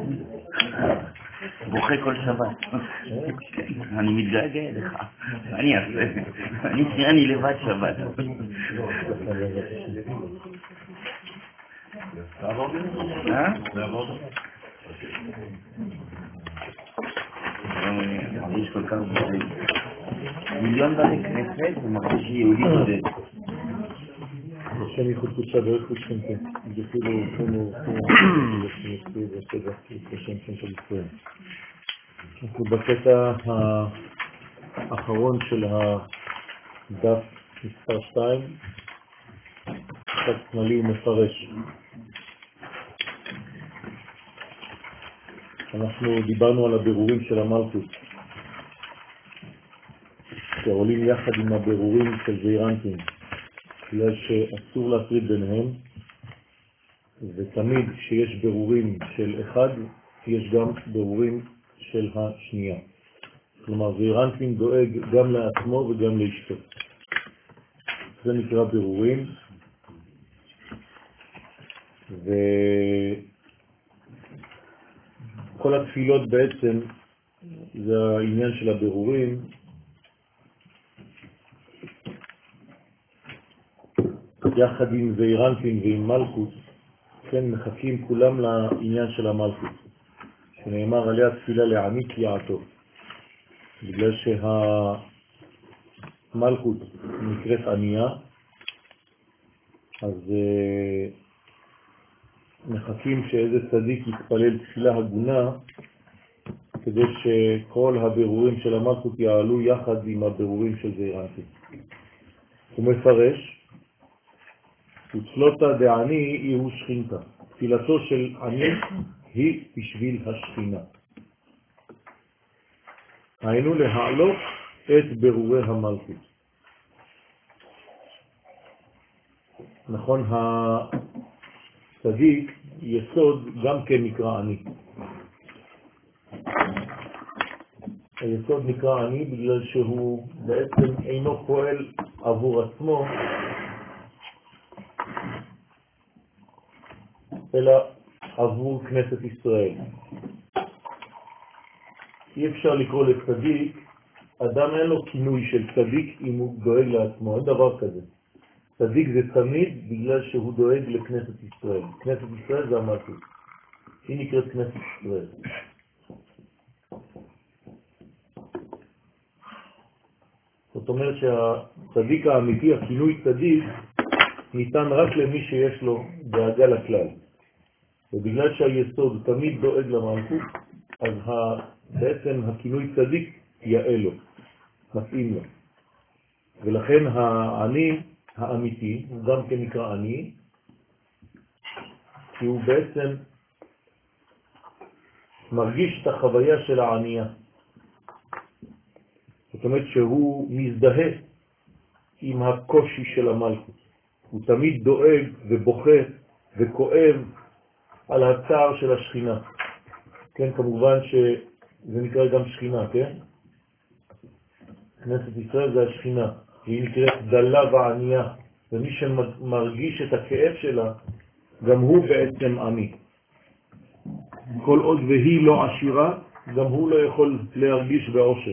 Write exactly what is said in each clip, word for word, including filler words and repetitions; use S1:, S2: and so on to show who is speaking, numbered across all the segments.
S1: בוכה כל שבת. אני מתגעגע אליך. אני אעשה. אני לבד שבת. אה? יש כל כך מיליון בני כנסת ומרגיש יהודי בודד.
S2: השם ייחוד קודשה ואיכות שמכם, וכאילו כמו ושמסתיר ושדע כשם שם של ישראל. אנחנו בקטע האחרון של הדף מספר שתיים, קצת כללי ומפרש. אנחנו דיברנו על הבירורים של המלכות, שעולים יחד עם הבירורים של זעירנטים. בגלל שאסור להפריד ביניהם, ותמיד כשיש בירורים של אחד, יש גם בירורים של השנייה. כלומר, זעירנטים דואג גם לעצמו וגם לאשתו. זה נקרא בירורים, וכל התפילות בעצם, זה העניין של הבירורים, יחד עם זעירנטים ועם מלכות, כן, מחכים כולם לעניין של המלכות, שנאמר עליה תפילה לעמית יעתו, בגלל שהמלכות נקראת ענייה, אז uh, מחכים שאיזה צדיק יתפלל תפילה הגונה, כדי שכל הבירורים של המלכות יעלו יחד עם הבירורים של זעירנטים. הוא מפרש, ותפילותא דעני היא שכינתא. תפילתו של עני היא בשביל השכינה. היינו להעלות את בירורי המלכות. נכון, הצדיק יסוד גם כן נקרא עני. היסוד נקרא עני בגלל שהוא בעצם אינו פועל עבור עצמו, אלא עבור כנסת ישראל. אי אפשר לקרוא לצדיק, אדם אין לו כינוי של צדיק אם הוא דואג לעצמו, אין דבר כזה. צדיק זה תמיד בגלל שהוא דואג לכנסת ישראל. כנסת ישראל זה המלכות. היא נקראת כנסת ישראל. זאת אומרת שהצדיק האמיתי, הכינוי צדיק, ניתן רק למי שיש לו דאגה לכלל. ובגלל שהיסוד תמיד דואג למלכות, אז בעצם הכינוי צדיק יאה לו, מתאים לו. ולכן העני האמיתי, הוא גם כן נקרא עני, כי הוא בעצם מרגיש את החוויה של הענייה. זאת אומרת שהוא מזדהה עם הקושי של המלכות. הוא תמיד דואג ובוכה וכואב על הצער של השכינה. כן, כמובן שזה נקרא גם שכינה, כן? כנסת ישראל זה השכינה, והיא נקראת דלה וענייה, ומי שמרגיש את הכאב שלה, גם הוא בעצם עני. כל עוד והיא לא עשירה, גם הוא לא יכול להרגיש באושר,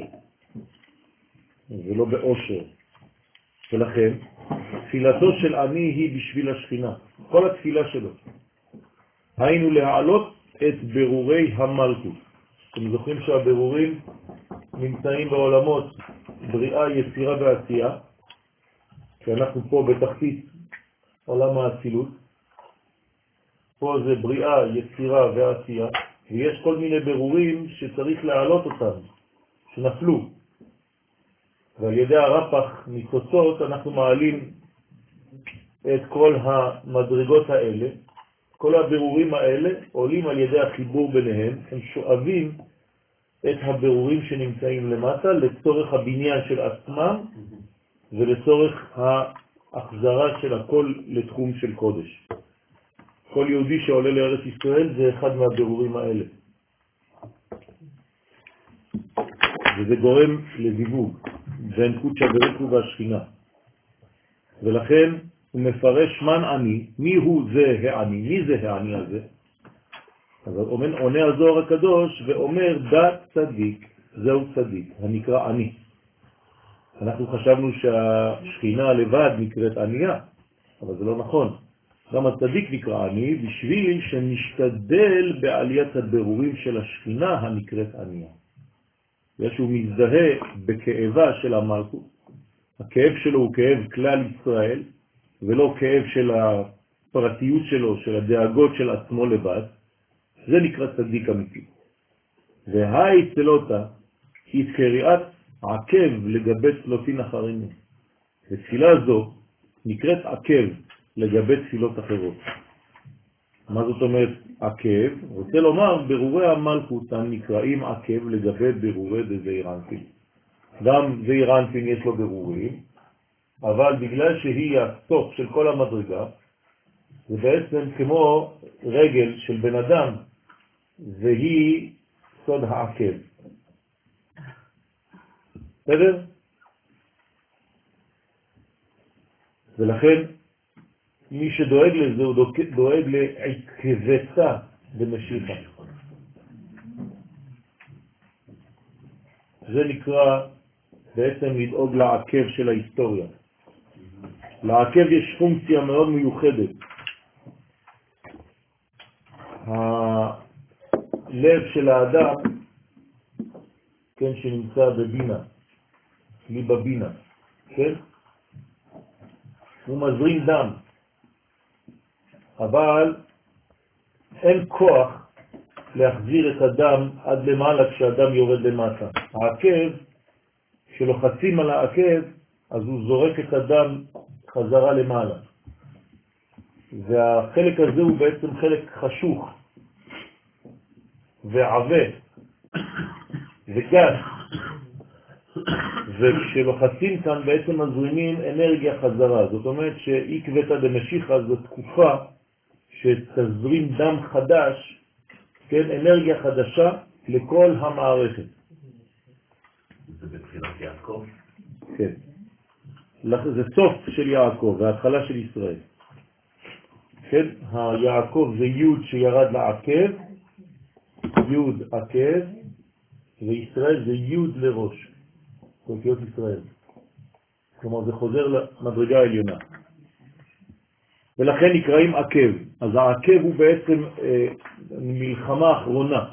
S2: ולא באושר. ולכן, תפילתו של עני היא בשביל השכינה, כל התפילה שלו. היינו להעלות את בירורי המלכות. אתם זוכרים שהבירורים נמצאים בעולמות בריאה, יצירה ועשייה, שאנחנו פה בתחתית עולם האצילות. פה זה בריאה, יצירה ועשייה, ויש כל מיני בירורים שצריך להעלות אותם, שנפלו. ועל ידי הרפ"ח ניצוצות אנחנו מעלים את כל המדרגות האלה. כל הבירורים האלה עולים על ידי החיבור ביניהם, הם שואבים את הבירורים שנמצאים למטה לצורך הבניין של עצמם ולצורך ההחזרה של הכל לתחום של קודש. כל יהודי שעולה לארץ ישראל זה אחד מהבירורים האלה. וזה גורם לזיווג בין קודשא בריך והשכינה. ולכן הוא מפרש מן עני, מי הוא זה העני, מי זה העני הזה? אז אומר, עונה הזוהר הקדוש ואומר דת צדיק, זהו צדיק, הנקרא אני. אנחנו חשבנו שהשכינה לבד נקראת ענייה, אבל זה לא נכון. גם הצדיק נקרא אני בשביל שנשתדל בעליית הבירורים של השכינה הנקראת ענייה. שהוא מזדהה בכאבה של המלכות. הכאב שלו הוא כאב כלל ישראל, ולא כאב של הפרטיות שלו, של הדאגות של עצמו לבד. זה נקרא צדיק אמיתי. והי צלותה היא קריאת עקב לגבי צלותין אחרינו. ותפילה זו נקראת עקב לגבי תפילות אחרות. מה זאת אומרת עקב? רוצה לומר ברורי המלכות נקראים עקב לגבי ברורי דזעיר אנפין. גם זעיר אנפין יש לו ברורים, אבל בגלל שהיא הסוף של כל המדרגה, זה בעצם כמו רגל של בן אדם, והיא סוד העקב. בסדר? ולכן מי שדואג לזה הוא דואג לעקבתה במשיכה. זה נקרא בעצם לדאוג לעקב של ההיסטוריה. לעקב יש פונקציה מאוד מיוחדת. הלב של האדם, כן, שנמצא בבינה, ליבה בינה, כן? הוא מזרים דם, אבל אין כוח להחזיר את הדם עד למעלה כשהדם יורד למטה. העקב, כשלוחצים על העקב, אז הוא זורק את הדם חזרה למעלה. והחלק הזה הוא בעצם חלק חשוך ועבה וגס. וכשלוחצים כאן בעצם מזרימים אנרגיה חזרה. זאת אומרת שעקבתא דמשיחא זו תקופה שתזרים דם חדש, כן, אנרגיה חדשה לכל המערכת.
S1: זה בתחילת יעקב?
S2: כן. זה סוף של יעקב וההתחלה של ישראל. כן, היעקב זה יוד שירד לעקב, יוד עקב, וישראל זה יוד לראש. אותיות ישראל. כלומר זה חוזר למדרגה העליונה. ולכן נקראים עקב. אז העקב הוא בעצם אה, מלחמה אחרונה.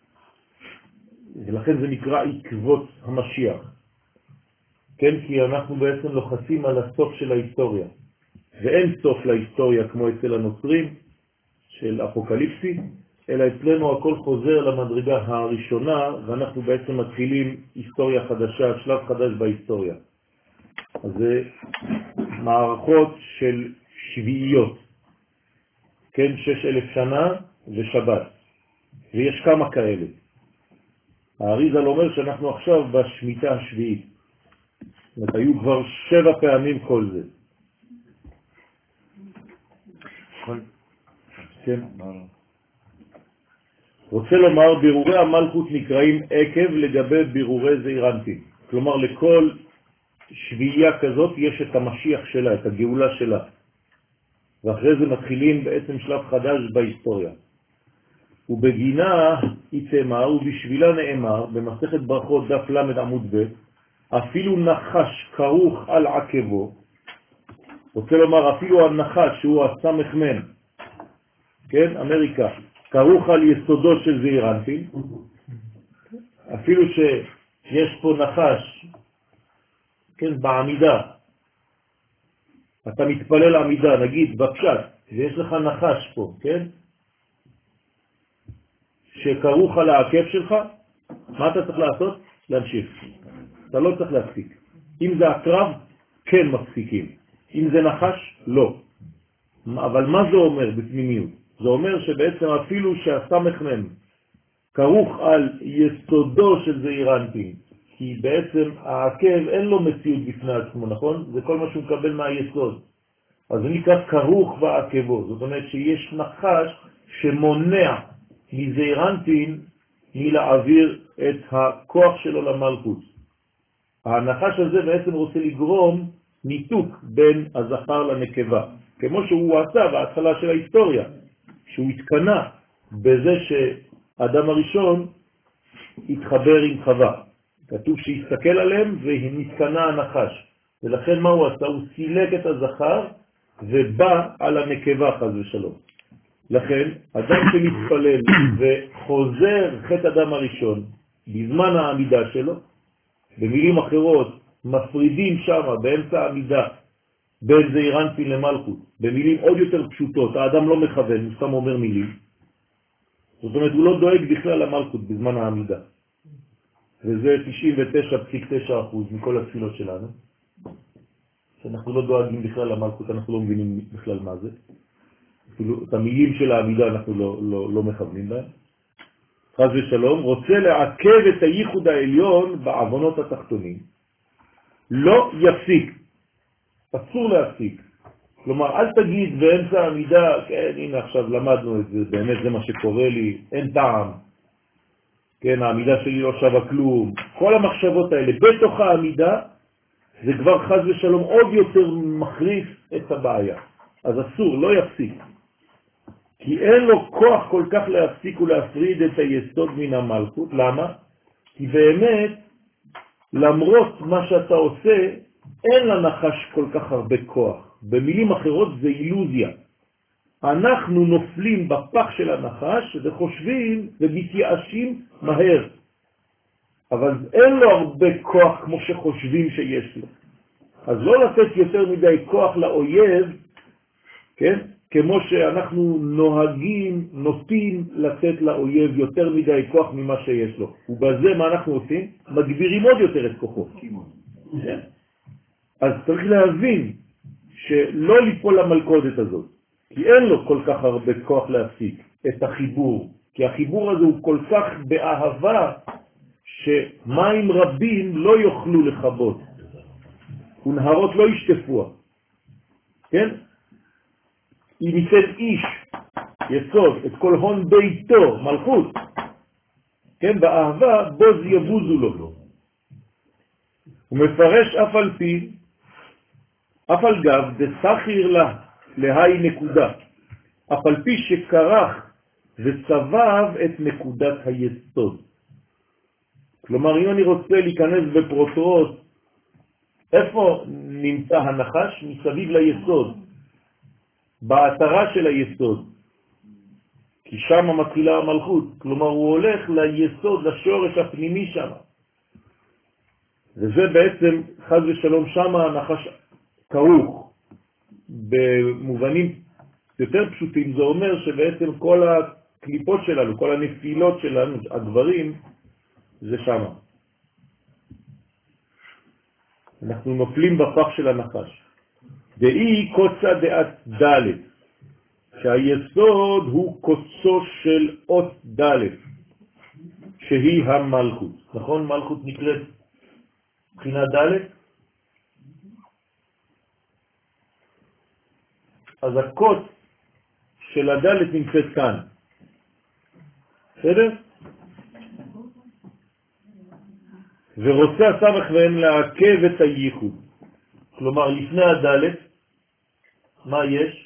S2: ולכן זה נקרא עקבות המשיח. כן, כי אנחנו בעצם לוחצים על הסוף של ההיסטוריה. ואין סוף להיסטוריה כמו אצל הנוצרים של אפוקליפסי, אלא אצלנו הכל חוזר למדרגה הראשונה, ואנחנו בעצם מתחילים היסטוריה חדשה, שלב חדש בהיסטוריה. אז זה מערכות של שביעיות, כן, שש אלף שנה ושבת, ויש כמה כאלה. האריז"ל אומר שאנחנו עכשיו בשמיטה השביעית. זאת אומרת, היו כבר שבע פעמים כל זה.
S1: כל...
S2: כן. רוצה לומר, בירורי המלכות נקראים עקב לגבי בירורי זעיר אנפין. כלומר, לכל שביעייה כזאת יש את המשיח שלה, את הגאולה שלה. ואחרי זה מתחילים בעצם שלב חדש בהיסטוריה. ובגינה יתאמר, ובשבילה נאמר, במסכת ברכות דף למד עמוד ב', אפילו נחש כרוך על עקבו. רוצה לומר, אפילו הנחש שהוא הסמך מן, כן, אמריקה, כרוך על יסודו של זעיר אנפין, אפילו שיש פה נחש, כן, בעמידה, אתה מתפלל עמידה, נגיד בפשט, ויש לך נחש פה, כן, שכרוך על העקב שלך, מה אתה צריך לעשות? להמשיך. אתה לא צריך להפסיק. אם זה הקרב, כן מפסיקים. אם זה נחש, לא. אבל מה זה אומר בפנימיות? זה אומר שבעצם אפילו שהסמך מם כרוך על יסודו של זעיר אנפין, כי בעצם העקב אין לו מציאות בפני עצמו, נכון? זה כל מה שהוא מקבל מהיסוד. אז זה נקרא כרוך בעקבו. זאת אומרת שיש נחש שמונע מזעיר אנפין מלהעביר את הכוח שלו למלכות. הנחש הזה בעצם רוצה לגרום ניתוק בין הזכר לנקבה, כמו שהוא עשה בהתחלה של ההיסטוריה, שהוא התקנה בזה שהאדם הראשון התחבר עם חווה. כתוב שהסתכל עליהם והנתקנה הנחש. ולכן מה הוא עשה? הוא סילק את הזכר ובא על הנקבה חס ושלום. לכן אדם שמתפלל וחוזר חטא אדם הראשון בזמן העמידה שלו, במילים אחרות מפרידים שם באמצע העמידה בין זעיר אנפין למלכות, במילים עוד יותר פשוטות, האדם לא מכוון, הוא סתם אומר מילים. זאת אומרת, הוא לא דואג בכלל למלכות בזמן העמידה. וזה תשעים ותשע נקודה תשע אחוז מכל התפילות שלנו. שאנחנו לא דואגים בכלל למלכות, אנחנו לא מבינים בכלל מה זה. אפילו את המילים של העמידה אנחנו לא, לא, לא מכוונים להם. חס ושלום, רוצה לעכב את הייחוד העליון בעוונות התחתונים. לא יפסיק. אסור להפסיק. כלומר, אל תגיד באמצע העמידה, כן, הנה עכשיו למדנו את זה, באמת זה מה שקורה לי, אין טעם. כן, העמידה שלי לא שווה כלום. כל המחשבות האלה בתוך העמידה, זה כבר חס ושלום עוד יותר מחריף את הבעיה. אז אסור, לא יפסיק. כי אין לו כוח כל כך להפסיק ולהפריד את היסוד מן המלכות. למה? כי באמת, למרות מה שאתה עושה, אין לנחש כל כך הרבה כוח. במילים אחרות זה אילוזיה. אנחנו נופלים בפח של הנחש וחושבים ומתייאשים מהר. אבל אין לו הרבה כוח כמו שחושבים שיש לו. אז לא לתת יותר מדי כוח לאויב, כן? כמו שאנחנו נוהגים, נוטים לתת לאויב יותר מדי כוח ממה שיש לו. ובזה מה אנחנו עושים? מגבירים עוד יותר את כוחו. כן? אז צריך להבין שלא ליפול למלכודת הזאת. כי אין לו כל כך הרבה כוח להפסיק את החיבור. כי החיבור הזה הוא כל כך באהבה שמים רבים לא יוכלו לחבות. ונהרות לא ישטפוה. כן? אם ייתן איש יסוד את כל הון ביתו, מלכות, כן, באהבה בוז יבוזו לו. הוא מפרש אף על פי, אף על גב, דסחיר לה, להי נקודה. אף על פי שקרח וצבב את נקודת היסוד. כלומר, אם אני רוצה להיכנס בפרוטרוט, איפה נמצא הנחש? מסביב ליסוד. בהתרה של היסוד. כי שם מתחילה המלכות. כלומר, הוא הולך ליסוד, לשורש הפנימי שם. וזה בעצם, חז ושלום, שם הנחש כרוך. במובנים יותר פשוטים, זה אומר שבעצם כל הקליפות שלנו, כל הנפילות שלנו, הדברים, זה שם. אנחנו נופלים בפח של הנחש. דאי קוצה דעת ד', שהיסוד הוא קוצו של אות ד', שהיא המלכות. נכון? מלכות נקראת בחינה ד'. אז הקוץ של הד' נמצאת כאן. בסדר? ורוצה הסמך ואין לעכב את הייחוד. כלומר, לפני הד' מה יש?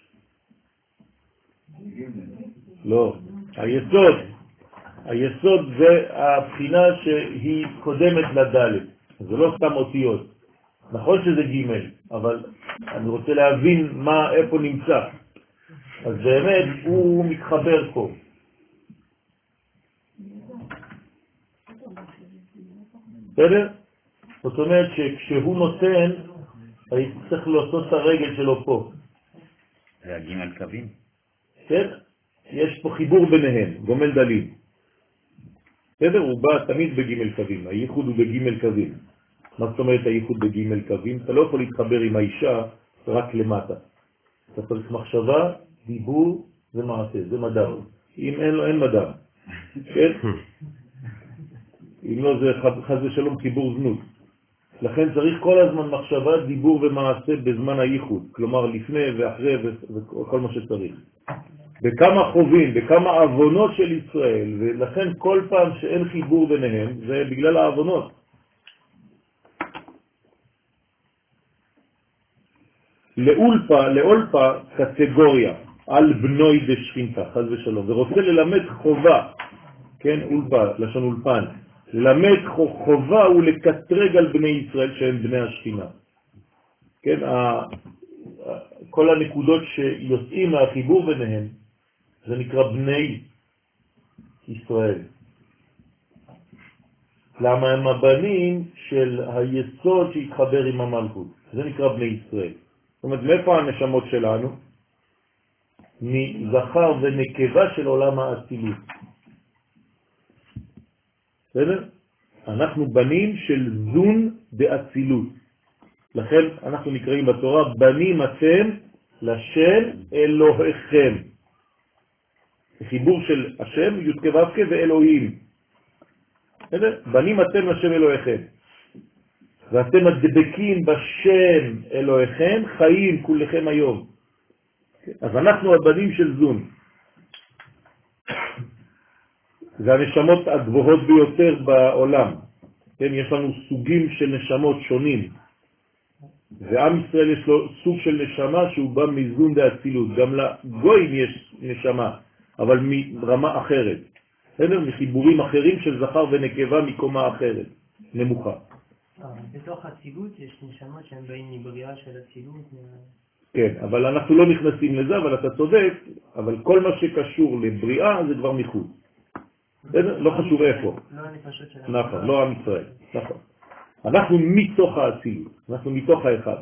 S2: לא, היסוד. היסוד זה הבחינה שהיא קודמת לד'. זה לא סתם אותיות. נכון שזה ג', אבל אני רוצה להבין מה, איפה נמצא. אז באמת הוא מתחבר פה. בסדר? זאת אומרת שכשהוא נותן, הייתי צריך לעשות את הרגל שלו פה.
S1: זה הג' קווים?
S2: כן? יש פה חיבור ביניהם, גומל דלים. בסדר? הוא בא תמיד בג' קווים, הייחוד הוא בג' קווים. מה זאת אומרת הייחוד בג' קווים? אתה לא יכול להתחבר עם האישה רק למטה. אתה צריך מחשבה, דיבור ומעשה, זה מדע. אם אין לו, אין מדע. כן? אם לא, זה חס ושלום חיבור זנות. לכן צריך כל הזמן מחשבה, דיבור ומעשה בזמן הייחוד. כלומר, לפני ואחרי וכל מה שצריך. בכמה חובים, בכמה אבונות של ישראל, ולכן כל פעם שאין חיבור ביניהם, זה בגלל האבונות. לאולפה, לאולפה, קטגוריה. על בנוי דשכינתה, חס ושלום, ורוצה ללמד חובה, כן, אולפה, לשון אולפן, ללמד חובה ולקטרג על בני ישראל שהם בני השכינה. כן, כל הנקודות שיוצאים מהחיבור ביניהם, זה נקרא בני ישראל. למה הם הבנים של היסוד שהתחבר עם המלכות? זה נקרא בני ישראל. זאת אומרת, מאיפה הנשמות שלנו? מזכר ונקבה של עולם האצילות. בסדר? אנחנו בנים של זון דאצילות. לכן אנחנו נקראים בתורה בנים אתם לשם אלוהיכם. חיבור של השם י' כ' ו' כ' ואלוהים. בסדר? בנים אתם לשם אלוהיכם. ואתם הדבקים בשם אלוהיכם חיים כולכם היום. אז אנחנו הבנים של זון. זה הנשמות הגבוהות ביותר בעולם. כן, יש לנו סוגים של נשמות שונים. ועם ישראל יש לו סוג של נשמה שהוא בא מזון דאצילות. גם לגויים יש נשמה, אבל מרמה אחרת. בסדר? מחיבורים אחרים של זכר ונקבה מקומה אחרת, נמוכה.
S3: בתוך הצילות יש נשמות שהם באים מבריאה של הצילות.
S2: כן, אבל אנחנו לא נכנסים לזה, אבל אתה צודק, אבל כל מה שקשור לבריאה זה כבר מחוץ. בסדר? לא חשוב איפה.
S3: לא הנפשות שלנו.
S2: נכון, לא עם ישראל. נכון. אנחנו מתוך האצילות, אנחנו מתוך האחד.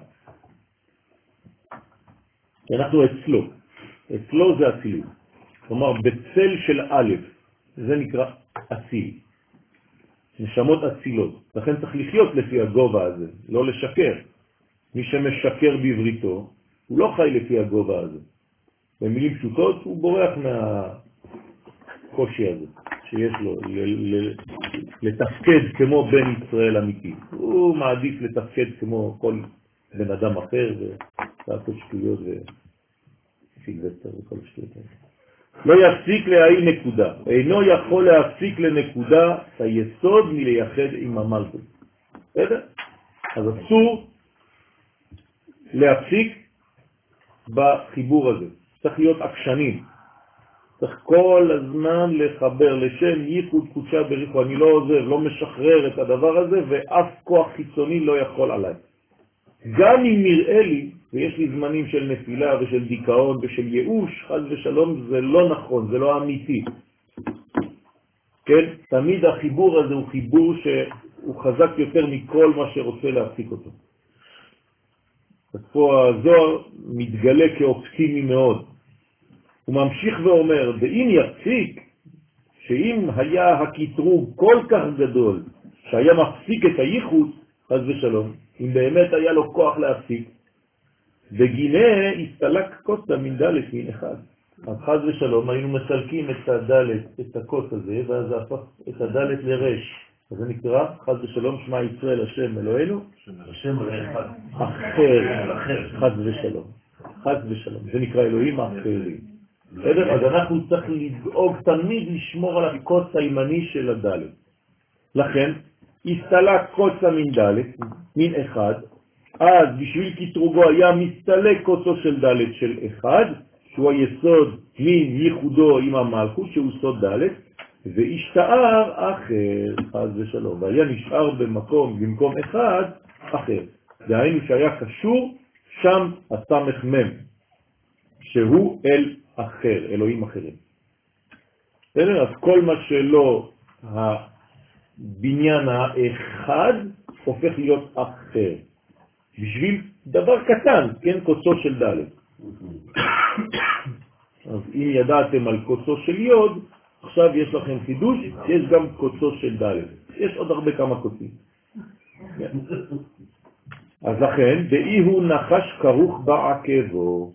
S2: אנחנו אצלו. אצלו זה אצילות. כלומר, בצל של א', זה נקרא אציל. נשמות אצילות. לכן צריך לחיות לפי הגובה הזה, לא לשקר. מי שמשקר בבריתו, הוא לא חי לפי הגובה הזה. במילים פשוטות, הוא בורח מהקושי הזה שיש לו, לתפקד כמו בן ישראל אמיתי. הוא מעדיף לתפקד כמו כל בן אדם אחר, ולעשות שטויות וסילבסטר וכל שטויות. לא יפסיק להעיל נקודה. אינו יכול להפסיק לנקודה את היסוד מלייחד עם המלכות. בסדר? אז אסור להפסיק בחיבור הזה. צריך להיות עקשנים. צריך כל הזמן לחבר לשם ייחוד קודשה בריחו. אני לא עוזב, לא משחרר את הדבר הזה, ואף כוח חיצוני לא יכול עליי. גם אם נראה לי, ויש לי זמנים של נפילה ושל דיכאון ושל ייאוש, חס ושלום, זה לא נכון, זה לא אמיתי. כן? תמיד החיבור הזה הוא חיבור שהוא חזק יותר מכל מה שרוצה להפסיק אותו. אז פה הזוהר מתגלה כאופטימי מאוד. הוא ממשיך ואומר, ואם יפסיק, שאם היה הקטרוג כל כך גדול, שהיה מפסיק את הייחוד, חס ושלום, אם באמת היה לו כוח להפסיק, בגינה הסתלק קוצה מן דלת מן אחד. אז חס ושלום, היינו מסלקים את הדלת, את הקוץ הזה, ואז הפך את הדלת לרש. אז זה נקרא, חס ושלום, שמע ישראל השם אלוהינו,
S1: השם אחד.
S2: אחר, חס ושלום. חס ושלום. זה נקרא אלוהים האחרים. בסדר? אז אנחנו צריך לדאוג תמיד לשמור על הקוץ הימני של הדלת. לכן, הסתלק קוצה מן דלת, מן אחד, אז בשביל קטרוגו היה מסתלק קוצו של דלת של אחד, שהוא היסוד מן ייחודו עם המלכות, שהוא סוד דלת, והשתער אחר, חס ושלום, והיה נשאר במקום, במקום אחד, אחר. דהיינו שהיה קשור שם הסמך מם, שהוא אל אחר, אלוהים אחרים. בסדר? אז כל מה שלא הבניין האחד הופך להיות אחר. בשביל דבר קטן, כן, קוצו של ד'. אז אם ידעתם על קוצו של יוד, עכשיו יש לכם חידוש, יש גם קוצו של ד'. יש עוד הרבה כמה קוצים. אז לכן, באי הוא נחש כרוך בעקבו.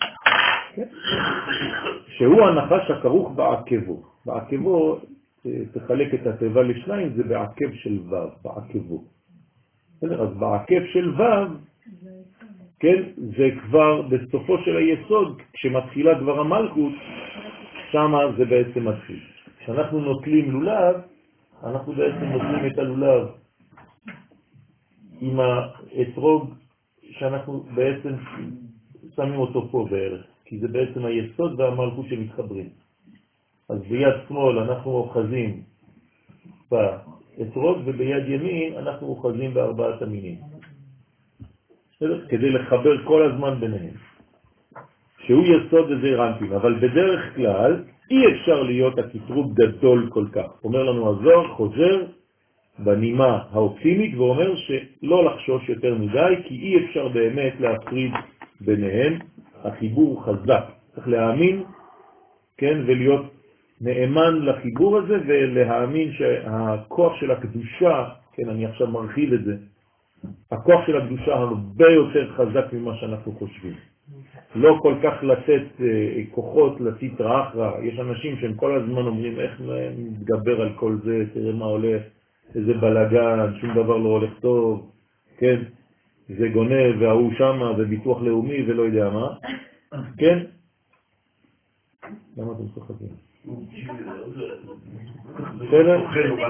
S2: שהוא הנחש הכרוך בעקבו. בעקבו, תחלק את התיבה לשניים, זה בעקב של ו', בעקבו. אז בעקב של ו', כן, זה כבר בסופו של היסוד, כשמתחילה כבר המלכות, שמה זה בעצם מתחיל. כשאנחנו נוטלים לולב, אנחנו בעצם נוטלים את הלולב עם האתרוג שאנחנו בעצם שמים אותו פה בערך, כי זה בעצם היסוד והמלכות שמתחברים. אז ביד שמאל אנחנו אוחזים באתרוג, וביד ימין אנחנו אוחזים בארבעת המינים. כדי לחבר כל הזמן ביניהם. שהוא יסוד וזה רנטים, אבל בדרך כלל אי אפשר להיות הקטרוג גדול כל כך. אומר לנו הזוהר, חוזר בנימה האופטימית ואומר שלא לחשוש יותר מדי, כי אי אפשר באמת להפריד ביניהם. החיבור חזק. צריך להאמין, כן, ולהיות נאמן לחיבור הזה, ולהאמין שהכוח של הקדושה, כן, אני עכשיו מרחיב את זה, הכוח של הקדושה הרבה יותר חזק ממה שאנחנו חושבים. לא כל כך לתת אה, כוחות לסטרא אחרא. יש אנשים שהם כל הזמן אומרים איך נתגבר על כל זה, תראה מה הולך, איזה בלגן, שום דבר לא הולך טוב, כן, זה גונב והוא שמה וביטוח לאומי ולא יודע מה, כן? למה אתם צוחקים? בסדר?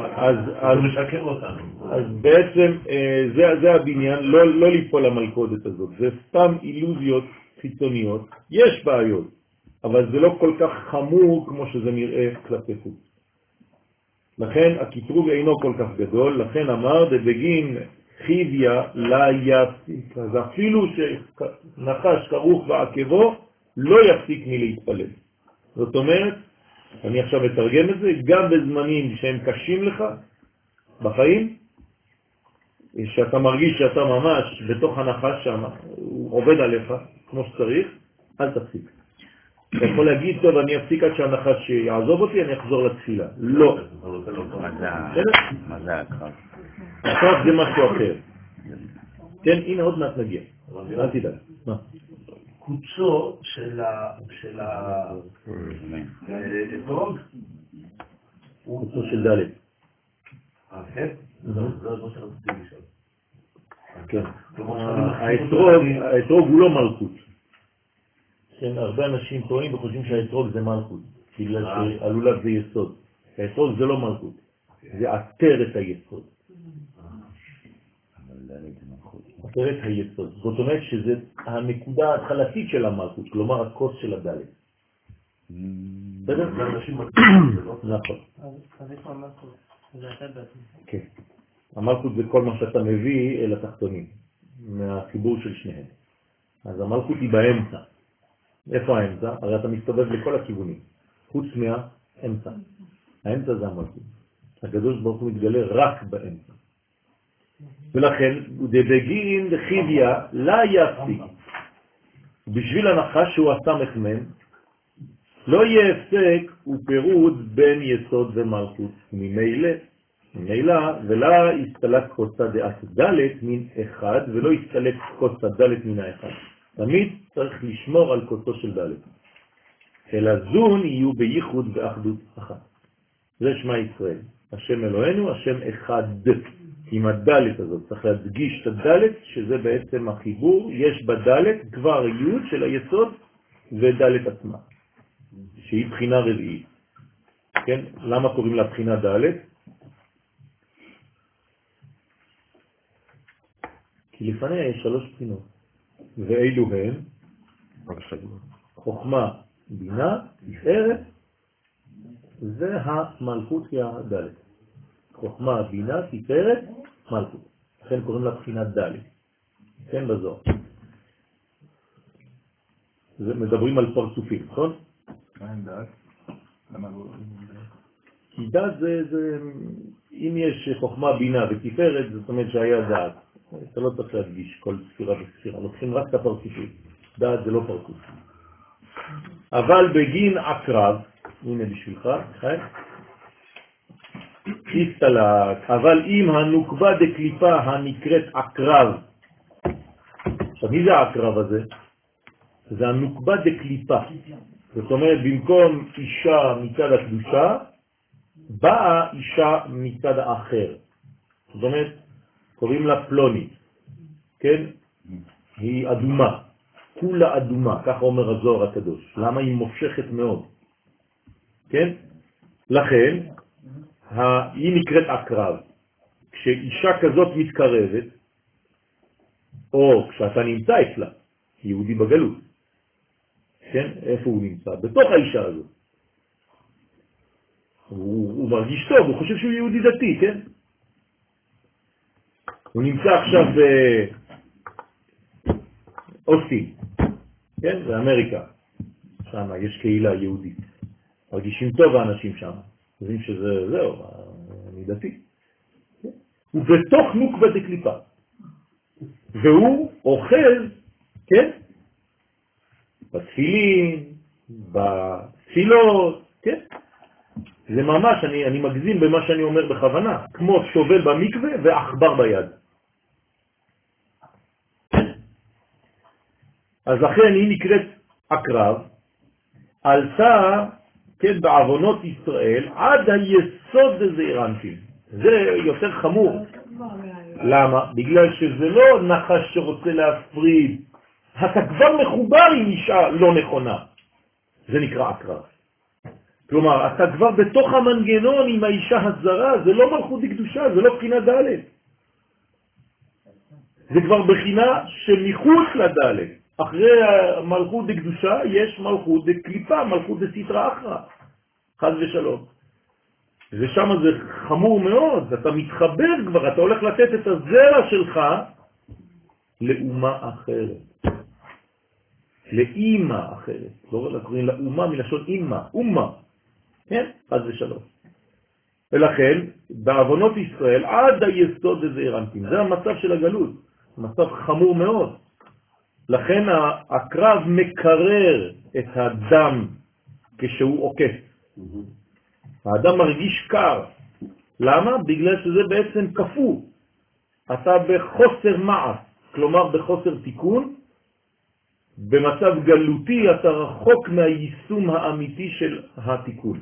S2: אז בעצם זה הבניין, לא ליפול למלכודת הזאת, זה סתם אילוזיות חיצוניות. יש בעיות, אבל זה לא כל כך חמור כמו שזה נראה כלפי חוץ. לכן הקטרוג אינו כל כך גדול, לכן אמר דבגין חיביה לא יפסיק. אז אפילו שנחש כרוך בעקבו לא יפסיק מלהתפלל. זאת אומרת, אני עכשיו מתרגם את זה, גם בזמנים שהם קשים לך בחיים, שאתה מרגיש שאתה ממש בתוך הנחש שם, הוא עובד עליך כמו שצריך, אל תפסיק. אתה יכול להגיד, טוב, אני אפסיק עד שהנחש יעזוב אותי, אני אחזור לתפילה. לא.
S1: מה זה הקרב?
S2: הקרב זה משהו אחר. כן, הנה עוד מעט נגיע. אל תדאג. מה?
S4: קוצו של האתרוג
S2: קוצו של ד'.
S4: אה, כן? זה לא שרציתי לשאול.
S2: כן. האתרוג הוא לא מלכות. כן, הרבה אנשים טועים וחושבים שהאתרוג זה מלכות, בגלל שהלולב זה יסוד. האתרוג זה לא מלכות, זה עטר את היסוד. עטר את היסוד. זאת אומרת שזה הנקודה ההתחלתית של המלכות, כלומר הכוס של הדלת. בסדר? זה אנשים מלכות. נכון.
S3: אז איפה המלכות? זה אתה בעצם.
S2: כן. המלכות זה כל מה שאתה מביא אל התחתונים, מהחיבור של שניהם. אז המלכות היא באמצע. איפה האמצע? הרי אתה מסתובב לכל הכיוונים, חוץ מהאמצע. האמצע זה המלכות. הקדוש ברוך הוא מתגלה רק באמצע. ולכן, דבגין דחיביה לא יפסיק. בשביל הנחש שהוא הסמך מם, לא יהיה הפסק ופירוד בין יסוד ומלכות. ממילא, ממילא, ולא יסתלק קוצה דעת דלת מן אחד, ולא יסתלק קוצה דלת מן האחד. תמיד צריך לשמור על קוצו של דלת. אלא זון יהיו בייחוד ואחדות אחת. זה שמה ישראל. השם אלוהינו, השם אחד. עם הדלת הזאת. צריך להדגיש את הדלת, שזה בעצם החיבור. יש בדלת כבר יוד של היסוד ודלת עצמה. שהיא בחינה רביעית. כן? למה קוראים לה בחינה דלת? כי לפניה יש שלוש בחינות. ואילו הם חוכמה, בינה, תפארת, זה המלכות היא הדלת. חוכמה, בינה, תפארת, מלכות. לכן קוראים לה בחינת דלת. כן, בזוהר. מדברים על פרצופים, נכון?
S4: מה עם דעת? למה לא?
S2: כי דעת זה, זה, אם יש חוכמה, בינה ותפארת, זאת אומרת שהיה דעת. אתה לא צריך להדגיש כל ספירה וספירה, לוקחים רק את הפרצופים. דעת זה לא פרצוף. אבל בגין עקרב, הנה בשבילך, חי? הסתלק, אבל אם הנוקבה דקליפה הנקראת עקרב, עכשיו מי זה העקרב הזה? זה הנוקבה דקליפה. זאת אומרת, במקום אישה מצד הקדושה, באה אישה מצד האחר. זאת אומרת, קוראים לה פלונית, כן? היא אדומה, כולה אדומה, ככה אומר הזוהר הקדוש. למה? היא מופשכת מאוד, כן? לכן, היא נקראת עקרב. כשאישה כזאת מתקרבת, או כשאתה נמצא אצלה, יהודי בגלות, כן? איפה הוא נמצא? בתוך האישה הזאת. הוא, הוא מרגיש טוב, הוא חושב שהוא יהודי דתי, כן? הוא נמצא עכשיו באוסטין, כן? באמריקה. שם יש קהילה יהודית. מרגישים טוב האנשים שם. יודעים שזה, זהו, אני דתי. הוא בתוך נוקבה דקליפה. והוא אוכל, כן? בתפילין, בתפילות, כן? זה ממש, אני, אני מגזים במה שאני אומר בכוונה, כמו שובל במקווה ואחבר ביד. אז לכן היא נקראת הקרב, עלתה, כן, בעוונות ישראל עד היסוד הזה אנפין. זה יותר חמור. למה? בגלל שזה לא נחש שרוצה להפריד. אתה כבר מחובר עם אישה לא נכונה. זה נקרא הקרב. כלומר, אתה כבר בתוך המנגנון עם האישה הזרה, זה לא מלכות דקדושה, זה לא בחינה ד'. זה כבר בחינה שמחוץ לד'. אחרי מלכות דקדושה יש מלכות דקליפה, מלכות דסתרא אחרא. חס ושלום. ושם זה חמור מאוד, אתה מתחבר כבר, אתה הולך לתת את הזרע שלך לאומה אחרת. לאמא אחרת. לא קוראים לאומה מלשון אמא, אומה. כן? חס ושלום. ולכן, בעוונות ישראל, עד היסוד הזה אנפין. זה המצב של הגלות. מצב חמור מאוד. לכן הקרב מקרר את הדם כשהוא עוקף. האדם מרגיש קר. למה? בגלל שזה בעצם כפו. אתה בחוסר מעש, כלומר בחוסר תיקון. במצב גלותי אתה רחוק מהיישום האמיתי של התיקון.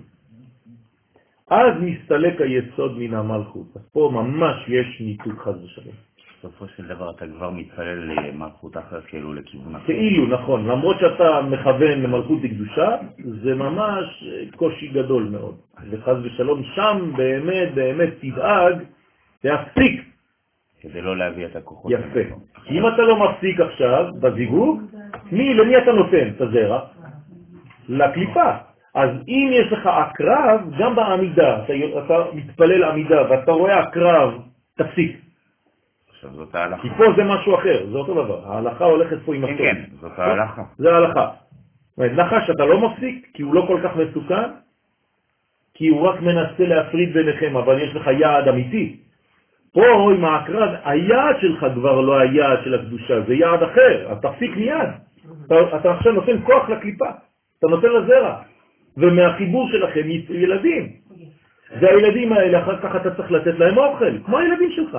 S2: אז מסתלק היסוד מן המלכות. אז פה ממש יש ניתוק חס ושלום.
S1: בסופו של דבר אתה כבר מתפלל למלכות אחרת, כאילו לכיוון אחר.
S2: כאילו, נכון. למרות שאתה מכוון למלכות דקדושה, זה ממש קושי גדול מאוד. וחס ושלום שם באמת באמת תדאג להפסיק.
S1: כדי לא להביא את הכוחות.
S2: יפה. אם אתה לא מפסיק עכשיו בזיווג, מי, למי אתה נותן את הזרע? לקליפה. אז אם יש לך הקרב, גם בעמידה, אתה, אתה מתפלל עמידה ואתה רואה הקרב, תפסיק.
S1: עכשיו זאת ההלכה.
S2: כי פה זה משהו אחר, זה אותו דבר. ההלכה הולכת פה עם הסוף.
S1: כן, כן, זאת ההלכה.
S2: זה ההלכה. נחש אתה לא מפסיק, כי הוא לא כל כך מסוכן, כי הוא רק מנסה להפריד ביניכם, אבל יש לך יעד אמיתי. פה עם הקרב, היעד שלך כבר לא היעד של הקדושה, זה יעד אחר, אז תפסיק מיד. אתה, אתה עכשיו נותן כוח לקליפה, אתה נותן לזרע, ומהחיבור שלכם יצאו ילדים. והילדים האלה אחר כך אתה צריך לתת להם אוכל, כמו הילדים שלך.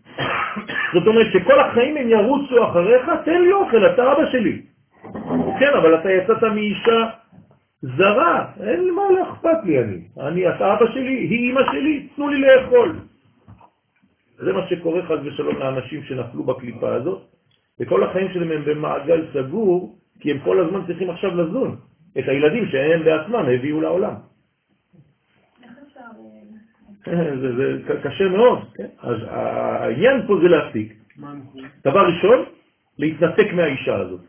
S2: זאת אומרת שכל החיים הם ירוצו אחריך, תן לי אוכל, אתה אבא שלי. כן, אבל אתה יצאת מאישה זרה, אין מה לאכפת לי אני. אני, אתה אבא שלי, היא אמא שלי, תנו לי לאכול. זה מה שקורה חס ושלום לאנשים שנפלו בקליפה הזאת, וכל החיים שלהם הם במעגל סגור, כי הם כל הזמן צריכים עכשיו לזון את הילדים שהם בעצמם הביאו לעולם. זה, זה קשה מאוד, כן? אז העניין פה זה להפסיק. דבר ראשון, להתנתק מהאישה הזאת.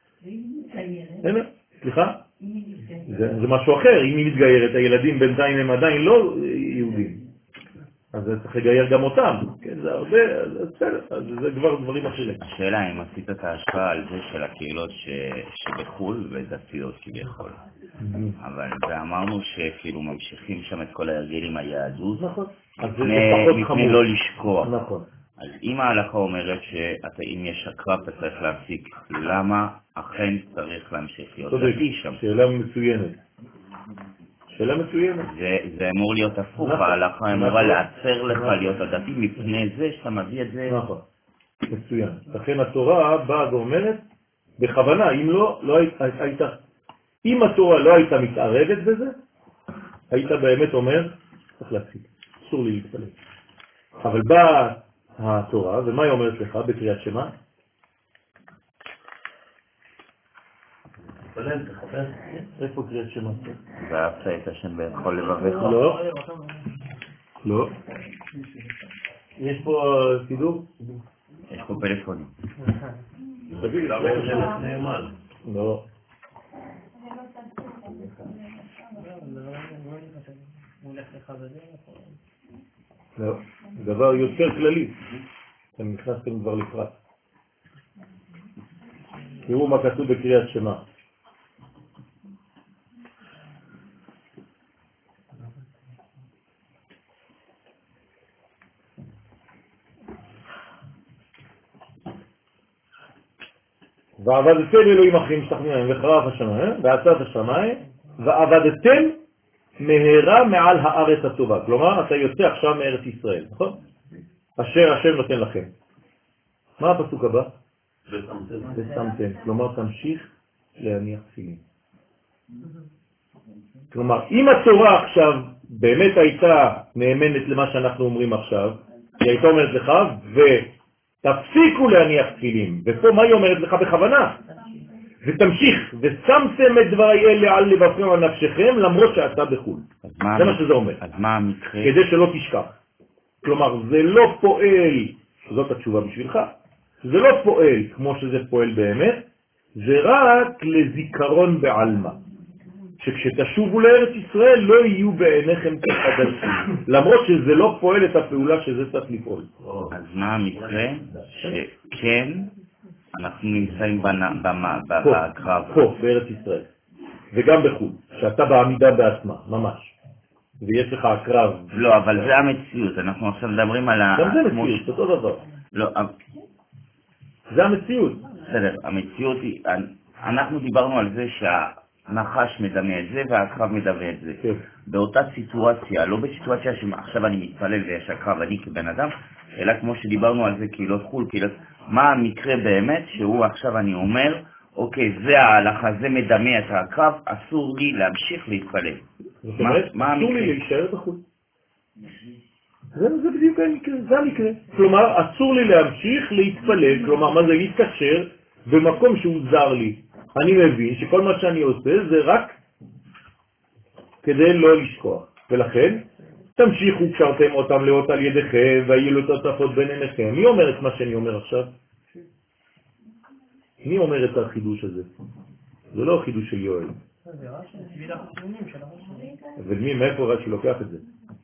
S2: סליחה? זה, זה משהו אחר, אם היא מתגיירת, הילדים בינתיים הם עדיין לא יהודים. אז צריך לגייר גם אותם, כן, זה הרבה, אז בסדר, אז זה כבר דברים אחרים.
S1: השאלה אם עשית את ההשפעה על זה של הקהילות ש... שבחול ודתיות כביכול. אבל ואמרנו שכאילו ממשיכים שם את כל ההרגלים היהדות,
S2: נכון.
S1: מפני לא לשכוח.
S2: נכון.
S1: אז אם ההלכה אומרת שאם יש הקרב אתה צריך להפסיק, למה אכן צריך להמשיך להיות דתי שם?
S2: שאלה מצוינת. שאלה מצוינת.
S1: זה, זה אמור להיות הפוך, ההלכה אמורה לעצר לך להיות הדתי מפני זה שאתה מביא את זה.
S2: נכון, מצוין. לכן התורה באה ואומרת, בכוונה, אם לא, לא היית, אם התורה לא הייתה מתערבת בזה, היית באמת אומר, צריך להפסיק, אסור לי להתפלל. אבל באה התורה, ומה היא אומרת לך בקריאת שמע? איפה קריאת שמע?
S1: ואהבת את השם בכל לבביך?
S2: לא. לא. יש פה סידור?
S1: יש פה פלאפונים.
S2: לא.
S3: לך בזה?
S2: לא, דבר יותר כללי. אתם נכנסתם כבר לפרט. תראו מה כתוב בקריאת שמע. ועבדתם אלוהים אחרים משתכנעים וחרף השמיים ועצת השמיים ועבדתם מהרה מעל הארץ הטובה. כלומר, אתה יוצא עכשיו מארץ ישראל, נכון? אשר השם נותן לכם. מה הפסוק הבא? ושמתם. כלומר, תמשיך להניח תפילין. כלומר, אם התורה עכשיו באמת הייתה נאמנת למה שאנחנו אומרים עכשיו, היא הייתה אומרת לך, ותפסיקו להניח תפילין. ופה מה היא אומרת לך בכוונה? ותמשיך, ושמתם את דברי אלה על לבבכם על נפשכם, למרות שאתה בחו"ל. זה מה שזה אומר.
S1: אז מה המקרה?
S2: כדי שלא תשכח. כלומר, זה לא פועל, זאת התשובה בשבילך, זה לא פועל כמו שזה פועל באמת, זה רק לזיכרון בעלמא. שכשתשובו לארץ ישראל לא יהיו בעיניכם כחדשים, למרות שזה לא פועל את הפעולה שזה צריך לפעול.
S1: אז מה המקרה? שכן, אנחנו נמצאים בקרב.
S2: פה, בארץ ישראל. וגם בחו"ל, שאתה בעמידה בעצמה, ממש. ויש לך הקרב.
S1: לא, אבל זה המציאות, אנחנו עכשיו מדברים על ה...
S2: גם זה מציאות, אותו דבר.
S1: לא,
S2: זה המציאות.
S1: בסדר, המציאות היא, אנחנו דיברנו על זה שהנחש מדמה את זה והקרב מדמה את זה.
S2: כן.
S1: באותה סיטואציה, לא בסיטואציה שעכשיו אני מתפלל ויש הקרב אני כבן אדם, אלא כמו שדיברנו על זה קהילות חול, קהילות... מה המקרה באמת שהוא עכשיו אני אומר, אוקיי, זה ההלכה, זה מדמה את הקרב, אסור לי להמשיך להתפלל.
S2: זאת אומרת,
S1: מה
S2: אסור לי להישאר בחו"ל. זה, זה בדיוק המקרה, זה המקרה. כלומר, אסור לי להמשיך להתפלל, כלומר, מה זה להתקשר במקום שהוא זר לי. אני מבין שכל מה שאני עושה זה רק כדי לא לשכוח. ולכן, תמשיכו קשרתם אותם לאות על ידיכם והיו לו תוצפות בין עיניכם. מי אומר את מה שאני אומר עכשיו? מי אומר את החידוש הזה? זה לא חידוש של יואל.
S3: זה רש"י, בשביל החיסונים של הרש"י.
S2: ומי, מאיפה רש"י לוקח את זה?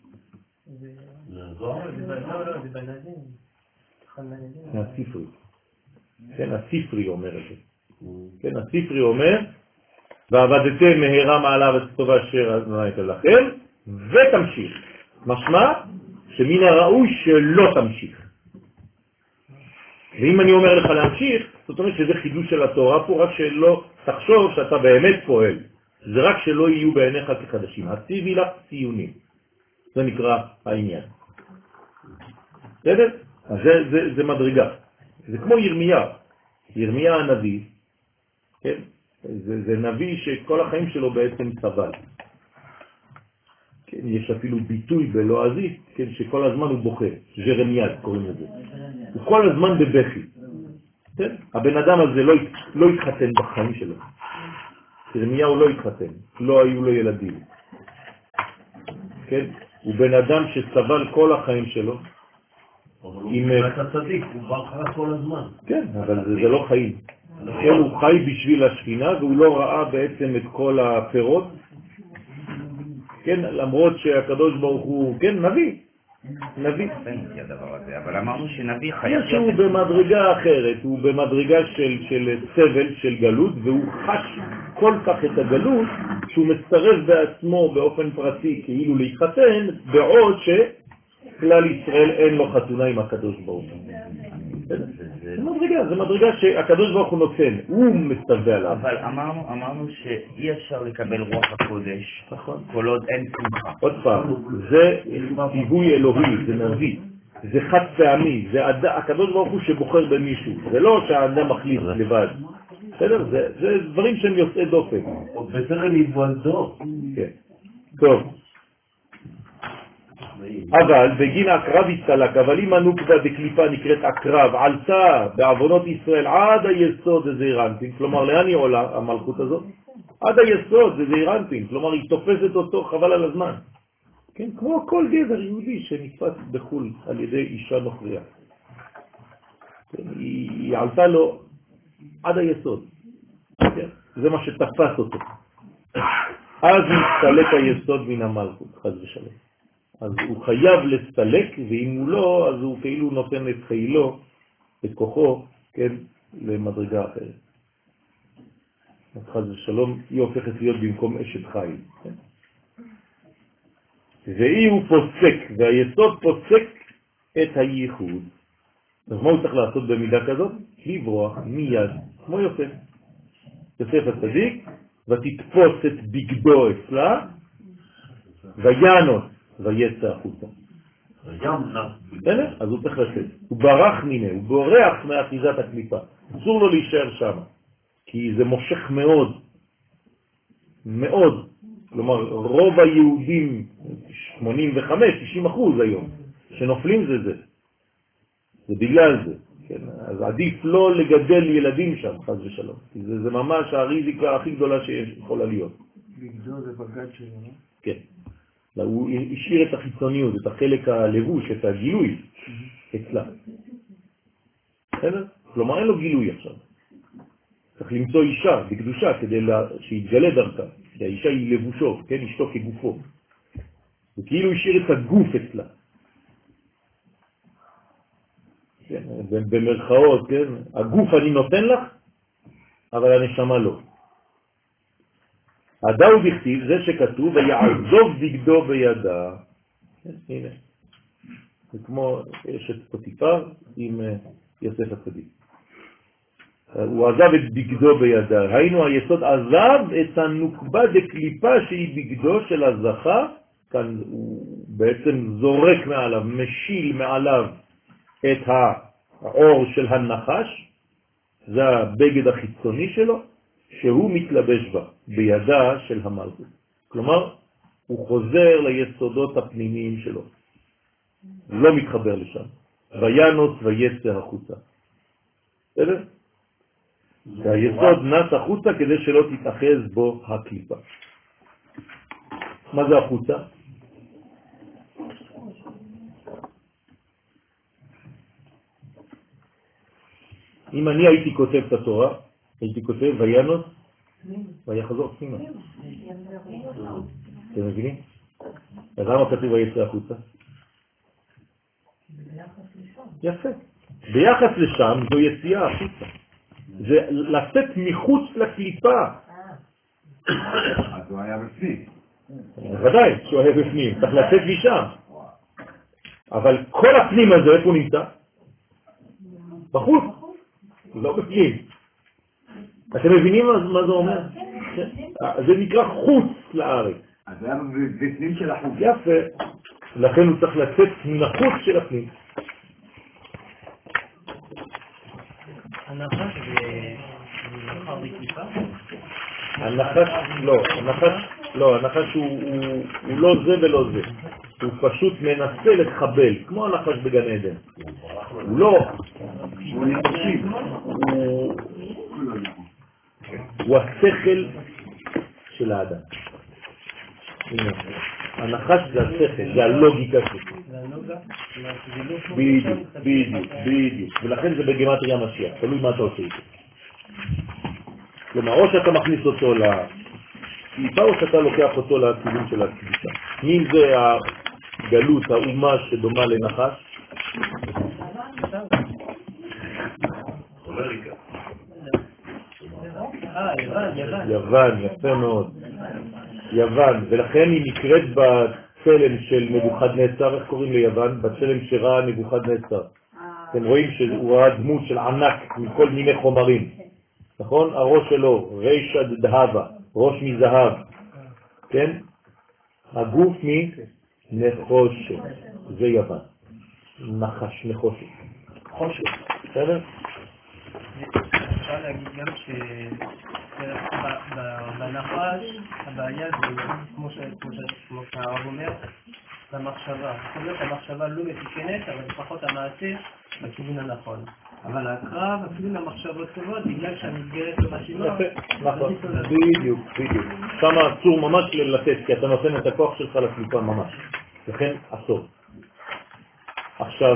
S3: לא, לא, זה בנזים.
S2: הספרי. כן, הספרי אומר את זה. כן, הספרי אומר, ועבדתם מהרה מעלה וטובה אשר נתן לכם, ותמשיך. משמע שמן הראוי שלא תמשיך. ואם אני אומר לך להמשיך, זאת אומרת שזה חידוש של התורה פה, רק שלא תחשוב שאתה באמת פועל. זה רק שלא יהיו בעיניך כחדשים. הציבי לך ציונים. זה נקרא העניין. בסדר? אז זה, זה, זה מדרגה. זה כמו ירמיה. ירמיה הנביא, כן? זה, זה נביא שכל החיים שלו בעצם סבל. כן, יש אפילו ביטוי בלועזית, כן, שכל הזמן הוא בוכה. ג'רמיאד קוראים לזה. הוא כל הזמן בבכי. כן? הבן אדם הזה לא, לא התחתן בחיים שלו. ירמיה הוא לא התחתן. לא היו לו ילדים. כן? הוא בן אדם שסבל כל החיים שלו.
S4: אם אתה צדיק, הוא בא לך כל הזמן.
S2: כן, אבל זה, זה לא חיים. כן, הוא חי בשביל השכינה והוא לא ראה בעצם את כל הפירות. כן, למרות שהקדוש ברוך הוא, כן, נביא. נביא.
S1: אבל אמרנו שנביא חייב.
S2: שהוא במדרגה אחרת, הוא במדרגה של, של סבל, של גלות, והוא חש כל כך את הגלות שהוא מצטרף בעצמו באופן פרטי כאילו להתחתן, בעוד שכלל ישראל אין לו חתונה עם הקדוש ברוך הוא. זה מדרגה, זה מדרגה שהקדוש ברוך הוא נותן, הוא מצטווה עליו.
S1: אבל אמרנו, אמרנו שאי אפשר לקבל רוח הקודש כל עוד אין שמחה.
S2: עוד פעם, זה ציווי אלוהי, זה נביא, זה חד פעמי, זה הקדוש ברוך הוא שבוחר במישהו, זה לא שהאדם מחליט לבד. בסדר? זה, זה דברים שהם יוצאי דופן.
S4: בסדר להתוולדו.
S2: כן. טוב. אבל בגין הקרב הסתלק, אבל אם הנוקבה בקליפה נקראת הקרב, עלתה בעוונות ישראל עד היסוד הזעיר אנפין, כלומר לאן היא עולה המלכות הזאת? עד היסוד זה זעיר אנפין, כלומר היא תופסת אותו חבל על הזמן. כן, כמו כל גבר יהודי שנתפס בחול על ידי אישה נוכריה. כן, היא, היא עלתה לו עד היסוד. כן, זה מה שתפס אותו. אז הסתלק היסוד מן המלכות, חס ושלום. אז הוא חייב לסתלק, ואם הוא לא, אז הוא כאילו נותן את חילו, את כוחו, כן, למדרגה אחרת. חס ושלום, היא הופכת להיות במקום אשת חיל. כן? והיא הוא פוסק, והיסוד פוסק את הייחוד. אז מה הוא צריך לעשות במידה כזאת? לברוח מיד, כמו יוסף. יוסף הצדיק, ותתפוס את בגדו אצלה, ויאנוס, ויצא החוצה. אז הוא צריך לצאת. הוא ברח ממנה, הוא בורח מאחיזת הקליפה. אסור לו להישאר שם, כי זה מושך מאוד, מאוד. כלומר, רוב היהודים, שמונים וחמש תשעים אחוז היום, שנופלים זה זה. זה בגלל זה. כן? אז עדיף לא לגדל ילדים שם, חס ושלום. כי זה, זה ממש הריזיקה הכי גדולה שיש, יכולה להיות.
S3: בגדו זה בגד שלו, לא?
S2: כן. לא, הוא השאיר את החיצוניות, את החלק הלבוש, את הגילוי, אצלה. בסדר? כלומר, אין לו גילוי עכשיו. צריך למצוא אישה בקדושה כדי לה... שיתגלה דרכה. כי האישה היא לבושו, כן? אשתו כגופו. וכאילו השאיר את הגוף אצלה. כן? במרכאות, כן? הגוף אני נותן לך, אבל הנשמה לא. הדאו בכתיב, זה שכתוב, ויעזוב בגדו בידה. כן, הנה. זה כמו אשת פוטיפר עם יוסף הצדיק. הוא עזב את בגדו בידה. היינו היסוד עזב את הנוקבה דקליפה שהיא בגדו של הזכה. כאן הוא בעצם זורק מעליו, משיל מעליו את העור של הנחש. זה הבגד החיצוני שלו. שהוא מתלבש בה, בידה של המלכות. כלומר, הוא חוזר ליסודות הפנימיים שלו. לא מתחבר לשם. וינוס ויצא החוצה. בסדר? והיסוד נס החוצה כדי שלא תתאחז בו הקליפה. מה זה החוצה? אם אני הייתי כותב את התורה, הייתי כותב וינוס ויחזור פנימה. אתם מבינים? אז למה כתוב ויצא החוצה? יפה. ביחס לשם זו יציאה החוצה. זה לצאת מחוץ לקליפה.
S4: אז הוא היה בפנים.
S2: ודאי שהוא היה בפנים, צריך לצאת משם. אבל כל הפנים הזה איפה הוא נמצא? בחוץ. לא בפנים. אתם מבינים מה זה אומר? זה נקרא חוץ לארץ.
S4: אז זה היה בפנים של החוץ.
S2: יפה. לכן הוא צריך לצאת מן החוץ של הפנים.
S3: הנחש זה נחר בקליפה?
S2: הנחש, לא, הנחש, לא, הנחש הוא, הוא, הוא לא זה ולא זה. הוא פשוט מנסה לחבל, כמו הנחש בגן עדן. הוא לא, הוא נקשיב, הוא, הוא השכל של האדם. הנחש זה השכל, זה הלוגיקה שלו. בדיוק, בדיוק, בדיוק. ולכן זה בגימטריה משיח, תלוי מה אתה עושה איתו. כלומר, או שאתה מכניס אותו לקליפה, או שאתה לוקח אותו לכיוון של הקדושה. מי זה הגלות, האומה שדומה לנחש? יוון, יפה מאוד. יוון, ולכן היא נקראת בצלם של נבוכדנצר, איך קוראים ליוון? בצלם שראה נבוכדנצר. אתם רואים שהוא ראה דמות של ענק מכל מיני חומרים. נכון? הראש שלו, רישא דהבה, ראש מזהב. כן? הגוף מנחושת. זה יוון. נחש, נחושת. חושת. בסדר?
S3: אפשר להגיד גם שבנחש הבעיה זה כמו שהרב אומר, המחשבה. זאת אומרת, המחשבה לא מתקנת, אבל לפחות המעשה בכיוון הנכון. אבל הקרב, אפילו למחשבות טובות, בגלל שהמסגרת לא מתאימה.
S2: נכון, בדיוק, בדיוק. שם אסור ממש לתת, כי אתה נותן את הכוח שלך לקליפה ממש. לכן אסור. עכשיו,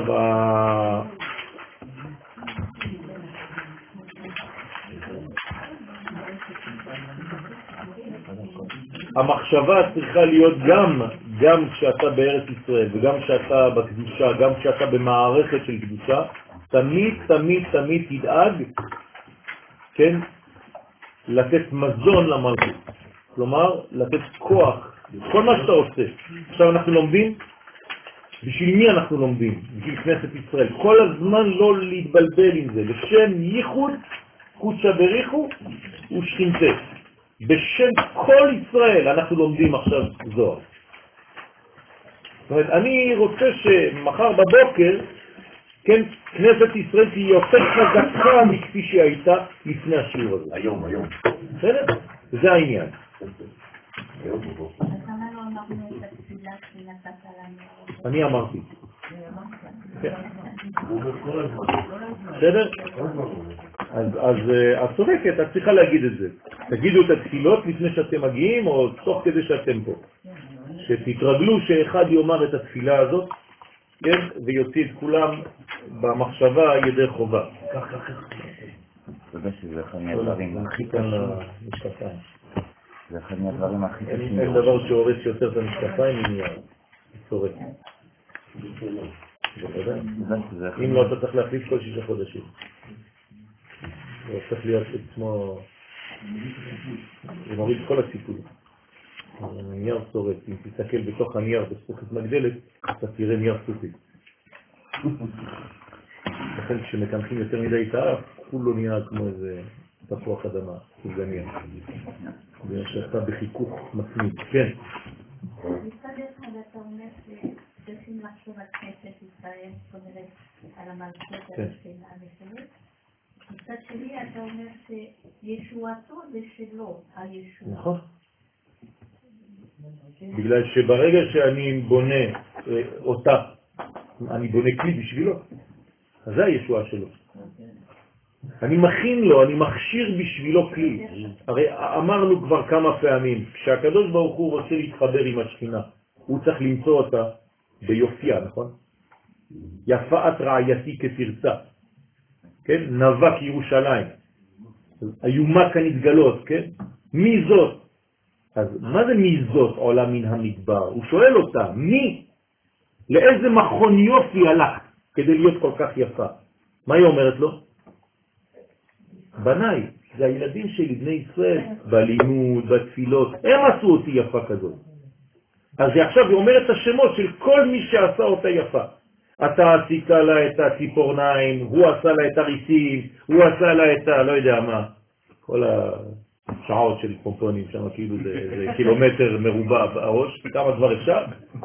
S2: המחשבה צריכה להיות גם גם כשאתה בארץ ישראל וגם כשאתה בקדושה, גם כשאתה במערכת של קדושה, תמיד, תמיד, תמיד תדאג, כן, לתת מזון למלכות. כלומר, לתת כוח, כל מה שאתה עושה. עכשיו אנחנו לומדים, בשביל מי אנחנו לומדים? בשביל כנסת ישראל. כל הזמן לא להתבלבל עם זה. בשם ייחוד, קודשא בריחו ושכינתה. בשם כל ישראל אנחנו לומדים עכשיו זוהר. זאת אומרת, אני רוצה שמחר בבוקר, כן, כנסת ישראל תהיה יותר חזקה מכפי שהייתה לפני השיעור הזה.
S4: היום, היום.
S2: בסדר? זה העניין.
S4: היום בבוקר.
S5: אז למה לא אמרנו את התפילה שנתת לנו?
S2: אני אמרתי.
S4: הוא אומר כל הזמן.
S2: בסדר?
S4: כל הזמן.
S2: אז, אז את צודקת, את צריכה להגיד את זה. תגידו את התפילות לפני שאתם מגיעים, או תוך כדי שאתם פה. שתתרגלו שאחד יאמר את התפילה הזאת, כן? ויוציא את כולם במחשבה ידי חובה.
S4: כך, כך, כך.
S1: אתה יודע שזה אחד מהדברים הכי
S2: כאן
S1: קשים.
S2: למשקפיים.
S1: זה אחד מהדברים הכי קשים.
S2: אין דבר שהורס יותר את המשקפיים מנייר. צורק. אם לא, אתה צריך להחליף כל שישה חודשים. הוא צריך להיות עצמו, הוא מוריד כל הסיפור. הנייר צורק, אם תסתכל בתוך הנייר בספוכת מגדלת, אתה תראה נייר סופי. לכן כשמקנחים יותר מדי את האף, כולו נהיה כמו איזה תפוח אדמה, סוגניה. זה שאתה בחיכוך מתמיד. כן.
S5: מצד אחד אתה אומר שצריכים לחשוב על כנסת ישראל, זאת אומרת, על המלכות, על השאלה ושלו. מצד שני אתה אומר שישועתו זה שלו, הישוע.
S2: נכון. בגלל שברגע שאני בונה אותה, אני בונה כלי בשבילו, אז זה הישועה שלו. אני מכין לו, אני מכשיר בשבילו כלי. הרי אמרנו כבר כמה פעמים, כשהקדוש ברוך הוא רוצה להתחבר עם השכינה, הוא צריך למצוא אותה ביופייה, נכון? יפאת רעייתי כתרצה, כן? נבק ירושלים, איומה כנתגלות, כן? מי זאת? אז מה זה מי זאת עולה מן המדבר? הוא שואל אותה, מי? לאיזה מכון יופי הלך כדי להיות כל כך יפה? מה היא אומרת לו? בניי, זה הילדים שלי, בני ישראל, בלימוד, בתפילות, הם עשו אותי יפה כזאת. אז עכשיו היא אומרת את השמות של כל מי שעשה אותה יפה. אתה עשית לה את הציפורניים, הוא עשה לה את הריסים, הוא עשה לה את ה... לא יודע מה, כל השעות של פומפונים שם, כאילו זה, זה קילומטר מרובע בראש, כמה דבר אפשר.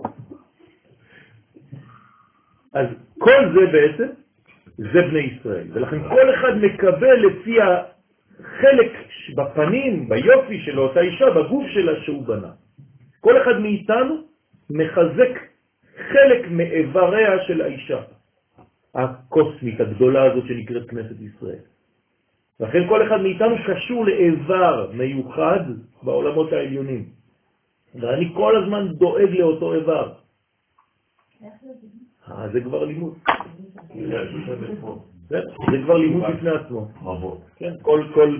S2: אז כל זה בעצם, זה בני ישראל, ולכן כל אחד מקבל לפי החלק בפנים, ביופי של אותה אישה, בגוף שלה שהוא בנה. כל אחד מאיתנו מחזק חלק מאיבריה של האישה, הקוסמית הגדולה הזאת שנקראת כנסת ישראל. לכן כל אחד מאיתנו קשור לאיבר מיוחד בעולמות העליונים. ואני כל הזמן דואג לאותו איבר. אה, זה כבר לימוד. זה כבר לימוד בפני עצמו. כן, כל, כל,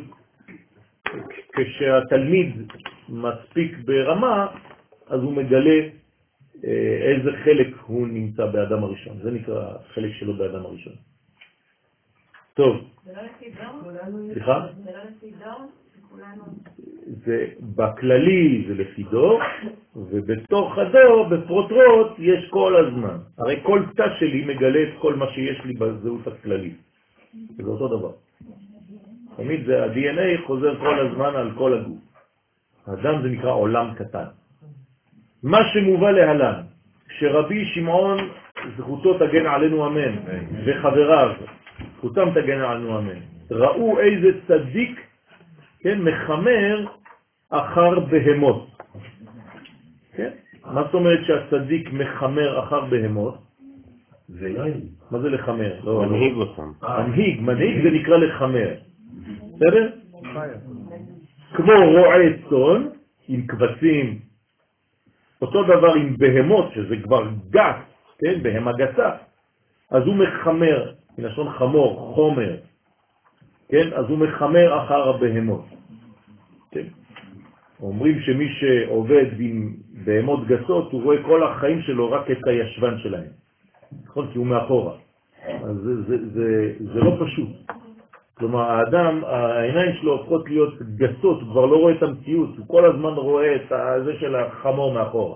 S2: כשהתלמיד מספיק ברמה, אז הוא מגלה איזה חלק הוא נמצא באדם הראשון. זה נקרא חלק שלו באדם הראשון. טוב.
S5: זה לא לפי דור?
S2: סליחה?
S5: זה לא לפי דור?
S2: זה בכללי זה לפי דור, ובתוך הדור, בפרוטרוט, יש כל הזמן. הרי כל תא שלי מגלה את כל מה שיש לי בזהות הכללית. זה אותו דבר. תמיד זה ה-די אן איי חוזר כל הזמן על כל הגוף. האדם זה נקרא עולם קטן. מה שמובא להלן, שרבי שמעון זכותו תגן עלינו אמן, וחבריו זכותם תגן עלינו אמן, ראו איזה צדיק, כן, מחמר אחר בהמות. כן? מה זאת אומרת שהצדיק מחמר אחר בהמות?
S4: זה יין.
S2: מה זה לחמר?
S6: מנהיג אותם.
S2: מנהיג, מנהיג זה נקרא לחמר. בסדר? כמו רועה צאן עם קבצים, אותו דבר עם בהמות, שזה כבר גס, כן, בהמה גסה. אז הוא מחמר, מלשון חמור, חומר. כן, אז הוא מחמר אחר הבהמות. כן? אומרים שמי שעובד עם בהמות גסות, הוא רואה כל החיים שלו רק את הישבן שלהם. נכון? כי הוא מאחורה. אז זה, זה, זה, זה לא פשוט. כלומר, האדם, העיניים שלו הופכות להיות גסות, הוא כבר לא רואה את המציאות, הוא כל הזמן רואה את זה של החמור מאחורה.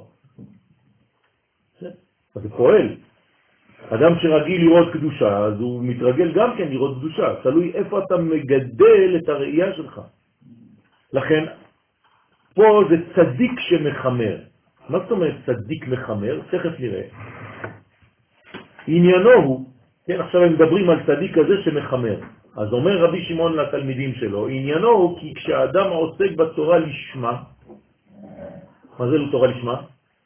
S2: אז זה פועל. אדם שרגיל לראות קדושה, אז הוא מתרגל גם כן לראות קדושה. תלוי איפה אתה מגדל את הראייה שלך. לכן, פה זה צדיק שמחמר. מה זאת אומרת צדיק מחמר? תכף נראה. עניינו הוא, כן, עכשיו הם מדברים על צדיק הזה שמחמר. אז אומר רבי שמעון לתלמידים שלו, עניינו הוא כי כשאדם עוסק בתורה לשמה, מה זה לא תורה לשמה?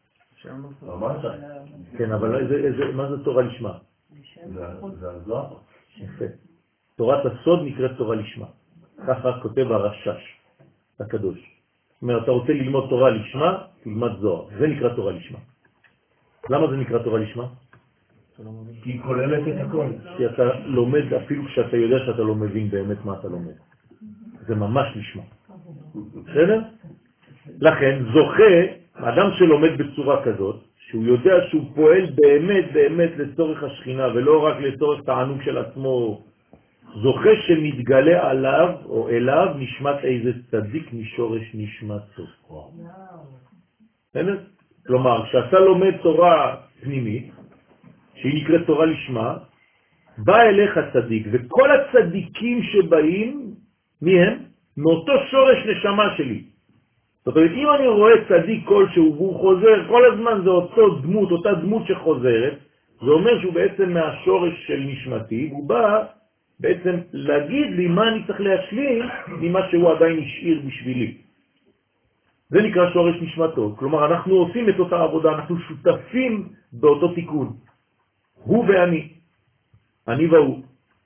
S2: כן, אבל איזה, איזה, מה זה תורה לשמה?
S4: זה הזוהר.
S2: יפה. תורת הסוד נקראת תורה לשמה. ככה כותב הרשש, הקדוש. זאת אומרת, אתה רוצה ללמוד תורה לשמה, תלמד זוהר. זה נקרא תורה לשמה. למה זה נקרא תורה לשמה?
S4: כי היא כוללת את הכל.
S2: כי אתה לומד אפילו כשאתה יודע שאתה לא מבין באמת מה אתה לומד. זה ממש לשמה. בסדר? לכן זוכה, אדם שלומד בצורה כזאת, שהוא יודע שהוא פועל באמת באמת לצורך השכינה ולא רק לצורך תענוג של עצמו, זוכה שמתגלה עליו או אליו נשמת איזה צדיק משורש נשמתו. בסדר? כלומר, כשאתה לומד תורה פנימית, שהיא נקראת תורה לשמה, בא אליך צדיק, וכל הצדיקים שבאים, מי הם? מאותו שורש נשמה שלי. זאת אומרת, אם אני רואה צדיק כלשהו והוא חוזר, כל הזמן זה אותו דמות, אותה דמות שחוזרת, זה אומר שהוא בעצם מהשורש של נשמתי, והוא בא בעצם להגיד לי מה אני צריך להשלים ממה שהוא עדיין השאיר בשבילי. זה נקרא שורש נשמתו. כלומר, אנחנו עושים את אותה עבודה, אנחנו שותפים באותו תיקון. הוא ואני, אני והוא.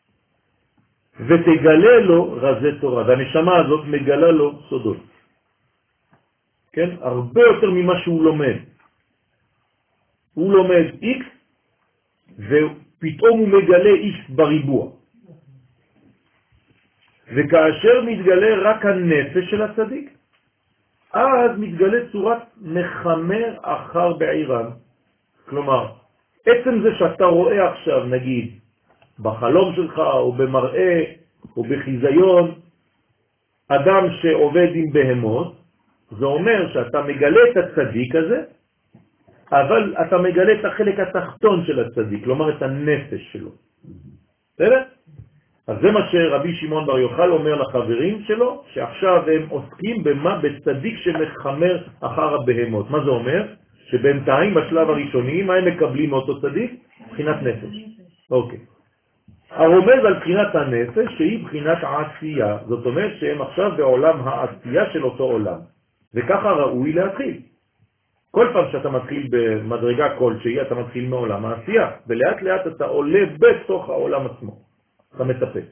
S2: ותגלה לו רזי תורה, והנשמה הזאת מגלה לו סודות. כן? הרבה יותר ממה שהוא לומד. הוא לומד X, ופתאום הוא מגלה X בריבוע. וכאשר מתגלה רק הנפש של הצדיק, אז מתגלה צורת מחמר אחר בעירם. כלומר, עצם זה שאתה רואה עכשיו, נגיד, בחלום שלך או במראה או בחיזיון, אדם שעובד עם בהמות, זה אומר שאתה מגלה את הצדיק הזה, אבל אתה מגלה את החלק התחתון של הצדיק, כלומר את הנפש שלו. בסדר? אז זה מה שרבי שמעון בר יוחאי אומר לחברים שלו, שעכשיו הם עוסקים במה? בצדיק שמחמר אחר הבהמות. מה זה אומר? שבינתיים בשלב הראשוני, מה הם מקבלים מאותו צדיק? בחינת נפש. אוקיי. הרומז על בחינת הנפש שהיא בחינת העשייה. זאת אומרת שהם עכשיו בעולם העשייה של אותו עולם. וככה ראוי להתחיל. כל פעם שאתה מתחיל במדרגה כלשהי, אתה מתחיל מעולם העשייה. ולאט לאט אתה עולה בתוך העולם עצמו. אתה מטפס.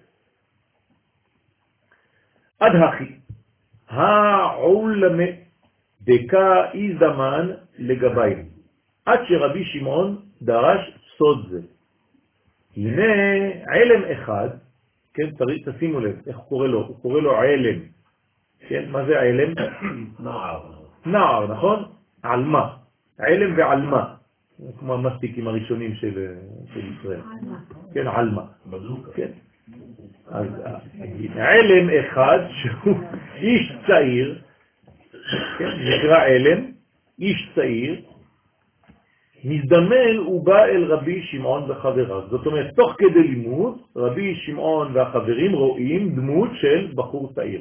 S2: עד הכי. העולמה דקה אי זמן לגביים. עד שרבי שמעון דרש סוד זה. הנה עלם אחד, כן, תשימו לב, איך הוא קורא לו? הוא קורא לו עלם. כן, מה זה עלם?
S4: נער.
S2: נער, נכון? עלמה. עלם ועלמה. כמו המסטיקים הראשונים של, של ישראל. כן, עלמה.
S4: בזוקה.
S2: כן. אז עלם אחד שהוא איש צעיר, כן, נקרא עלם, איש צעיר, מזדמן הוא בא אל רבי שמעון וחבריו. זאת אומרת, תוך כדי לימוד, רבי שמעון והחברים רואים דמות של בחור צעיר.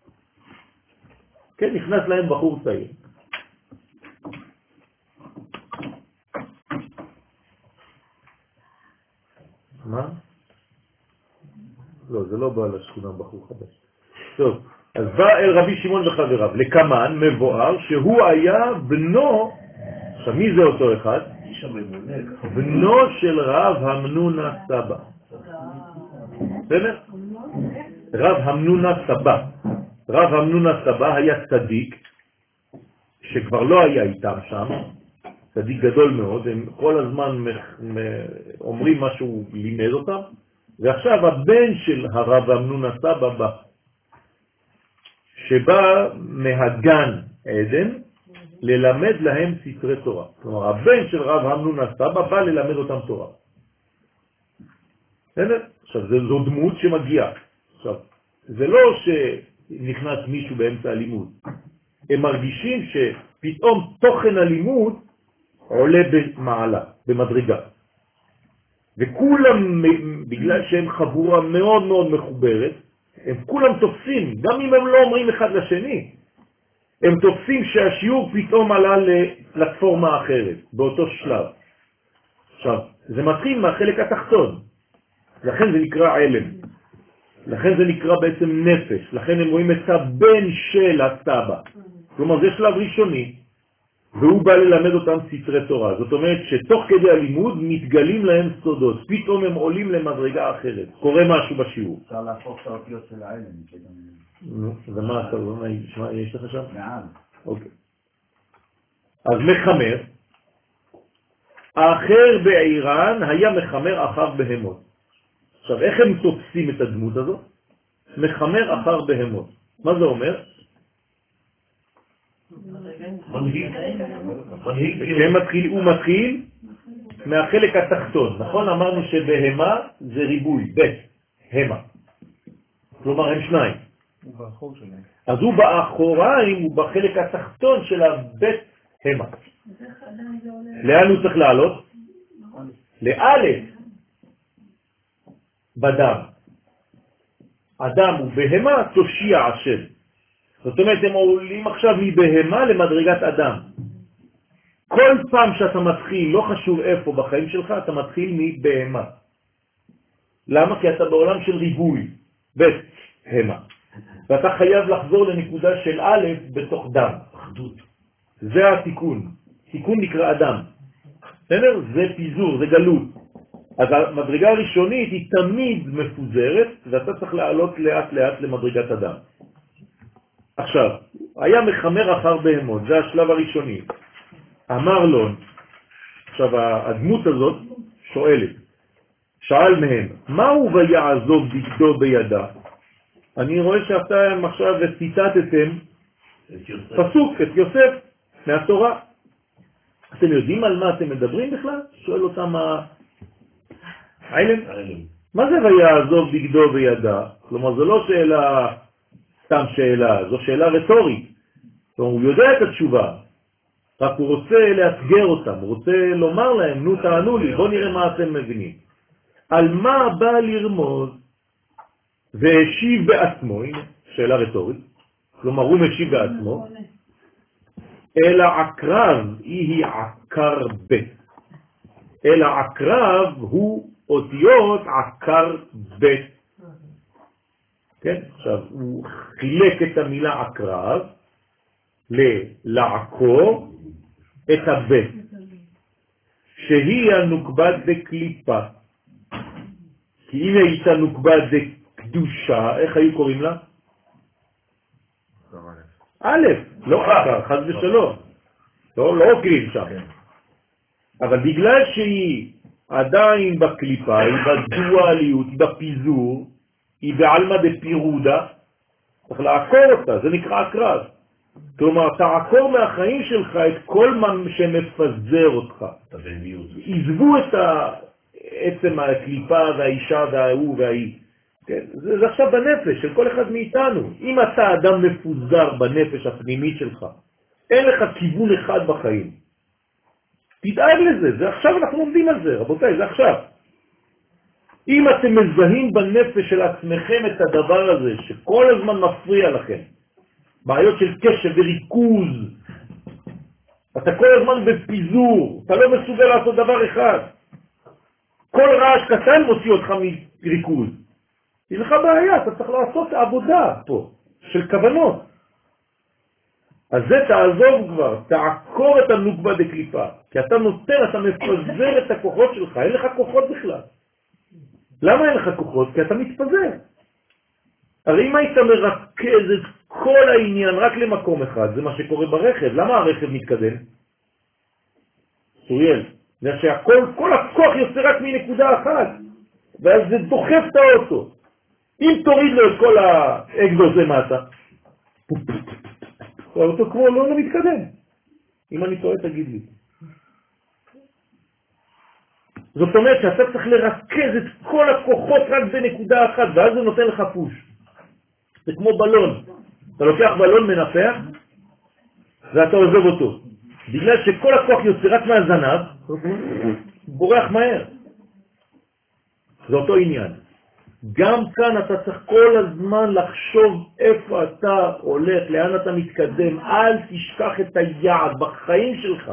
S2: כן, נכנס להם בחור צעיר. מה? לא, זה לא בא לשכונה בחור חדש. טוב, אז בא אל רבי שמעון וחבריו, לקמן מבואר שהוא היה בנו, עכשיו מי זה אותו אחד? בנו של רב המנונה סבא. בסדר? רב המנונה סבא. רב המנונה סבא היה צדיק, שכבר לא היה איתם שם, צדיק גדול מאוד, הם כל הזמן אומרים מה שהוא לימד אותם, ועכשיו הבן של הרב המנונה סבא בא, שבא מהגן עדן, ללמד להם ספרי תורה. כלומר, הבן של רב אמנון הסבא בא ללמד אותם תורה. עכשיו, זו דמות שמגיעה. עכשיו, זה לא שנכנס מישהו באמצע הלימוד. הם מרגישים שפתאום תוכן הלימוד עולה במעלה, במדרגה. וכולם, בגלל שהם חבורה מאוד מאוד מחוברת, הם כולם תופסים, גם אם הם לא אומרים אחד לשני, הם תופסים שהשיעור פתאום עלה לפלטפורמה אחרת, באותו שלב. עכשיו, זה מתחיל מהחלק התחתון, לכן זה נקרא עלם, לכן זה נקרא בעצם נפש, לכן הם רואים את הבן של הסבא. כלומר, זה שלב ראשוני, והוא בא ללמד אותם ספרי תורה. זאת אומרת שתוך כדי הלימוד מתגלים להם סודות, פתאום הם עולים למדרגה אחרת, קורה משהו בשיעור.
S1: אפשר להפוך את האותיות של העלם.
S2: נו, ומה אתה אומר? יש לך שם?
S1: מעל.
S2: אוקיי. אז מחמר, האחר בעירן היה מחמר אחר בהמות. עכשיו, איך הם תופסים את הדמות הזאת? מחמר אחר בהמות. מה זה אומר? מתחיל, הוא מתחיל מהחלק התחתון, נכון? אמרנו שבהמה זה ריבוי, בית, המה. כלומר הם שניים. אז הוא באחוריים, הוא בחלק התחתון של הבית המה. לאן הוא צריך לעלות? לאלף. בדם. אדם הוא בהמה, תושיע השם. זאת אומרת, הם עולים עכשיו מבהמה למדרגת אדם. כל פעם שאתה מתחיל, לא חשוב איפה בחיים שלך, אתה מתחיל מבהמה. למה? כי אתה בעולם של ריבוי, בית המה. ואתה חייב לחזור לנקודה של א' בתוך דם. אחדות. זה התיקון. תיקון נקרא אדם. בסדר? זה פיזור, זה גלות. אז המדרגה הראשונית היא תמיד מפוזרת, ואתה צריך לעלות לאט לאט למדרגת אדם. עכשיו, היה מחמר אחר בהמות, זה השלב הראשוני. אמר לו, עכשיו הדמות הזאת שואלת, שאל מהם, מהו ויעזוב בגדו בידה? אני רואה שאתם עכשיו ציטטתם פסוק, את יוסף, מהתורה. אתם יודעים על מה אתם מדברים בכלל? שואל אותם העלם. מה זה ויעזוב בגדו בידה? כלומר, זו לא שאלה... סתם שאלה, זו שאלה רטורית. הוא יודע את התשובה, רק הוא רוצה לאתגר אותם, הוא רוצה לומר להם, נו תענו לי, בוא נראה מה אתם מבינים. על מה בא לרמוז? והשיב בעצמו, הנה, שאלה רטורית, כלומר הוא משיב בעצמו, אלא עקרב היא עקר ב', אלא עקרב הוא אותיות עקר ב'. כן? עכשיו, הוא חילק את המילה עקרב ללעקור את הבית, שהיא הנוקבת דקליפה. כי אם הייתה נוקבת דקדושה, איך היו קוראים לה? א', לא עקר, חד ושלום. לא, לא עוקרים שם. אבל בגלל שהיא עדיין בקליפה, היא בדואליות, היא בפיזור, היא בעלמא דפירודה, צריך לעקור אותה, זה נקרא עקרב. כלומר, תעקור מהחיים שלך את כל מה שמפזר אותך. עזבו את עצם הקליפה והאישה והאהוא והאי. כן? זה, זה עכשיו בנפש של כל אחד מאיתנו. אם אתה אדם מפוזר בנפש הפנימית שלך, אין לך כיוון אחד בחיים. תדאג לזה, זה עכשיו אנחנו עומדים על זה, רבותיי, זה עכשיו. אם אתם מזהים בנפש של עצמכם את הדבר הזה, שכל הזמן מפריע לכם, בעיות של קשב וריכוז, אתה כל הזמן בפיזור, אתה לא מסוגל לעשות דבר אחד. כל רעש קטן מוציא אותך מריכוז. יש לך בעיה, אתה צריך לעשות עבודה פה, של כוונות. אז זה תעזוב כבר, תעקור את הנוקבה דקליפה, כי אתה נותן, אתה מפזר את הכוחות שלך, אין לך כוחות בכלל. למה אין לך כוחות? כי אתה מתפזר. הרי אם היית מרכז את כל העניין רק למקום אחד, זה מה שקורה ברכב. למה הרכב מתקדם? סוריאל, זה שהכל, כל הכוח יוצא רק מנקודה אחת, ואז זה דוחף את האוטו. אם תוריד לו את כל האגזוז למטה, אותו כמו לא, לא מתקדם. אם אני טועה, תגיד לי. זאת אומרת שאתה צריך לרכז את כל הכוחות רק בנקודה אחת, ואז זה נותן לך פוש. זה כמו בלון. אתה לוקח בלון מנפח, ואתה עוזב אותו. בגלל שכל הכוח יוצא רק מהזנב, בורח מהר. זה אותו עניין. גם כאן אתה צריך כל הזמן לחשוב איפה אתה הולך, לאן אתה מתקדם. אל תשכח את היעד בחיים שלך.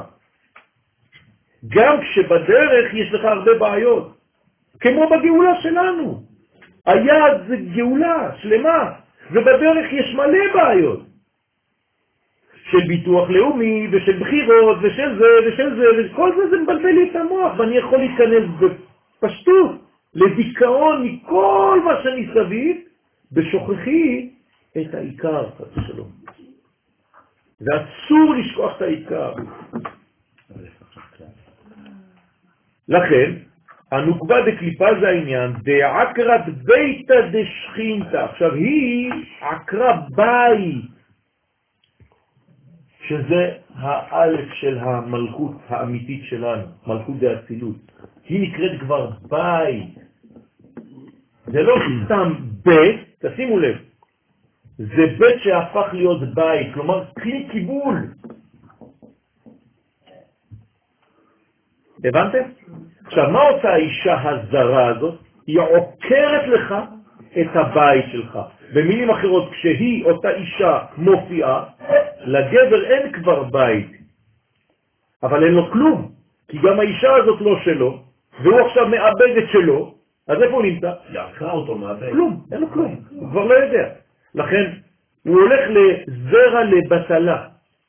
S2: גם כשבדרך יש לך הרבה בעיות. כמו בגאולה שלנו. היעד זה גאולה שלמה, ובדרך יש מלא בעיות. של ביטוח לאומי, ושל בחירות, ושל זה, ושל זה, וכל זה זה מבלבל לי את המוח, ואני יכול להיכנס בפשטות, לדיכאון מכל מה שמסביב, בשוכחי את העיקר, חס ושלום. ואסור לשכוח את העיקר. לכן, הנוקבה דקליפה זה העניין, דעקרת ביתא דשכינתא. עכשיו, היא עקרה בית, שזה האלף של המלכות האמיתית שלנו, מלכות דאצילות. היא נקראת כבר בית. זה לא סתם בית, תשימו לב, זה בית שהפך להיות בית, כלומר כלי קיבול. הבנתם? עכשיו, מה עושה האישה הזרה הזאת? היא עוקרת לך את הבית שלך. במילים אחרות, כשהיא, אותה אישה, מופיעה, לגבר אין כבר בית. אבל אין לו כלום, כי גם האישה הזאת לא שלו, והוא עכשיו מאבד את שלו, אז איפה הוא נמצא?
S4: יעקרה אותו מאבד.
S2: כלום, אין לו כלום, הוא כבר לא יודע. לכן, הוא הולך לזרע לבטלה.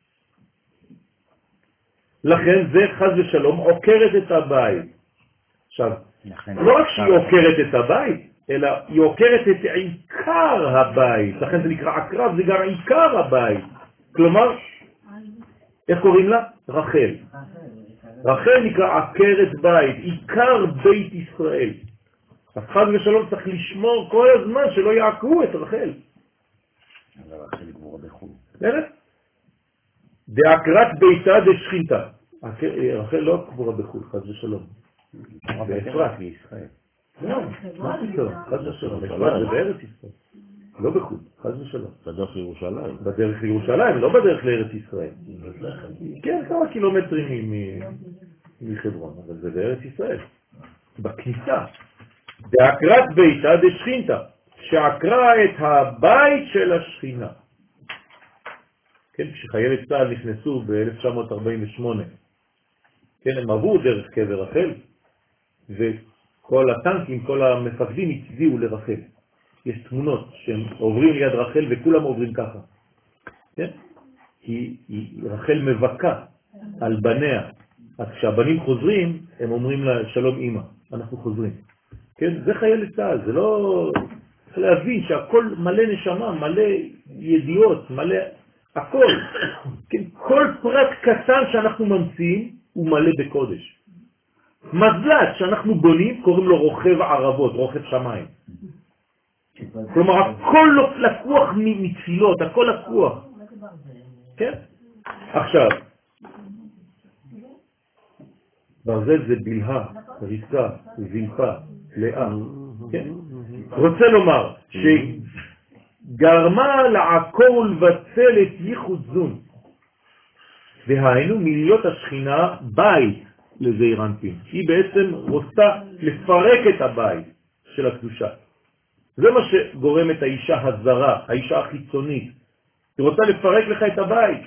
S2: לכן זה חס ושלום עוקרת את הבית. עכשיו, לא רק שהיא עוקרת את הבית, אלא היא עוקרת את עיקר הבית. לכן זה נקרא עקרב, זה גם עיקר הבית. כלומר, איך קוראים לה? רחל. רחל נקרא עקרת בית, עיקר בית ישראל. אז חס ושלום צריך לשמור כל הזמן שלא יעקרו את רחל.
S1: אבל רחל היא גמורה בחו"ל.
S2: באמת? דעקרת ביתה דשכינתא. רחל לא גמורה בחו"ל, חס ושלום. באפרת.
S1: בישראל.
S2: לא, מה פתאום? חס ושלום. אפרת זה בארץ ישראל. לא בחו"ל, חס ושלום.
S4: בדרך לירושלים.
S2: בדרך לירושלים, לא בדרך לארץ ישראל. כן, כמה קילומטרים מחברון, אבל זה בארץ ישראל. בכניסה. בעקרת ביתה דשכינתא, שעקרה את הבית של השכינה. כן, כשחיילי צה"ל נכנסו ב-אלף תשע מאות ארבעים ושמונה, כן, הם עברו דרך קבר רחל, וכל הטנקים, כל המפקדים הצביעו לרחל. יש תמונות שהם עוברים ליד רחל וכולם עוברים ככה. כן? כי רחל מבכה על בניה. אז כשהבנים חוזרים, הם אומרים לה שלום אמא, אנחנו חוזרים. כן? זה חיילי צה"ל, זה לא... צריך להבין שהכל מלא נשמה, מלא ידיעות, מלא... הכל. כן? כל פרט קטן שאנחנו ממציאים הוא מלא בקודש. מזל"ט שאנחנו בונים, קוראים לו רוכב ערבות, רוכב שמיים. כלומר, הכל לא לקוח מתפילות, הכל לקוח. כן? עכשיו, ברזל זה בלהה, ריסה, זלפה, לאה. כן? רוצה לומר שגרמה לעקור ולבצל את ייחוד זון. והיינו מלהיות השכינה בית לזעיר אנפין. היא בעצם רוצה לפרק את הבית של הקדושה. זה מה שגורם את האישה הזרה, האישה החיצונית. היא רוצה לפרק לך את הבית.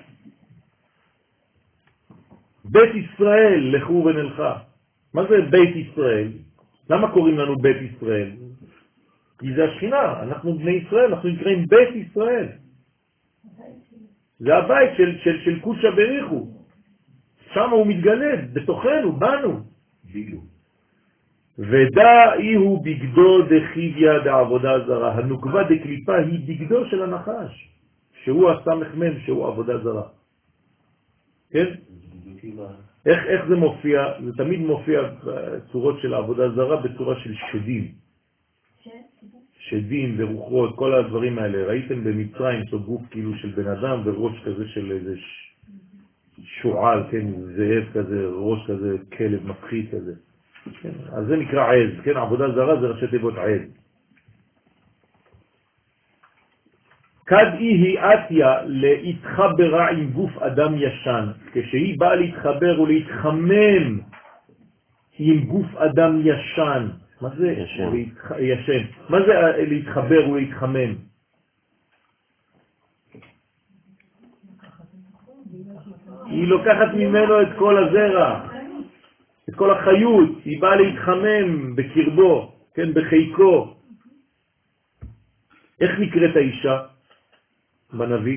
S2: בית ישראל, לכו ונלכה. מה זה בית ישראל? למה קוראים לנו בית ישראל? כי זה השכינה, אנחנו בני ישראל, אנחנו נקראים בית ישראל. זה הבית של, של, של קודשא בריחו. שם הוא מתגלה, בתוכנו, בנו.
S4: בילו.
S2: ודא אי הוא בגדו דחיביה דעבודה זרה. הנוקבה דקליפה היא בגדו של הנחש, שהוא הסמך מם, שהוא עבודה זרה. כן? איך, איך זה מופיע? זה תמיד מופיע בצורות של העבודה זרה בצורה של שדים. שדים ורוחות, כל הדברים האלה. ראיתם במצרים אותו גוף כאילו של בן אדם וראש כזה של איזה שועל, כן, זאב כזה, ראש כזה, כלב מפחיד כזה. כן? אז זה נקרא עז, כן, עבודה זרה זה ראשי תיבות עז. כד היא אתיה להתחברה עם גוף אדם ישן, כשהיא באה להתחבר ולהתחמם עם גוף אדם ישן. מה זה ישן? להתח... ישן. מה זה להתחבר ולהתחמם? היא לוקחת ממנו את כל הזרע, את כל החיות, היא באה להתחמם בקרבו, כן, בחיקו. איך נקראת האישה בנביא?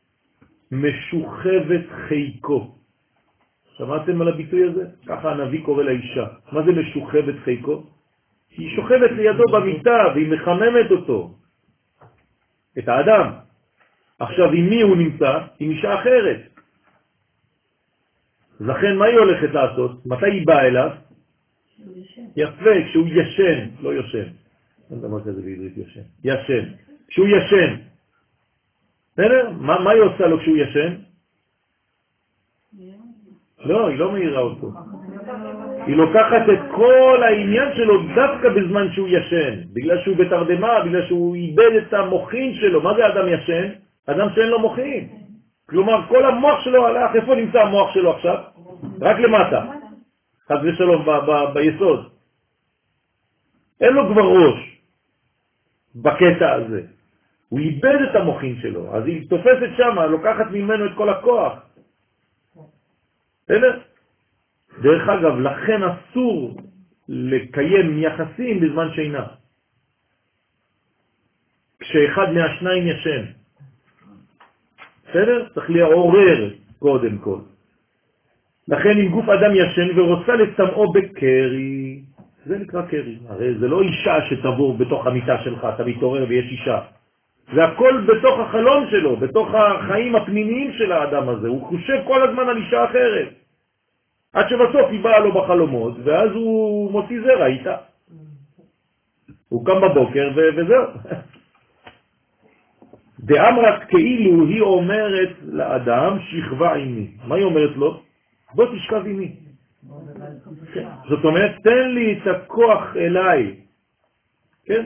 S2: משוכבת חיקו. שמעתם על הביטוי הזה? ככה הנביא קורא לאישה. מה זה משוכבת חיקו? היא שוכבת לידו במיטה והיא מחממת אותו, את האדם. עכשיו, עם מי הוא נמצא? עם אישה אחרת. לכן, מה היא הולכת לעשות? מתי היא באה אליו? יפה, כשהוא ישן, לא יושן. אין דבר כזה בעברית ישן. ישן. כשהוא ישן. בסדר? מה, מה היא עושה לו כשהוא ישן? לא, היא לא מהירה אותו. היא לוקחת את כל העניין שלו דווקא בזמן שהוא ישן, בגלל שהוא בתרדמה, בגלל שהוא איבד את המוחין שלו. מה זה אדם ישן? אדם שאין לו מוחין. כלומר, כל המוח שלו הלך, איפה נמצא המוח שלו עכשיו? רק למטה. חס ושלום, ב- ב- ביסוד. אין לו כבר ראש בקטע הזה. הוא איבד את המוחין שלו, אז היא תופסת שם, לוקחת ממנו את כל הכוח. בסדר? דרך אגב, לכן אסור לקיים יחסים בזמן שינה. כשאחד מהשניים ישן. בסדר? צריך לעורר קודם כל. לכן אם גוף אדם ישן ורוצה לצמאו בקרי, זה נקרא קרי. הרי זה לא אישה שתבור בתוך המיטה שלך, אתה מתעורר ויש אישה. זה הכל בתוך החלום שלו, בתוך החיים הפנימיים של האדם הזה. הוא חושב כל הזמן על אישה אחרת. עד שבסוף היא באה לו בחלומות, ואז הוא מוציא זרע איתה. הוא קם בבוקר ו- וזהו. דאמרת כאילו היא אומרת לאדם שכבה עימי. מה היא אומרת לו? בוא תשכב עימי. זאת אומרת, תן לי את הכוח אליי. כן?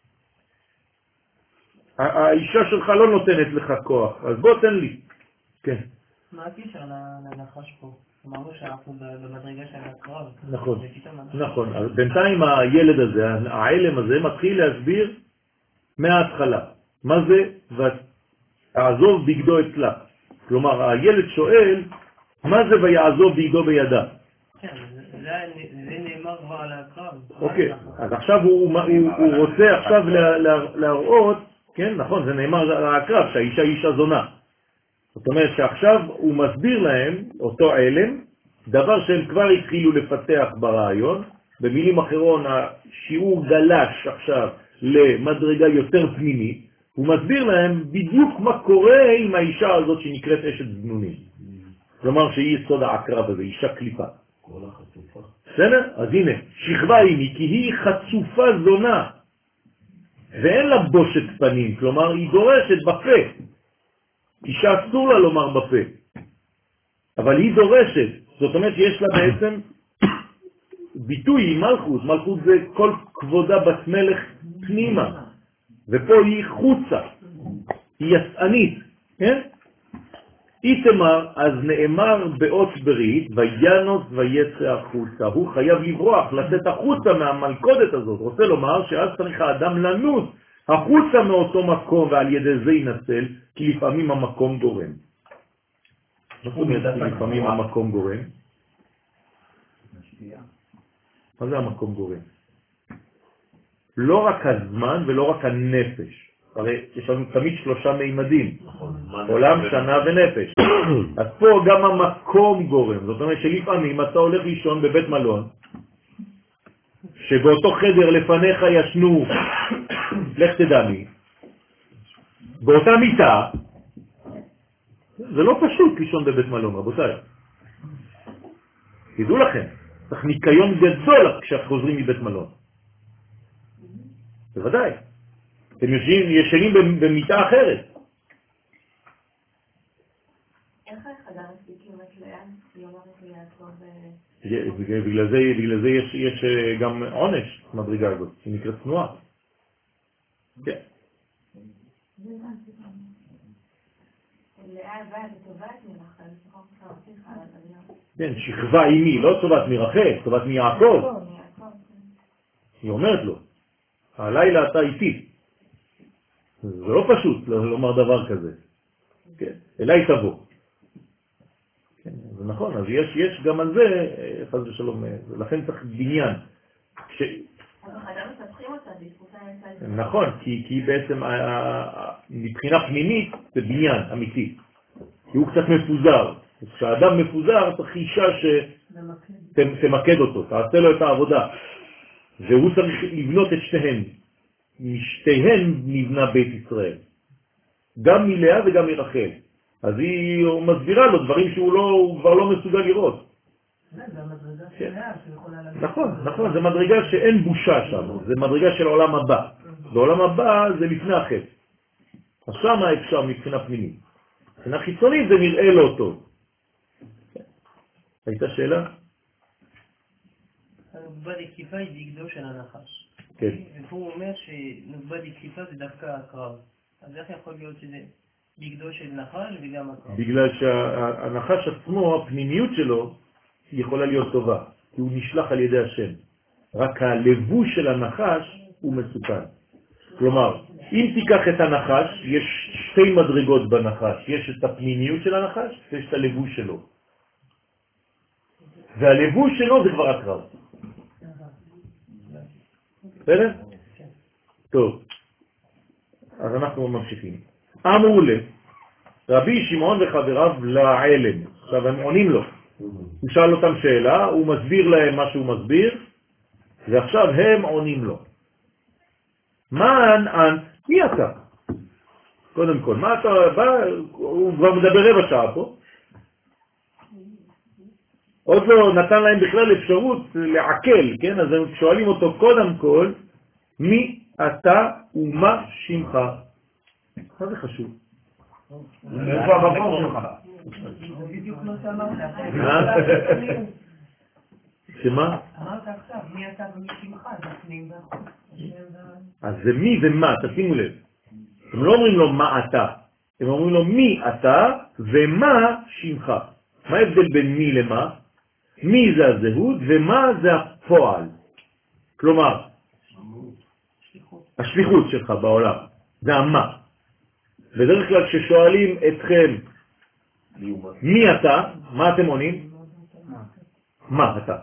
S2: האישה שלך לא נותנת לך כוח, אז בוא תן לי. כן.
S3: מה הקשר לנחש פה? אמרנו שאנחנו במדרגה של הקרב.
S2: נכון, נכון. בינתיים הילד הזה, העלם הזה, מתחיל להסביר מההתחלה. מה זה? ויעזוב בגדו אצלה. כלומר, הילד שואל, מה זה ויעזוב בגדו בידה?
S3: כן, זה נאמר כבר על הקרב.
S2: אוקיי, אז עכשיו הוא רוצה עכשיו להראות, כן, נכון, זה נאמר על הקרב, שהאישה היא אישה זונה. זאת אומרת שעכשיו הוא מסביר להם, אותו עלם, דבר שהם כבר התחילו לפתח ברעיון. במילים אחרות, השיעור גלש עכשיו למדרגה יותר פנימית. הוא מסביר להם בדיוק מה קורה עם האישה הזאת שנקראת אשת זנונים. כלומר שהיא יסוד העקרב הזה, אישה קליפה.
S4: כל החצופה.
S2: בסדר? אז הנה, שכבה עימי, כי היא חצופה זונה. ואין לה בושת פנים, כלומר היא דורשת בפה. אישה אסור לה לומר בפה. אבל היא דורשת. זאת אומרת שיש לה בעצם ביטוי מלכות. מלכות זה כל כבודה בת מלך פנימה. ופה היא חוצה. היא יסענית. כן? איתמר, אז נאמר באות ברית, וינוס ויצא החוצה. הוא חייב לברוח, לצאת החוצה מהמלכודת הזאת. רוצה לומר שאז צריך האדם לנוס החוצה מאותו מקום, ועל ידי זה ינצל, כי לפעמים המקום גורם. מה זאת אומרת לפעמים המקום גורם? מה זה המקום גורם? לא רק הזמן ולא רק הנפש. הרי יש לנו תמיד שלושה מימדים, עולם, שנה ונפש. אז פה גם המקום גורם. זאת אומרת שלפעמים אתה הולך לישון בבית מלון, שבאותו חדר לפניך ישנו, לך תדע מי, באותה מיטה, זה לא פשוט לישון בבית מלון, רבותיי. תדעו לכם, צריך ניקיון גדול כשחוזרים מבית מלון. בוודאי. הם ישנים במיטה אחרת.
S5: איך החדר הספיקים את לאן? היא אומרת לי לעצור ב...
S2: בגלל זה, בגלל זה יש, יש גם עונש, מדרגה הזאת, היא נקראת תנועה. כן.
S5: לאן באה לטובת מרחל, לפחות כרציך על הדמיון.
S2: כן, שכבה היא מי, לא טובת מרחל, טובת מיעקב. היא אומרת לו, הלילה אתה איתי. זה לא פשוט לומר דבר כזה. כן, אליי תבוא. כן, זה נכון, אז יש, יש גם על זה, חס ושלום, לכן צריך בניין. ש...
S5: אבל חייב מספחים אותה, בזכותה הייתה...
S2: נכון, כי, כי בעצם מבחינה פנימית זה בניין אמיתי. כי הוא קצת מפוזר. כשאדם מפוזר צריך אישה שתמקד אותו, תעשה לו את העבודה. והוא צריך לבנות את שתיהן. משתיהן נבנה בית ישראל. גם מלאה וגם מרחל. אז היא מסבירה לו דברים שהוא לא, הוא כבר לא מסוגל לראות.
S3: זה המדרגה של לאה שיכולה להגיד.
S2: נכון, נכון, זה מדרגה שאין בושה שם. זה מדרגה של העולם הבא. בעולם הבא זה לפני החטא. אז שם אפשר מבחינה פנימית. מבחינה חיצונית זה נראה לא טוב. הייתה שאלה?
S3: נוגבה דקיפה היא דגדו של הנחש.
S2: כן.
S3: ופה הוא אומר שנוגבה דקיפה זה דווקא הקרב. אז איך יכול להיות שזה דגדו של נחש וגם הקרב?
S2: בגלל שהנחש עצמו, הפנימיות שלו, יכולה להיות טובה. כי הוא נשלח על ידי השם. רק הלבוש של הנחש הוא מסוכן. כלומר, אם תיקח את הנחש, יש שתי מדרגות בנחש. יש את הפנימיות של הנחש ויש את הלבוש שלו. והלבוש שלו זה כבר הקרב. בסדר? טוב. אז אנחנו ממשיכים. אמרו לה, רבי שמעון וחבריו לעלם. עכשיו הם עונים לו. הוא שאל אותם שאלה, הוא מסביר להם מה שהוא מסביר, ועכשיו הם עונים לו. מה אנ, מי אתה? קודם כל, מה אתה בא? הוא כבר מדבר רבע שעה פה. עוד לא נתן להם בכלל אפשרות לעכל, כן? אז הם שואלים אותו קודם כל, מי אתה ומה שמך? מה זה חשוב?
S1: איפה המקור שלך?
S3: זה בדיוק לא שאמרת.
S2: שמה?
S3: אמרת עכשיו, מי אתה ומי שמך, זה פנים והחוץ.
S2: אז זה מי ומה, תשימו לב. הם לא אומרים לו מה אתה, הם אומרים לו מי אתה ומה שמך. מה ההבדל בין מי למה? מי זה הזהות ומה זה הפועל. כלומר, השליחות שלך בעולם, זה המה. בדרך כלל כששואלים אתכם מי אתה, מה אתם עונים? מה אתה?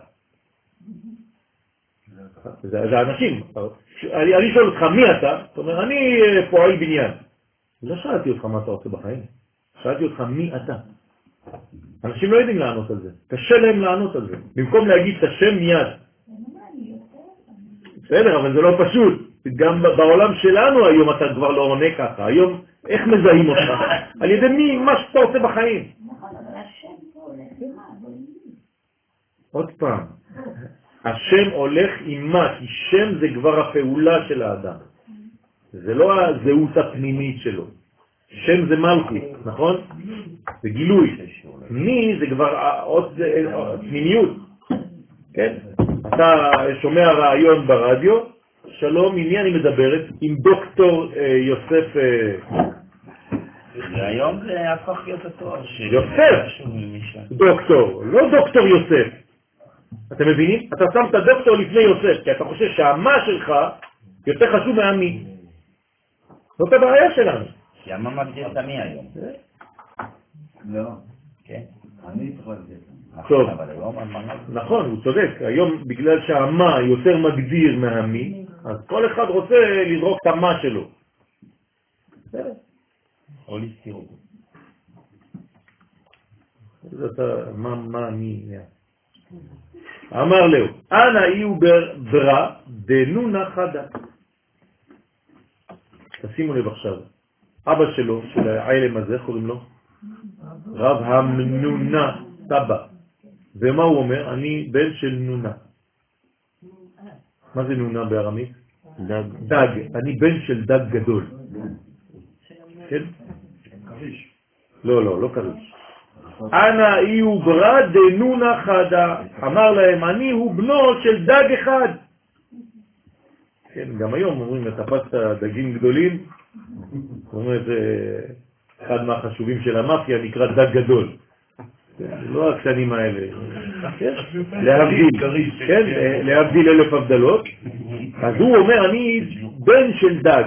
S2: זה, זה אנשים. אני, אני שואל אותך מי אתה, זאת אומרת אני פועל בניין. לא שאלתי אותך מה אתה עושה בחיים, שאלתי אותך מי אתה. אנשים לא יודעים לענות על זה, קשה להם לענות על זה. במקום להגיד את השם מיד. בסדר, אבל זה לא פשוט. גם בעולם שלנו היום אתה כבר לא עונה ככה. היום איך מזהים אותך? על ידי מי, מה שאתה עושה בחיים.
S5: נכון, אבל השם פה הולך עם מה, אבל עם מי?
S2: עוד פעם, השם הולך עם מה? כי שם זה כבר הפעולה של האדם. זה לא הזהות הפנימית שלו. שם זה מלכות, נכון? זה גילוי. מי זה כבר עוד פנימיות. כן? אתה שומע רעיון ברדיו, שלום, עם מי אני מדברת? עם דוקטור יוסף...
S1: היום זה הפך להיות התואר.
S2: יוסף! דוקטור, לא דוקטור יוסף. אתם מבינים? אתה שם את הדוקטור לפני יוסף, כי אתה חושב שהמה שלך יותר חשוב מהמי. זאת הבעיה שלנו.
S1: כי המה מגדיר את המי היום.
S4: לא,
S1: כן.
S4: אני צריך להגדיר.
S2: טוב.
S1: אבל היום המה...
S2: נכון, הוא צודק. היום בגלל שהמה יותר מגדיר מהמי, אז כל אחד רוצה לזרוק את המה שלו.
S1: או לסתירות.
S2: מה, מה, מי, אמר לו, אנא איהו ברא דנונה חדה. תשימו לב עכשיו, אבא שלו, של העלם הזה, קוראים לו רב המנונה סבא. ומה הוא אומר? אני בן של נונה. מה זה נונה בארמית? דג. דג, אני בן של דג גדול. כן? לא, לא, לא קריש. אנא אי הוא ברא דנונה חדה. אמר להם, אני הוא בנו של דג אחד. כן, גם היום אומרים, תפסת דגים גדולים, אומרים, זה אחד מהחשובים של המאפיה, נקרא דג גדול. לא הקטנים האלה. להבדיל, כן, להבדיל אלף הבדלות. אז הוא אומר, אני בן של דג.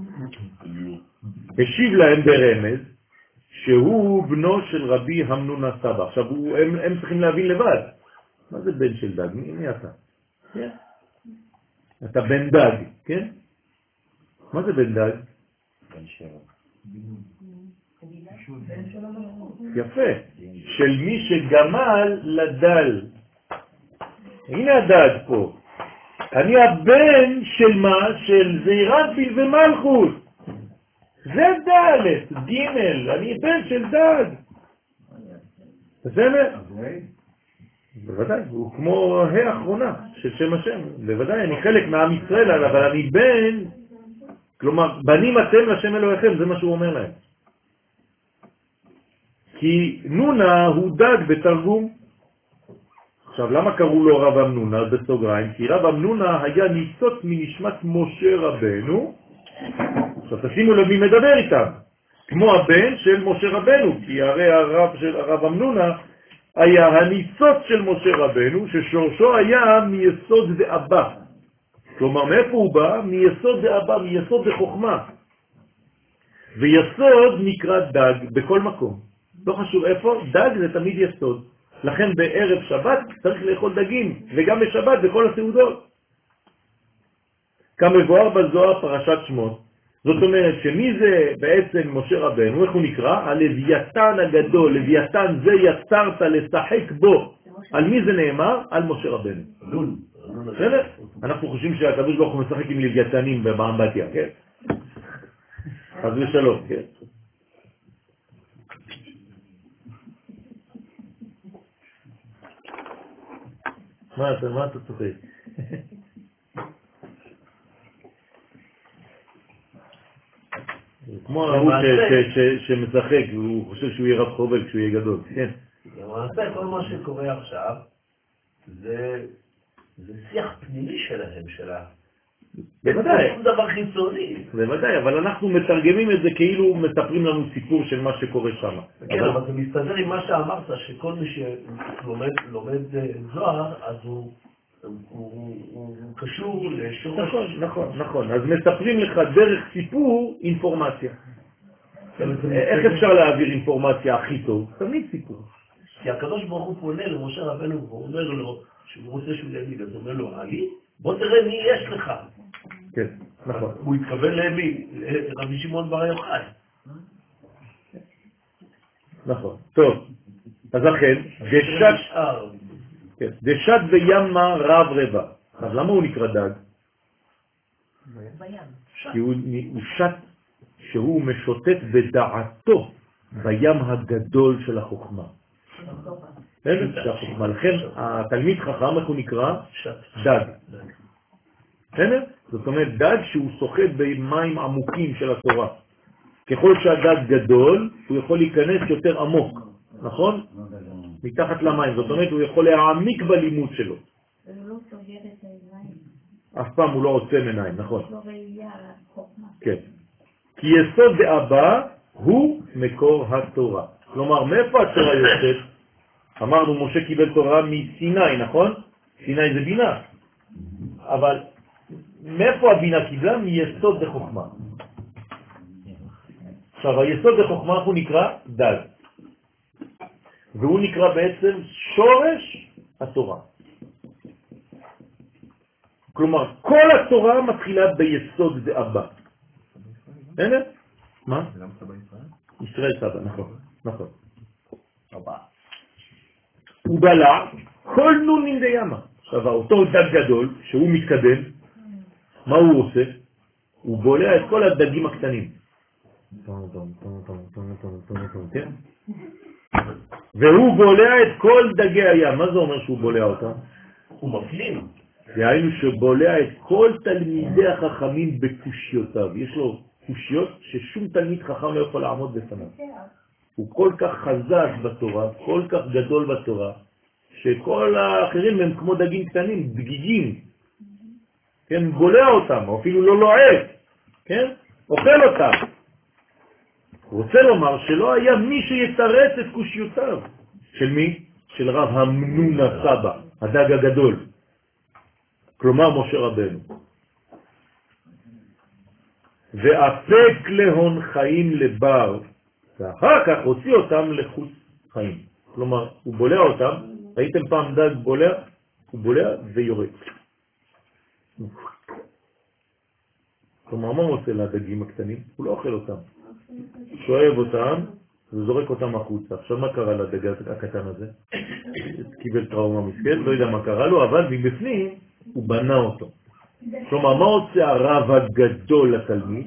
S2: השיב להם ברמז, שהוא בנו של רבי המנון הסבא. עכשיו, הוא, הם, הם צריכים להבין לבד. מה זה בן של דג? מי, מי אתה? כן? אתה בן דג, כן? מה זה בן דג?
S1: בן שבע.
S2: יפה. של מי שגמל לדל. הנה הדג פה. אני הבן של מה? של זעירנפיל ומלכות. זה ד' ג', אני בן של דג. בסדר? בוודאי, הוא כמו האחרונה של שם השם. בוודאי, אני חלק מעם ישראל, אבל אני בן, כלומר, בנים אתם לשם אלוהיכם, זה מה שהוא אומר להם. כי נונה הוא דג בתרגום. עכשיו, למה קראו לו רב אמנונה בסוגריים? כי רב אמנונה היה ניצוץ מנשמת משה רבנו. עכשיו תשימו למי מדבר איתם, כמו הבן של משה רבנו, כי הרי הרב של הרב אמנונה היה הניצוץ של משה רבנו, ששורשו היה מיסוד דאבא. כלומר, מאיפה הוא בא? מיסוד דאבא, מיסוד דחוכמה. ויסוד נקרא דג בכל מקום. לא חשוב איפה, דג זה תמיד יסוד. לכן בערב שבת צריך לאכול דגים, וגם בשבת בכל הסעודות. כמבואר בזוהר פרשת שמות. זאת אומרת שמי זה בעצם משה רבנו, איך הוא נקרא? הלוויתן הגדול, לוויתן זה יצרת לשחק בו. על מי זה נאמר? על משה רבנו. בסדר? אנחנו חושבים שהקדוש ברוך הוא משחק עם לוויתנים באמבטיה, כן? אז לשלום, כן? מה אתה, מה אתה צוחק? כמו ההוא שמשחק, הוא חושב שהוא יהיה רב חובל כשהוא יהיה גדול. כן.
S4: למעשה כל מה שקורה עכשיו זה שיח פנימי שלהם, שלה.
S2: בוודאי.
S4: זה דבר חיצוני.
S2: בוודאי, אבל אנחנו מתרגמים את זה כאילו מספרים לנו סיפור של מה שקורה שם.
S4: כן, אבל זה מסתדר עם מה שאמרת, שכל מי שלומד זוהר, אז הוא... הוא קשור לשורש.
S2: נכון, נכון, נכון. אז מספרים לך דרך סיפור אינפורמציה. איך אפשר להעביר אינפורמציה הכי טוב? תמיד סיפור.
S4: כי הקדוש ברוך הוא פונה למשה רבנו ואומר לו שהוא רוצה שהוא יגיד, אז הוא אומר לו, עלי, בוא תראה מי יש לך.
S2: כן, נכון.
S4: הוא התכוון למי? רבי שמעון בר יוחאי.
S2: נכון. טוב. אז לכן, דשת... כן, דשת וימה רב רבע. אז למה הוא נקרא דג? כי הוא שת שהוא משוטט בדעתו בים הגדול של החוכמה. לכן התלמיד חכם, איך הוא נקרא? דג. זאת אומרת, דג שהוא שוחה במים עמוקים של התורה. ככל שהדג גדול, הוא יכול להיכנס יותר עמוק, נכון? מתחת למים, זאת אומרת, הוא יכול להעמיק בלימוד שלו.
S5: הוא לא סוגר את העיניים.
S2: אף פעם הוא לא עוצם עיניים, נכון?
S5: יש לו ראייה חוכמה.
S2: כן. כי יסוד דאבא הוא מקור התורה. כלומר, מאיפה התורה יוצאת? אמרנו, משה קיבל תורה מסיני, נכון? סיני זה בינה. אבל מאיפה הבינה קיבלה? מיסוד דחוכמה. עכשיו, היסוד דחוכמה הוא נקרא דג. והוא נקרא בעצם שורש התורה. כלומר, כל התורה מתחילה ביסוד דאבא. הנה? מה? ישראל סבא, נכון. נכון. הוא בלע כל נונים דימה. עכשיו, אותו דג גדול, שהוא מתקדם, מה הוא עושה? הוא בולע את כל הדגים הקטנים. כן? והוא בולע את כל דגי הים. מה זה אומר שהוא בולע אותם?
S4: הוא מפלים.
S2: דהיינו שבולע את כל תלמידי החכמים בקושיותיו. יש לו קושיות ששום תלמיד חכם לא יכול לעמוד בפניו. הוא כל כך חזק בתורה, כל כך גדול בתורה, שכל האחרים הם כמו דגים קטנים, דגיגים. כן, בולע אותם, או אפילו לא לועט, כן? אוכל אותם. הוא רוצה לומר שלא היה מי שיתרץ את קושיותיו. של מי? של רב המנון הסבא, הדג הגדול. כלומר משה רבנו. ואפק להון חיים לבר, ואחר כך הוציא אותם לחוץ חיים. כלומר, הוא בולע אותם, ראיתם פעם דג בולע? הוא בולע ויורק. כלומר, מה הוא עושה לדגים הקטנים? הוא לא אוכל אותם. שואב אותם וזורק אותם החוצה. עכשיו, מה קרה לדג הקטן הזה? קיבל טראומה מסכן, לא יודע מה קרה לו, אבל מבפנים הוא בנה אותו. כלומר, מה עושה הרב הגדול לתלמיד?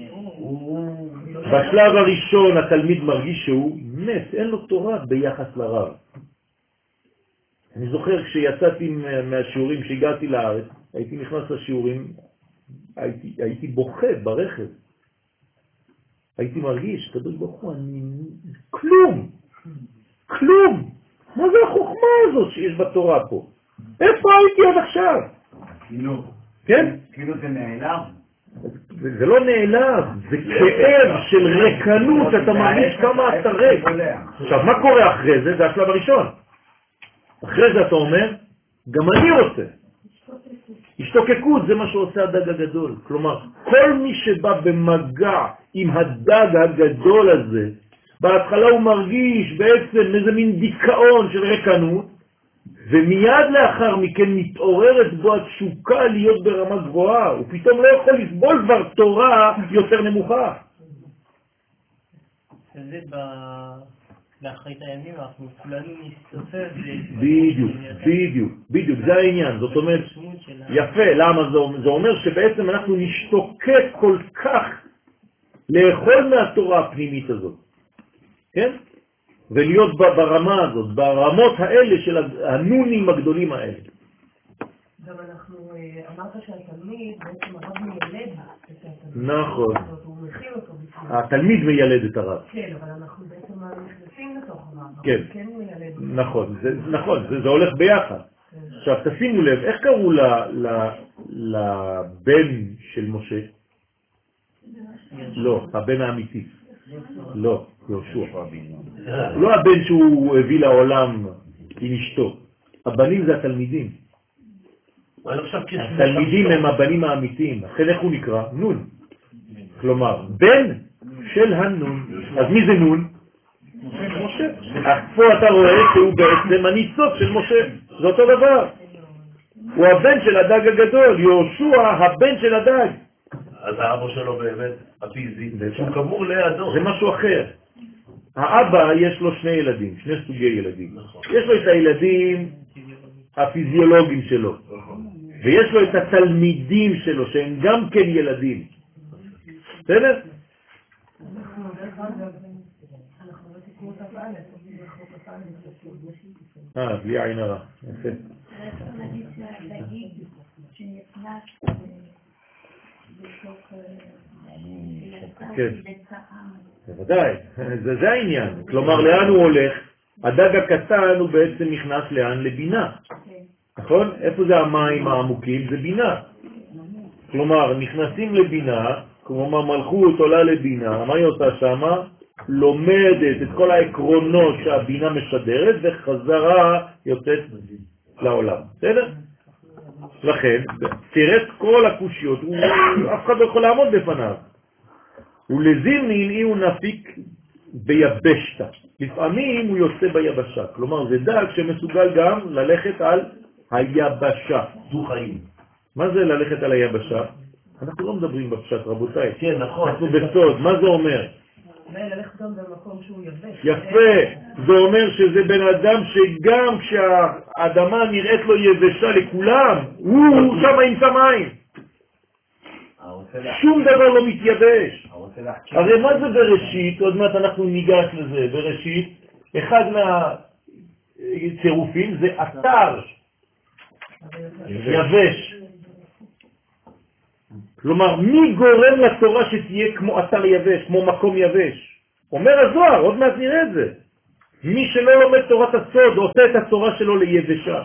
S2: בשלב הראשון התלמיד מרגיש שהוא מת, אין לו תורה ביחס לרב. אני זוכר כשיצאתי מהשיעורים, שהגעתי לארץ, הייתי נכנס לשיעורים, הייתי, הייתי בוכה ברכב. הייתי מרגיש, קדוש ברוך הוא, אני... כלום! כלום! מה זה החוכמה הזאת שיש בתורה פה? איפה הייתי עד עכשיו?
S1: כאילו,
S2: כן?
S1: כאילו זה נעלם.
S2: זה, זה לא נעלם, זה כאב של רקנות, שאתה מרגיש כמה אתה ריק. עכשיו, מה קורה אחרי זה? זה השלב הראשון. אחרי זה אתה אומר, גם אני רוצה. השתוקקות זה מה שעושה הדג הגדול. כלומר, כל מי שבא במגע עם הדג הגדול הזה, בהתחלה הוא מרגיש בעצם איזה מין דיכאון של רקנות, ומיד לאחר מכן מתעוררת בו התשוקה להיות ברמה גבוהה, הוא פתאום לא יכול לסבול כבר תורה יותר נמוכה.
S3: זה לאחרית הימים, אנחנו כולנו נסתופף.
S2: בדיוק, בדיוק, בדיוק, זה העניין. זאת אומרת, יפה, למה זה אומר שבעצם אנחנו נשתוקק כל כך לאכול מהתורה הפנימית הזאת, כן? ולהיות ברמה הזאת, ברמות האלה של הנונים הגדולים האלה.
S6: גם אנחנו, אמרת שהתלמיד בעצם הרב מיילד את התלמיד.
S2: נכון.
S6: הוא מכיל אותו בפנים.
S2: התלמיד מיילד את הרב.
S6: כן, אבל אנחנו בעצם נכנסים לתוך הרב.
S2: כן.
S6: כן מיילד.
S2: נכון, זה, נכון, זה, זה הולך ביחד. עכשיו תשימו לב, איך קראו ל, ל, לבן של משה? לא, הבן האמיתי. לא, יהושע. לא הבן שהוא הביא לעולם עם אשתו. הבנים זה התלמידים. התלמידים הם הבנים האמיתיים. אחרי איך הוא נקרא? נון. כלומר, בן של הנון. אז מי זה נון? משה. אז פה אתה רואה שהוא בעצם הניצוץ של משה. זה אותו דבר. הוא הבן של הדג הגדול. יהושע הבן של הדג.
S4: אז האבא שלו באמת הפיזי, שהוא קבור לידו.
S2: זה משהו אחר. האבא יש לו שני ילדים, שני סוגי ילדים. יש לו את הילדים הפיזיולוגיים שלו, ויש לו את התלמידים שלו, שהם גם כן ילדים. בסדר? אה, בלי עין הרע. יפה. כן, בוודאי, זה, זה העניין. כלומר, לאן הוא הולך? הדג הקטן הוא בעצם נכנס לאן? לבינה. נכון? איפה זה המים העמוקים? זה בינה. כלומר, נכנסים לבינה, כלומר מלכות עולה לבינה, מה היא עושה שמה? לומדת את כל העקרונות שהבינה משדרת וחזרה יוצאת לעולם. בסדר? לכן, תראה את כל הקושיות, הוא, אף אחד לא יכול לעמוד בפניו. ולזימנין אי הוא נפיק ביבשתה. לפעמים הוא יוצא ביבשה. כלומר, זה דג שמסוגל גם ללכת על היבשה.
S4: דו חיים.
S2: מה זה ללכת על היבשה? אנחנו לא מדברים בפשט, רבותיי.
S4: כן, נכון.
S2: אנחנו בסוד. מה זה אומר?
S6: ללכת גם במקום שהוא יבש.
S2: יפה. זה אומר שזה בן אדם שגם כשהאדמה נראית לו יבשה לכולם, הוא שם עם שמיים. שום דבר לא מתייבש. הרי מה זה בראשית? עוד מעט אנחנו ניגש לזה. בראשית, אחד מהצירופים זה אתר. יבש. כלומר, מי גורם לתורה שתהיה כמו אתר יבש, כמו מקום יבש? אומר הזוהר, עוד מעט נראה את זה. מי שלא לומד תורת הסוד, עושה את התורה שלו ליבשה.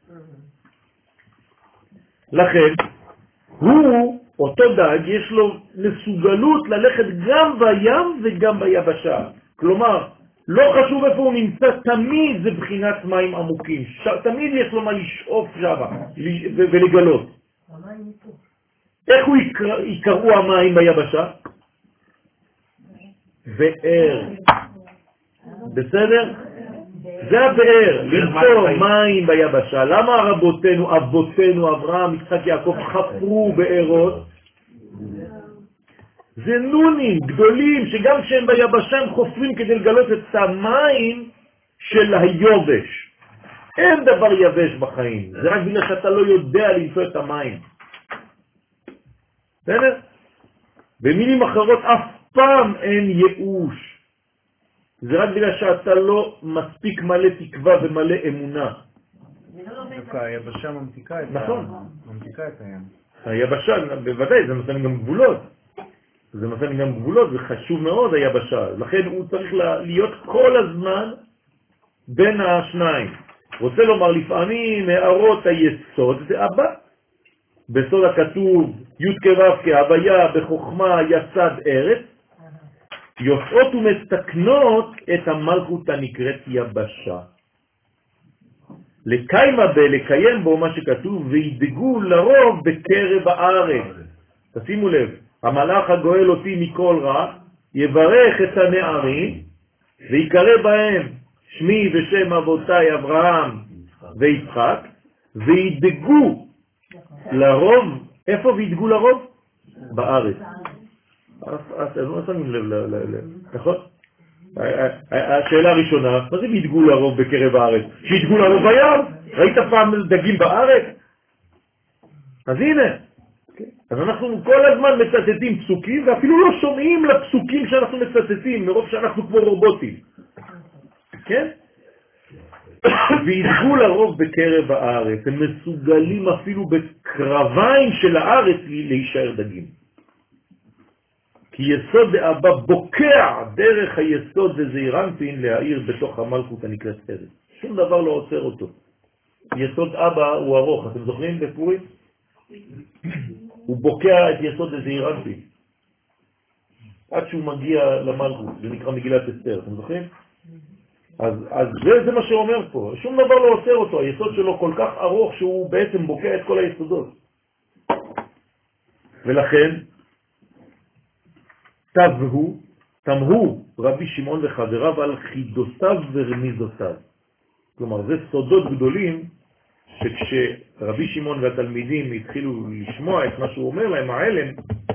S2: לכן, הוא, אותו דג, יש לו מסוגלות ללכת גם בים וגם ביבשה. כלומר, לא חשוב איפה הוא נמצא, תמיד זה בחינת מים עמוקים. ש... תמיד יש לו מה לשאוף שמה ו... ולגלות. איך הוא יקר... יקראו המים ביבשה? באר. בסדר? זה הבאר, למצוא מים ביבשה. למה רבותינו, אבותינו, אברהם, יצחק, יעקב, חפרו בארות? זה נונים גדולים שגם כשהם ביבשה הם חופרים כדי לגלות את המים של היובש. אין דבר יבש בחיים, זה רק בגלל שאתה לא יודע למצוא את המים. בסדר? במילים אחרות, אף פעם אין ייאוש. זה רק בגלל שאתה לא מספיק מלא תקווה ומלא אמונה.
S7: היבשה ממתיקה את הים.
S2: היבשה, בוודאי, זה נותן גם גבולות. זה נותן גם גבולות, זה חשוב מאוד היבשה. לכן הוא צריך להיות כל הזמן בין השניים. רוצה לומר, לפעמים הערות היסוד זה אבא. בסוד הכתוב, י' כו' כהוויה, בחוכמה יסד ארץ, יוצאות ומתקנות את המלכות הנקראת יבשה. לקיימה בה, לקיים בו מה שכתוב, וידגו לרוב בקרב הארץ. תשימו לב, המלאך הגואל אותי מכל רע, יברך את הנערים, ויקרא בהם שמי ושם אבותיי אברהם ויצחק, וידגו לרוב, איפה וידגו לרוב? בארץ. אז לא שמים לב, נכון? השאלה הראשונה, מה זה וידגו לרוב בקרב הארץ? שידגו לרוב בים? ראית פעם דגים בארץ? אז הנה, אז אנחנו כל הזמן מצטטים פסוקים, ואפילו לא שומעים לפסוקים שאנחנו מצטטים, מרוב שאנחנו כמו רובוטים. כן? וידגו לרוב בקרב הארץ, הם מסוגלים אפילו בקרביים של הארץ להישאר דגים. כי יסוד דאבא בוקע דרך היסוד וזעיר אנפין להאיר בתוך המלכות הנקראת ארץ. שום דבר לא עוצר אותו. יסוד אבא הוא ארוך, אתם זוכרים בפורים? הוא בוקע את יסוד וזעיר אנפין. עד שהוא מגיע למלכות, זה נקרא מגילת אסתר, אתם זוכרים? אז, אז זה, זה מה שאומר פה, שום דבר לא עוצר אותו, היסוד שלו כל כך ארוך שהוא בעצם בוקע את כל היסודות. ולכן, תבהו, תמהו רבי שמעון וחבריו על חידותיו ורמיזותיו. כלומר, זה סודות גדולים שכשרבי שמעון והתלמידים התחילו לשמוע את מה שהוא אומר להם, העלם,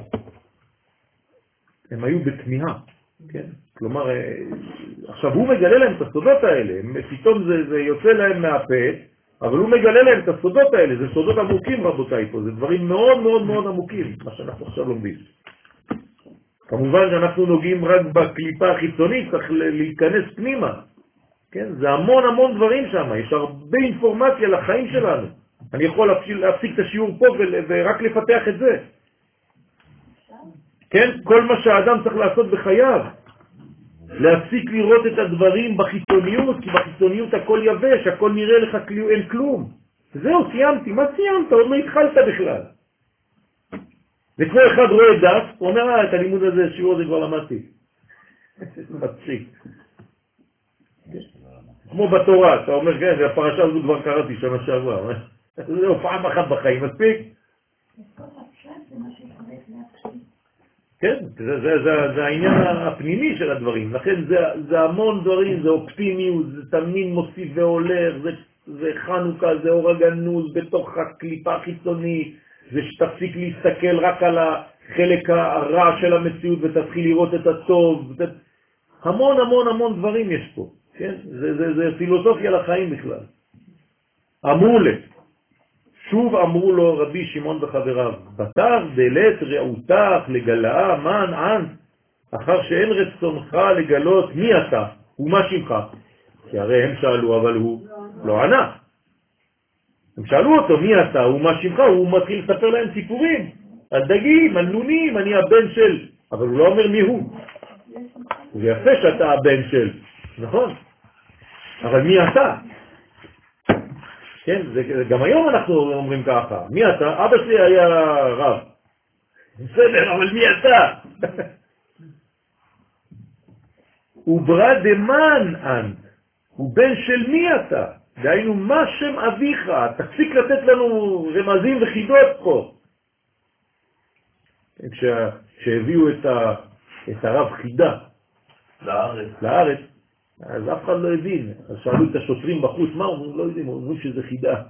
S2: הם היו בתמיהה. כן? כלומר, עכשיו הוא מגלה להם את הסודות האלה, פתאום זה, זה יוצא להם מהפה, אבל הוא מגלה להם את הסודות האלה, זה סודות עמוקים רבותיי פה, זה דברים מאוד מאוד מאוד עמוקים, מה שאנחנו עכשיו לומדים. כמובן שאנחנו נוגעים רק בקליפה החיצונית, צריך להיכנס פנימה, כן? זה המון המון דברים שם, יש הרבה אינפורמציה לחיים שלנו, אני יכול להפסיק את השיעור פה ורק לפתח את זה. כן? כל מה שהאדם צריך לעשות בחייו, להפסיק לראות את הדברים בחיצוניות, כי בחיצוניות הכל יבש, הכל נראה לך כאילו אין כלום. זהו, סיימתי. מה סיימת? עוד לא התחלת בכלל. וכמו אחד רואה דף, הוא אומר, אה, את הלימוד הזה, שיעור הזה כבר למדתי. מצחיק. כמו בתורה, אתה אומר, כן, הפרשה הזו כבר קראתי שנה שעברה. זהו, פעם אחת בחיים, מספיק? כן, זה, זה, זה, זה העניין הפנימי של הדברים, לכן זה, זה המון דברים, זה אופטימיות, זה תמיד מוסיף והולך, זה, זה חנוכה, זה אור הגנוז בתוך הקליפה החיצונית, זה שתפסיק להסתכל רק על החלק הרע של המציאות ותתחיל לראות את הטוב, זה, המון המון המון דברים יש פה, כן? זה, זה, זה פילוסופיה לחיים בכלל. אמרו לי, שוב אמרו לו רבי שמעון וחבריו, בתר דלת רעותך לגלאה מן ען, אחר שאין רצונך לגלות מי אתה ומה שמך. כי הרי הם שאלו, אבל הוא לא ענה. הם שאלו אותו, מי אתה? הוא מה שמך? הוא מתחיל לספר להם סיפורים על דגים, על נונים, אני הבן של, אבל הוא לא אומר מי הוא. זה יפה שאתה הבן של, נכון? אבל מי אתה? כן, זה, גם היום אנחנו אומרים ככה, מי אתה? אבא שלי היה רב. בסדר, אבל מי אתה? הוא ברא דמן אנט, הוא בן של מי אתה? דהיינו, מה שם אביך? תפסיק לתת לנו רמזים וחידות פה. כשהביאו את, ה, את הרב חידה
S4: לארץ.
S2: לארץ, אז אף אחד לא הבין. אז שאלו את השוטרים בחוץ, מה אומרים? לא יודעים, אומרים שזה חידה.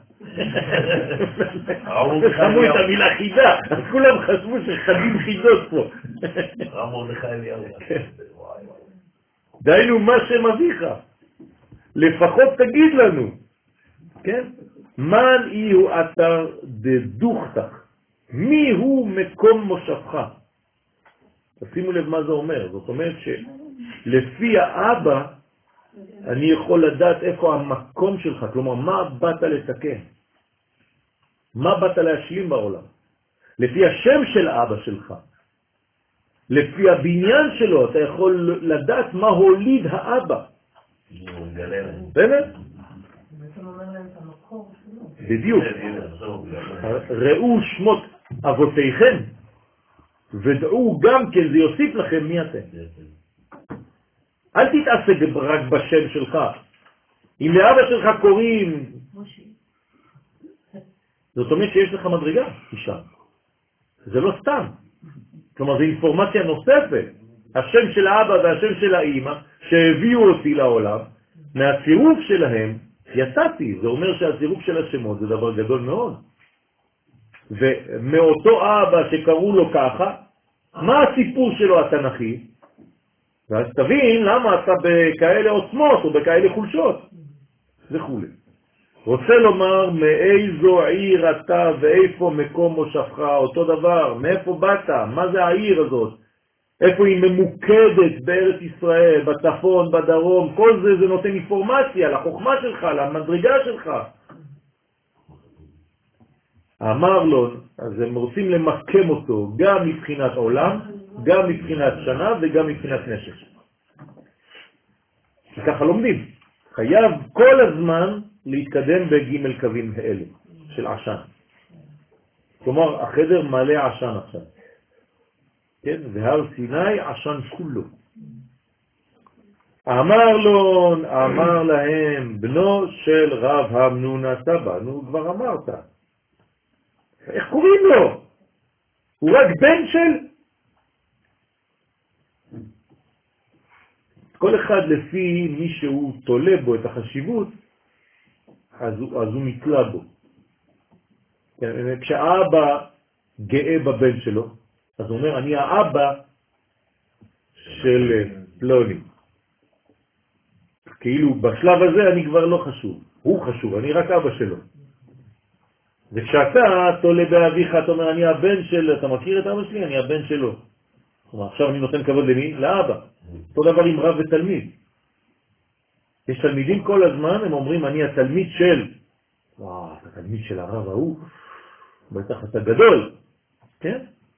S2: חמו את המילה חידה, אז כולם חשבו שחדים חידות פה.
S4: רמו לך אליהו.
S2: דהיינו, מה שם אביך? לפחות תגיד לנו, כן? מן איהו אתר דדוכתך, מי הוא מקום מושבך? תשימו לב מה זה אומר. זאת אומרת שלפי האבא אני יכול לדעת איפה המקום שלך, כלומר מה באת לתקן, מה באת להשלים בעולם. לפי השם של אבא שלך, לפי הבניין שלו, אתה יכול לדעת מה הוליד האבא. באמת?
S6: בעצם אומר להם את המקור שלו.
S2: בדיוק. ראו שמות אבותיכם, ודעו גם כן, זה יוסיף לכם מי אתם. אל תתעסק רק בשם שלך. אם לאבא שלך קוראים, זאת אומרת שיש לך מדרגה, אישה. זה לא סתם. כלומר, זו אינפורמציה נוספת. השם של האבא והשם של האמא שהביאו אותי לעולם, מהצירוף שלהם יצאתי. זה אומר שהצירוף של השמות זה דבר גדול מאוד. ומאותו אבא שקראו לו ככה, מה הסיפור שלו התנ"כי? ואז תבין למה אתה בכאלה עוצמות או בכאלה חולשות וכו'. רוצה לומר מאיזו עיר אתה ואיפה מקום מושבך, אותו דבר, מאיפה באת, מה זה העיר הזאת, איפה היא ממוקדת בארץ ישראל, בצפון, בדרום, כל זה זה נותן אינפורמציה לחוכמה שלך, למדרגה שלך. אמר לו, אז הם רוצים למקם אותו גם מבחינת עולם, גם מבחינת שנה וגם מבחינת נפש. ככה לומדים. חייב כל הזמן להתקדם בג' קווים האלה של עשן. כלומר, החדר מלא עשן עכשיו. כן? והר סיני עשן כולו. אמר לו, אמר להם, בנו של רב המנונה סבא. נו, כבר אמרת. איך קוראים לו? הוא רק בן של... כל אחד לפי מי שהוא תולה בו את החשיבות, אז הוא, אז הוא מתלה בו. כשהאבא גאה בבן שלו, אז הוא אומר, אני האבא של פלוני. כאילו בשלב הזה אני כבר לא חשוב. הוא חשוב, אני רק אבא שלו. וכשאתה תולה באביך, אתה אומר, אני הבן של... אתה מכיר את אבא שלי? אני הבן שלו. כלומר, עכשיו אני נותן כבוד למי? לאבא. אותו דבר עם רב ותלמיד. יש תלמידים כל הזמן, הם אומרים, אני התלמיד של... וואו, אתה תלמיד של הרב ההוא. בטח אתה גדול. כן?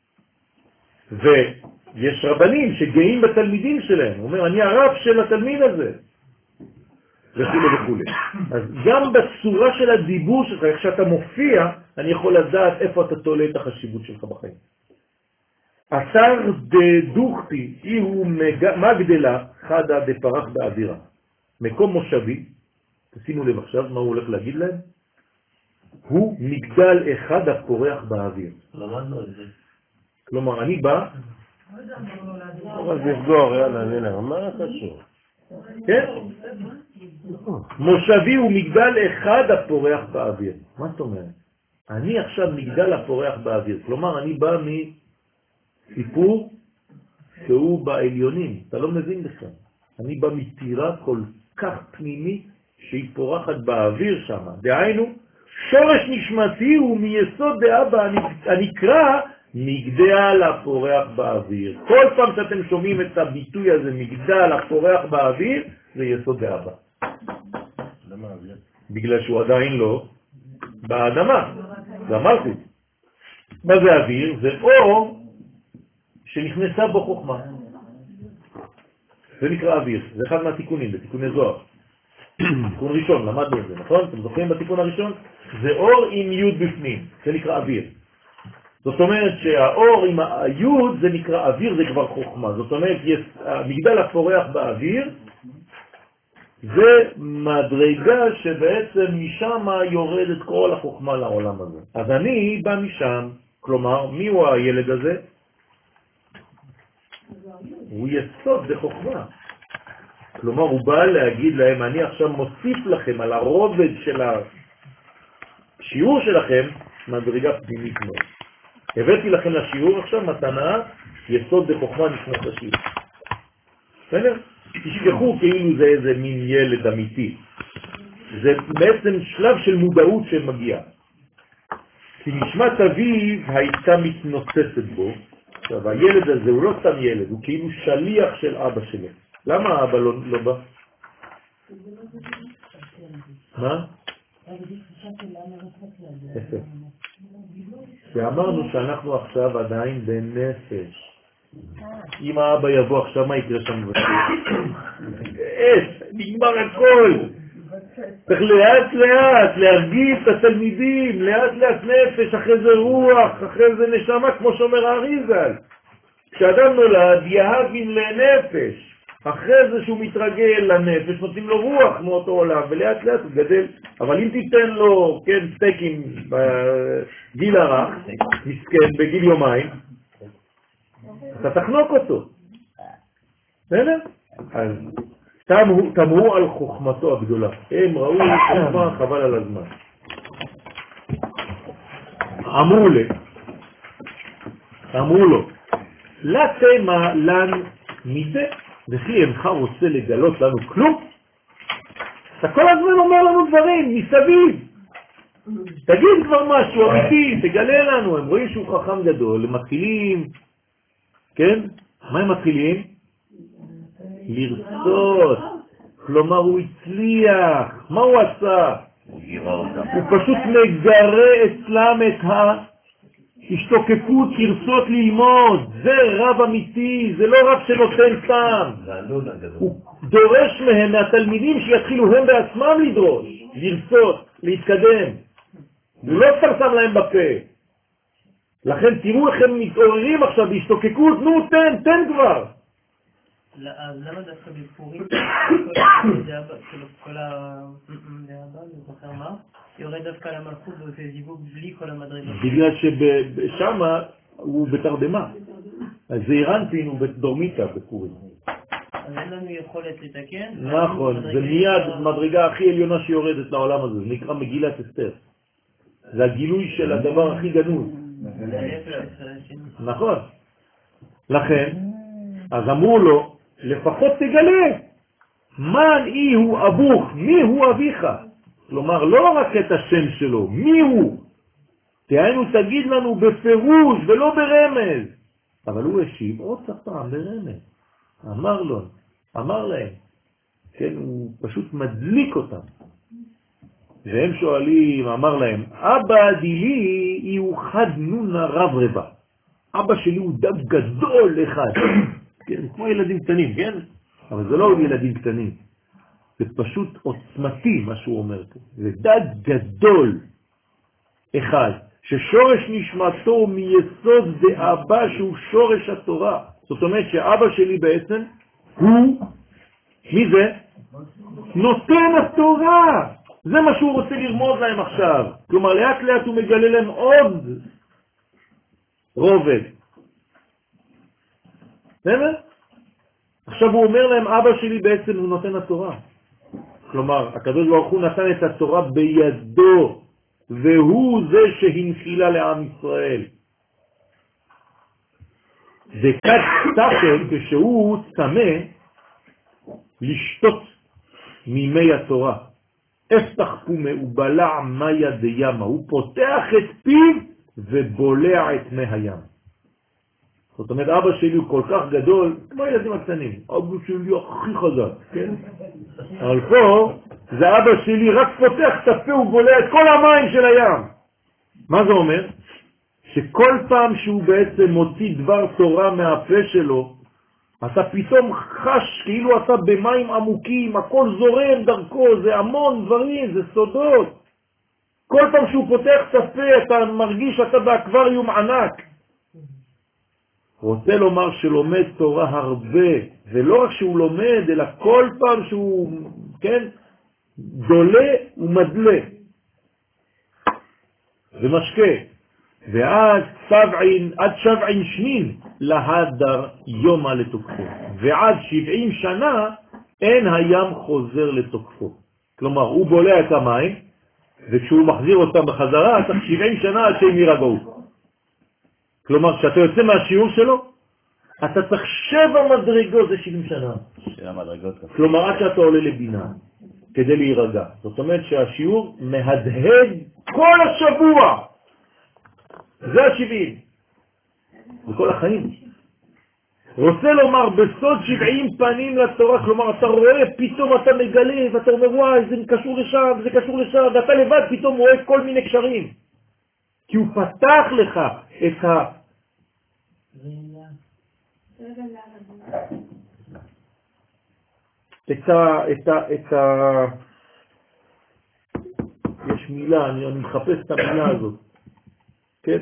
S2: ויש רבנים שגאים בתלמידים שלהם. הוא אומר, אני הרב של התלמיד הזה. וכו' וכו'. אז גם בצורה של הדיבור שלך, איך שאתה מופיע, אני יכול לדעת איפה אתה תולה את החשיבות שלך בחיים. אתר דדוכתי, היא הוא מגדלה חדה דפרח באווירה. מקום מושבי, תשימו לב עכשיו מה הוא הולך להגיד להם, הוא מגדל אחד הפורח באוויר.
S4: למדנו את זה.
S2: כלומר, אני בא...
S8: אבל נסגור, יאללה, נראה, מה קשור?
S2: כן? מושבי הוא מגדל אחד הפורח באוויר. מה זאת אומרת? אני עכשיו מגדל הפורח באוויר. כלומר, אני בא מסיפור שהוא בעליונים. אתה לא מבין בכלל. אני בא מטירה כל כך פנימית שהיא פורחת באוויר שם. דהיינו, שורש נשמתי הוא מיסוד דאבא הנקרא מגדל הפורח באוויר. כל פעם שאתם שומעים את הביטוי הזה, מגדל הפורח באוויר, זה יסוד דאבא.
S8: למה אוויר?
S2: בגלל שהוא עדיין לא באדמה, זה המלכות. מה זה אוויר? זה אור שנכנסה בו חוכמה. זה נקרא אוויר, זה אחד מהתיקונים, זה תיקוני זוהר. תיקון ראשון, למדנו את זה, נכון? אתם זוכרים בתיקון הראשון? זה אור עם יוד בפנים, זה נקרא אוויר. זאת אומרת שהאור עם היוד זה נקרא אוויר, זה כבר חוכמה. זאת אומרת, המגדל הפורח באוויר, זה מדרגה שבעצם משם יורד את כל החוכמה לעולם הזה. אז אני בא משם, כלומר, מי הוא הילד הזה? הוא יסוד בחוכמה. כלומר, הוא בא להגיד להם, אני עכשיו מוסיף לכם על הרובד של השיעור שלכם, מדרגה פנימית מאוד. הבאתי לכם לשיעור עכשיו מתנה, יסוד בחוכמה נכנס לשיעור. בסדר? תשכחו כאילו זה איזה מין ילד אמיתי. זה בעצם שלב של מודעות שמגיע. כי נשמת אביו הייתה מתנוצצת בו. עכשיו, הילד הזה הוא לא סתם ילד, הוא כאילו שליח של אבא שלו. למה האבא לא, לא בא? מה? יפה. שאמרנו שאנחנו עכשיו עדיין בנפש. אם האבא יבוא עכשיו, מה יקרה שם? אש, נגמר הכל. צריך לאט לאט להרגיש את התלמידים, לאט לאט נפש, אחרי זה רוח, אחרי זה נשמה, כמו שאומר האריז"ל. כשאדם נולד, יהבין לנפש. אחרי זה שהוא מתרגל לנפש, נותנים לו רוח מאותו עולם, ולאט לאט הוא גדל. אבל אם תיתן לו, כן, סטייקים בגיל הרך, מסכן, בגיל יומיים, אתה תחנוק אותו. בסדר? אז תמרו על חוכמתו הגדולה. הם ראו חוכמה חבל על הזמן. אמרו לי, אמרו לו, לתמה לן מזה, וכי אינך רוצה לגלות לנו כלום? אתה כל הזמן אומר לנו דברים מסביב. תגיד כבר משהו אמיתי, תגלה לנו. הם רואים שהוא חכם גדול, הם מתחילים, כן? מה הם מתחילים? לרצות. כלומר הוא הצליח. מה הוא עשה? הוא פשוט מגרה אצלם את ההשתוקקות, לרצות ללמוד. זה רב אמיתי, זה לא רב שנותן סתם. הוא דורש מהם, מהתלמידים, שיתחילו הם בעצמם לדרוש, לרצות, להתקדם. הוא לא סתם שם להם בפה. לכן תראו איך הם מתעוררים עכשיו בהשתוקקות, נו תן, תן כבר.
S3: אז למה דווקא בפורים, כל הדאבא, אני זוכר מה, יורד דווקא למלכות ועושה זיווג בלי כל המדרגות?
S2: בגלל ששם הוא בתרדמה. אז זעירנטין הוא בדורמיתא בפורים.
S3: אז אין לנו יכולת לתקן?
S2: נכון, זה מיד מדרגה הכי עליונה שיורדת לעולם הזה, זה נקרא מגילת אסתר. זה הגילוי של הדבר הכי גנוז. נכון. לכן, אז אמרו לו, לפחות תגלה, מן אי הוא אבוך, מי הוא אביך? כלומר, לא רק את השם שלו, מי הוא? תהיינו תגיד לנו בפירוש ולא ברמז. אבל הוא השיב עוד פעם ברמז. אמר לו, אמר להם, כן, הוא פשוט מדליק אותם. והם שואלים, אמר להם, אבא דילי היא הוא חד נונה רב רבה. אבא שלי הוא דג גדול אחד. כן, כמו ילדים קטנים, כן? אבל זה לא ילדים קטנים. זה פשוט עוצמתי מה שהוא אומר פה. זה דג גדול אחד, ששורש נשמתו מיסוד דאבא שהוא שורש התורה. זאת אומרת שאבא שלי בעצם הוא, מי זה? נותן התורה. זה מה שהוא רוצה ללמוד להם עכשיו. כלומר, לאט לאט הוא מגלה להם עוד רובד. בסדר? עכשיו הוא אומר להם, אבא שלי בעצם הוא נותן התורה. כלומר, הקדוש ברוך הוא נתן את התורה בידו, והוא זה שהנחילה לעם ישראל. זה כת תפל כשהוא צמא לשתות ממי התורה. אפתח פומה ובלע מיה דימה. הוא פותח את פיו ובולע את מי הים. זאת אומרת, אבא שלי הוא כל כך גדול, כמו ילדים הקטנים. אבא שלי הכי חזק, כן? אבל פה זה אבא שלי רק פותח את הפה ובולע את כל המים של הים. מה זה אומר? שכל פעם שהוא בעצם מוציא דבר תורה מהפה שלו, אתה פתאום חש כאילו אתה במים עמוקים, הכל זורם דרכו, זה המון דברים, זה סודות. כל פעם שהוא פותח את הפה אתה מרגיש שאתה באקווריום ענק. רוצה לומר שלומד תורה הרבה, ולא רק שהוא לומד, אלא כל פעם שהוא, כן, דולה ומדלה ומשקה. ועד שבעין, עד שבעין שנין להדר יומה לתוקפו. ועד שבעים שנה אין הים חוזר לתוקפו. כלומר, הוא בולע את המים, וכשהוא מחזיר אותם בחזרה, צריך שבעים שנה עד שהם יירגעו. כלומר, כשאתה יוצא מהשיעור שלו, אתה צריך שבע מדרגות, זה שבעים שנה.
S1: שבע מדרגות.
S2: כלומר, עד שאתה עולה לבינה, כדי להירגע. זאת אומרת שהשיעור מהדהד כל השבוע. זה השבעים. בכל החיים. רוצה לומר, בסוד שבעים פנים לתורה, כלומר, אתה רואה, פתאום אתה מגלה, ואתה אומר, וואי, זה קשור לשם, זה קשור לשם, ואתה לבד פתאום רואה כל מיני קשרים. כי הוא פתח לך את ה... את ה... את ה... את ה... יש מילה, אני, אני מחפש את המילה הזאת. כן?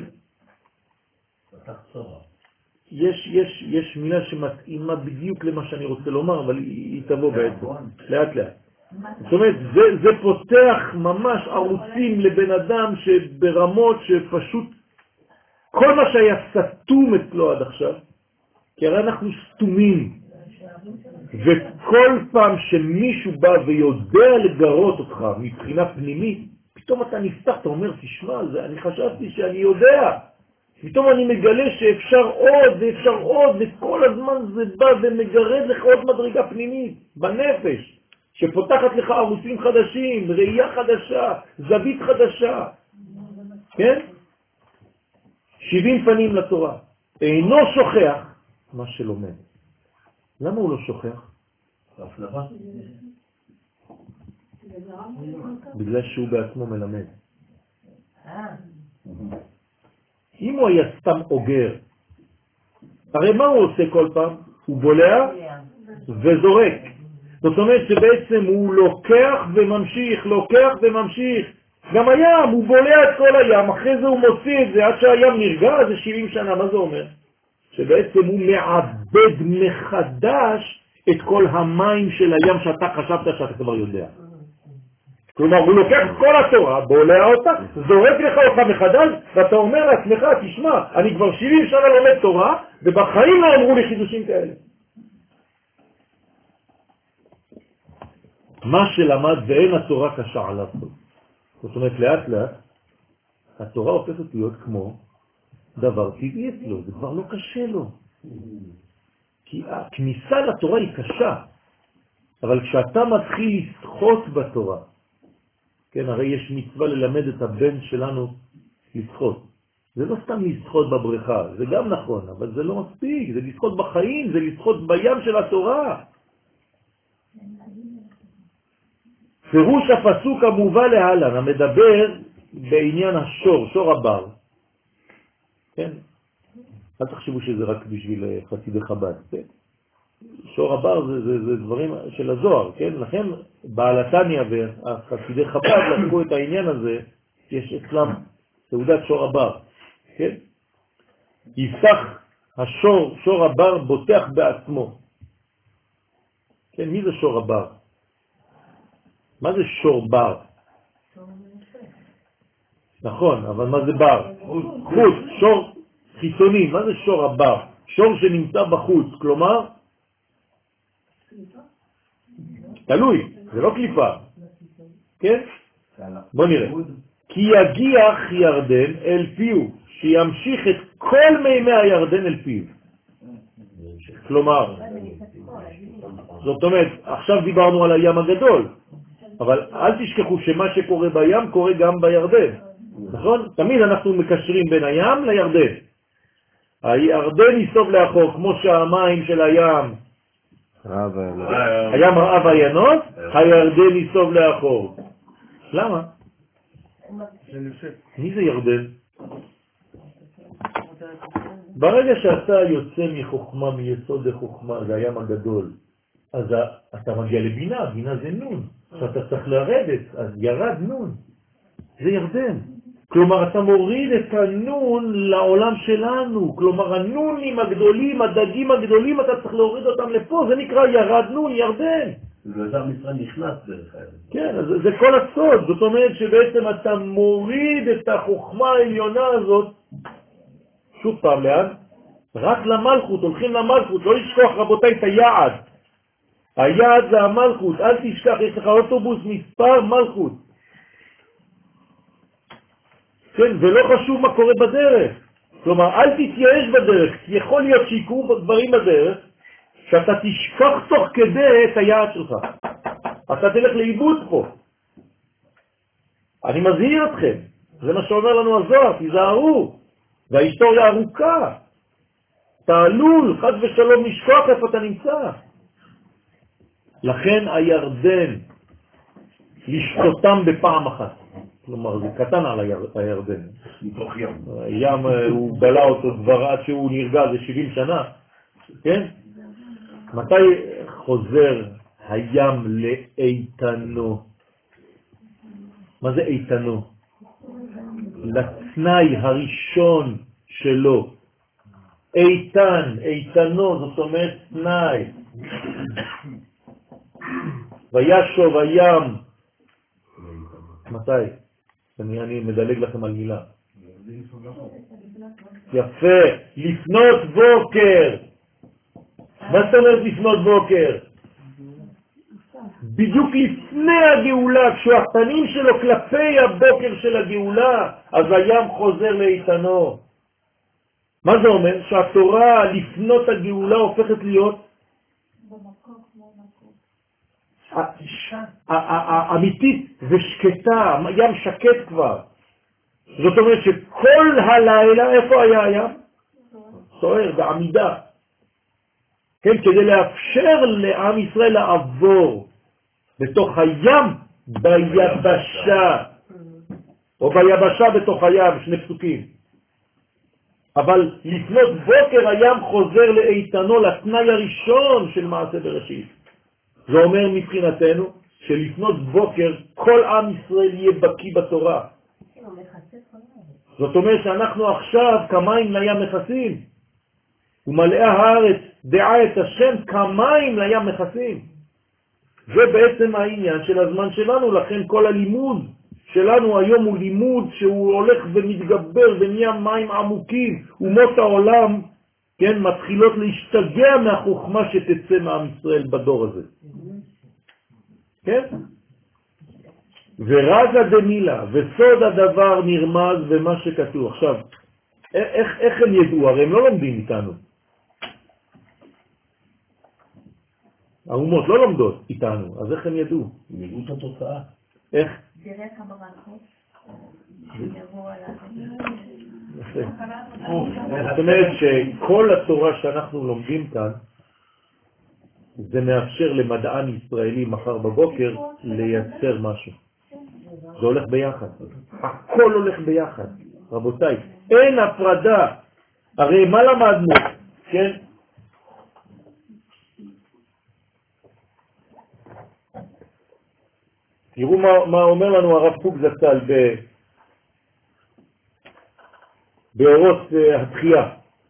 S2: יש, יש, יש מילה שמתאימה בדיוק למה שאני רוצה לומר, אבל היא, היא תבוא בעצם, לאט לאט. זאת אומרת, זה, זה פותח ממש ערוצים לבן אדם שברמות שפשוט כל מה שהיה סתום אצלו עד עכשיו, כי הרי אנחנו סתומים, וכל פעם שמישהו בא ויודע לגרות אותך מבחינה פנימית, פתאום אתה נפתח, אתה אומר, תשמע, זה, אני חשבתי שאני יודע. פתאום אני מגלה שאפשר עוד ואפשר עוד, וכל הזמן זה בא ומגרד לך עוד מדרגה פנימית, בנפש, שפותחת לך ערוצים חדשים, ראייה חדשה, זווית חדשה. כן? שבעים פנים לתורה. אינו שוכח מה שלומד. למה הוא לא שוכח?
S4: הפלמה.
S2: בגלל שהוא בעצמו מלמד. אם הוא היה סתם אוגר, הרי מה הוא עושה כל פעם? הוא בולע וזורק. זאת אומרת שבעצם הוא לוקח וממשיך, לוקח וממשיך. גם הים, הוא בולע את כל הים, אחרי זה הוא מוציא את זה, עד שהים נרגע, זה שבעים שנה. מה זה אומר? שבעצם הוא מעבד מחדש את כל המים של הים שאתה חשבת שאתה כבר יודע. כלומר, הוא לוקח כל התורה, בולע אותה, זורק לך אותך מחדש, ואתה אומר לעצמך, תשמע, אני כבר שבעים שנה לומד תורה, ובחיים לא אמרו לי חידושים כאלה. מה שלמד ואין התורה קשה עליו. זאת אומרת, לאט לאט, התורה הופכת להיות כמו דבר טבעי אצלו, זה כבר לא קשה לו. כי הכניסה לתורה היא קשה, אבל כשאתה מתחיל לשחות בתורה, כן, הרי יש מצווה ללמד את הבן שלנו לשחות. זה לא סתם לשחות בבריכה, זה גם נכון, אבל זה לא מספיק, זה לשחות בחיים, זה לשחות בים של התורה. פירוש הפסוק המובא להלן, המדבר בעניין השור, שור הבר. כן? אל תחשבו שזה רק בשביל חסידי חב"ד, כן? שור הבר זה, זה, זה דברים של הזוהר, כן? לכן בעל התניא והחסידי חב"ד לקחו את העניין הזה, יש אצלם תעודת שור הבר, כן? יפתח השור, שור הבר בוטח בעצמו. כן, מי זה שור הבר? מה זה שור בר? נכון, אבל מה זה בר? חוץ, שור חיצוני. מה זה שור הבר? שור שנמצא בחוץ, כלומר תלוי, זה לא קליפה. כן? בוא נראה. כי יגיח ירדן אל פיו, שימשיך את כל מימי הירדן אל פיו. כלומר, זאת אומרת, עכשיו דיברנו על הים הגדול, אבל אל תשכחו שמה שקורה בים קורה גם בירדן. נכון? תמיד אנחנו מקשרים בין הים לירדן. הירדן יסוב לאחור, כמו שהמים של הים הים רעב עיינות, הירדן ייסוב לאחור. למה? מי זה ירדן? ברגע שאתה יוצא מחוכמה, מיסוד לחוכמה, זה הים הגדול, אז אתה מגיע לבינה, בינה זה נון. כשאתה צריך לרדת, אז ירד נון. זה ירדן. כלומר, אתה מוריד את הנון לעולם שלנו. כלומר, הנונים הגדולים, הדגים הגדולים, אתה צריך להוריד אותם לפה. זה נקרא ירד נון, ירדן.
S4: זה יותר מצרים נכנס דרך האלה.
S2: כן, אז זה כל הסוד. זאת אומרת שבעצם אתה מוריד את החוכמה העליונה הזאת, שוב פעם לאן? רק למלכות, הולכים למלכות, לא לשכוח רבותיי את היעד. היעד זה המלכות, אל תשכח, יש לך אוטובוס מספר מלכות. כן, ולא חשוב מה קורה בדרך. כלומר, אל תתייאש בדרך, כי יכול להיות שיקרו דברים בדרך, שאתה תשכח תוך כדי את היעד שלך. אתה תלך לאיבוד פה. אני מזהיר אתכם, זה מה שאומר לנו הזוהר, תיזהרו. וההיסטוריה ארוכה. אתה עלול, חד ושלום, לשכוח איפה אתה נמצא. לכן הירדן, לשתותם בפעם אחת. כלומר, זה קטן על הירדן.
S4: מתוך ים.
S2: ים, הוא בלה אותו כבר עד שהוא נרגע, זה שבעים שנה. כן? מתי חוזר הים לאיתנו? מה זה איתנו? לתנאי הראשון שלו. איתן, איתנו, זאת אומרת תנאי. וישוב הים. מתי? אני, אני מדלג לכם על מילה. יפה, לפנות בוקר. מה זאת אומרת לפנות בוקר? בדיוק לפני הגאולה, כשהפנים שלו כלפי הבוקר של הגאולה, אז הים חוזר לאיתנו. מה זה אומר? שהתורה לפנות הגאולה הופכת להיות אמיתית ושקטה, ים שקט כבר. זאת אומרת שכל הלילה, איפה היה הים? סוער, בעמידה. כן, כדי לאפשר לעם ישראל לעבור בתוך הים ביבשה, או ביבשה בתוך הים, שני פסוקים. אבל לפנות בוקר הים חוזר לאיתנו, לתנאי הראשון של מעשה בראשית. זה אומר מבחינתנו שלפנות בוקר כל עם ישראל יהיה בקי בתורה. זאת אומרת שאנחנו עכשיו כמים לים מכסים, ומלאה הארץ דעה את השם כמים לים מכסים. זה בעצם העניין של הזמן שלנו, לכן כל הלימוד שלנו היום הוא לימוד שהוא הולך ומתגבר ונהיה מים עמוקים, אומות העולם כן, מתחילות להשתגע מהחוכמה שתצא מעם ישראל בדור הזה. כן? ורזה דמילה, וסוד הדבר נרמז במה שכתוב. עכשיו, איך, איך הם ידעו? הרי הם לא לומדים איתנו. האומות לא לומדות איתנו, אז איך הם ידעו?
S4: הם ידעו את התוצאה.
S2: איך?
S5: דרך המלכות. יבוא על
S2: יפה. זאת אומרת שכל התורה שאנחנו לומדים כאן, זה מאפשר למדען ישראלי מחר בבוקר לייצר משהו. זה הולך ביחד. הכל הולך ביחד. רבותיי, אין הפרדה. הרי מה למדנו? כן? תראו מה, מה אומר לנו הרב קוק זצ"ל ב... באורות התחייה.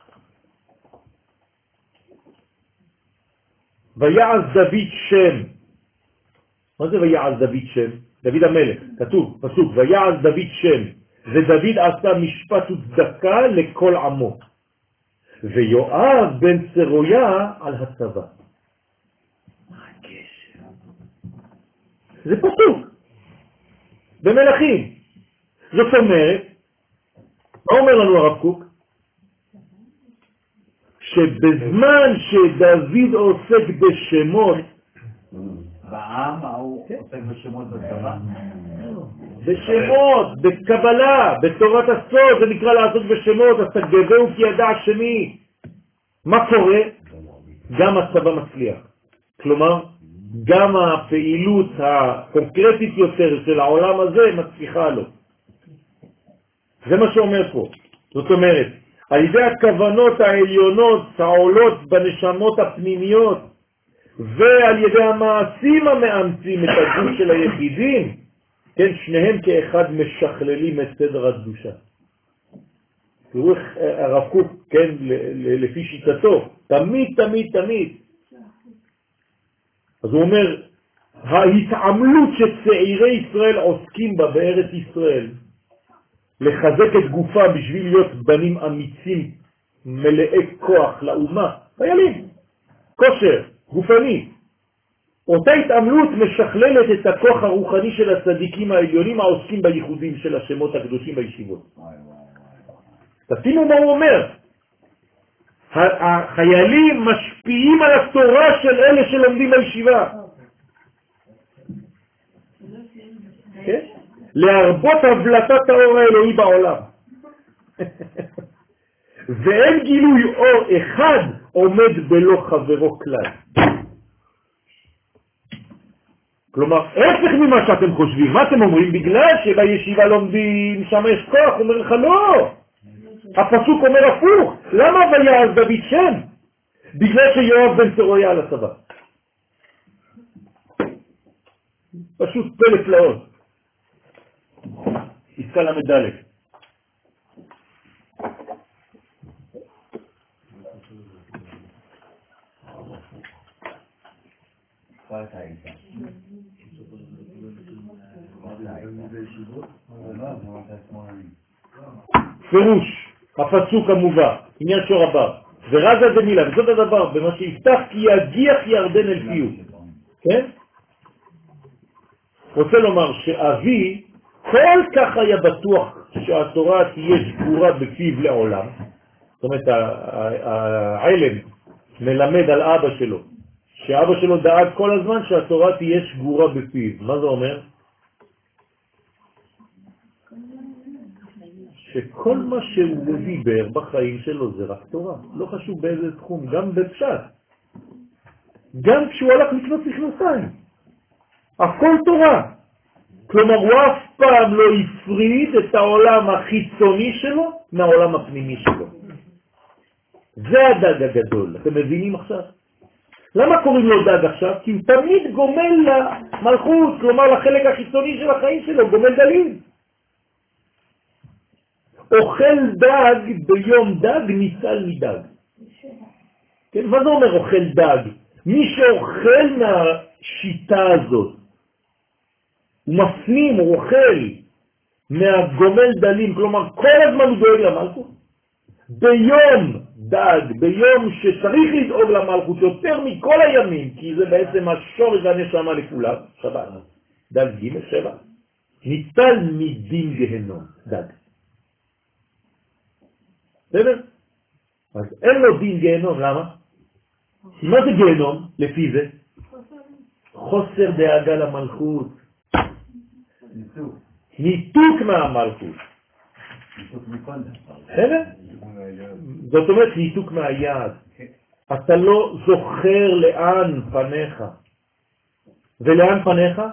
S2: ויעז דוד שם. מה זה ויעז דוד שם? דוד המלך, כתוב, פסוק, ויעז דוד שם. ודוד עשה משפט וצדקה לכל עמו. ויואב בן צרויה על הצבא. זה פסוק. במלכים. זאת אומרת, מה אומר לנו הרב קוק? שבזמן שדוד עוסק בשמות,
S1: בעם הוא עוסק בשמות בצבא?
S2: בשמות, בקבלה, בתורת הסוד, זה נקרא לעשות בשמות, אז תגבהו כי ידע שמי. מה קורה? גם הצבא מצליח. כלומר, גם הפעילות הקונקרטית יותר של העולם הזה מצליחה לו. זה מה שאומר פה. זאת אומרת, על ידי הכוונות העליונות העולות בנשמות הפנימיות, ועל ידי המעשים המאמצים את הגוף של היחידים, כן, שניהם כאחד משכללים את סדר הקדושה. תראו איך הרב קוק, כן, לפי שיטתו, תמיד, תמיד, תמיד. אז הוא אומר, ההתעמלות שצעירי ישראל עוסקים בה בארץ ישראל, לחזק את גופה בשביל להיות בנים אמיצים, מלאי כוח לאומה, חיילים, כושר, גופני. אותה התעמלות משכללת את הכוח הרוחני של הצדיקים העליונים העוסקים בייחודים של השמות הקדושים בישיבות. תשימו מה הוא אומר. החיילים משפיעים על התורה של אלה שלומדים בישיבה. כן? להרבות הבלטת האור האלוהי בעולם. ואין גילוי אור אחד עומד בלא חברו כלל. כלומר, הפך ממה שאתם חושבים. מה אתם אומרים? בגלל שבישיבה לומדים, שם יש כוח. אומר לך, לא. הפסוק אומר הפוך. למה ויעש דוד שם? בגלל שיואב בן צרויה על הצבא. פשוט פלא פלאות. עסקה למדלת. פירוש, הפסוק המובא, עניין שור הבא, ורזה דמילה, וזאת הדבר, במה שיפתח כי יגיח ירדן אל פיו. כן? רוצה לומר שאבי כל כך היה בטוח שהתורה תהיה שגורה בפיו לעולם. זאת אומרת, העלם מלמד על אבא שלו, שאבא שלו דאג כל הזמן שהתורה תהיה שגורה בפיו. מה זה אומר? שכל מה שהוא דיבר בחיים שלו זה רק תורה. לא חשוב באיזה תחום, גם בפשט. גם כשהוא הלך לקנות מכנסיים. הכל תורה. כלומר, הוא אף פעם לא הפריד את העולם החיצוני שלו מהעולם הפנימי שלו. זה הדג הגדול. אתם מבינים עכשיו? למה קוראים לו דג עכשיו? כי הוא תמיד גומל למלכות, כלומר לחלק החיצוני של החיים שלו, גומל דלים. אוכל דג ביום דג ניצל מדג. כן, מה זה אומר אוכל דג? מי שאוכל מהשיטה הזאת, הוא מפנים, הוא אוכל מהגומל דלים, כלומר כל הזמן הוא דואג למלכות. ביום דג, ביום שצריך לדאוג למלכות יותר מכל הימים, כי זה בעצם השורש והנשמה לכולם, שבת, דג ג' שבע, ניצל מדין גהנום, דג. בסדר? אז אין לו דין גהנום, למה? מה זה גהנום לפי זה? חוסר דאגה למלכות. ניתוק מהמלכות. בסדר? זאת אומרת ניתוק מהיעד. אתה לא זוכר לאן פניך. ולאן פניך?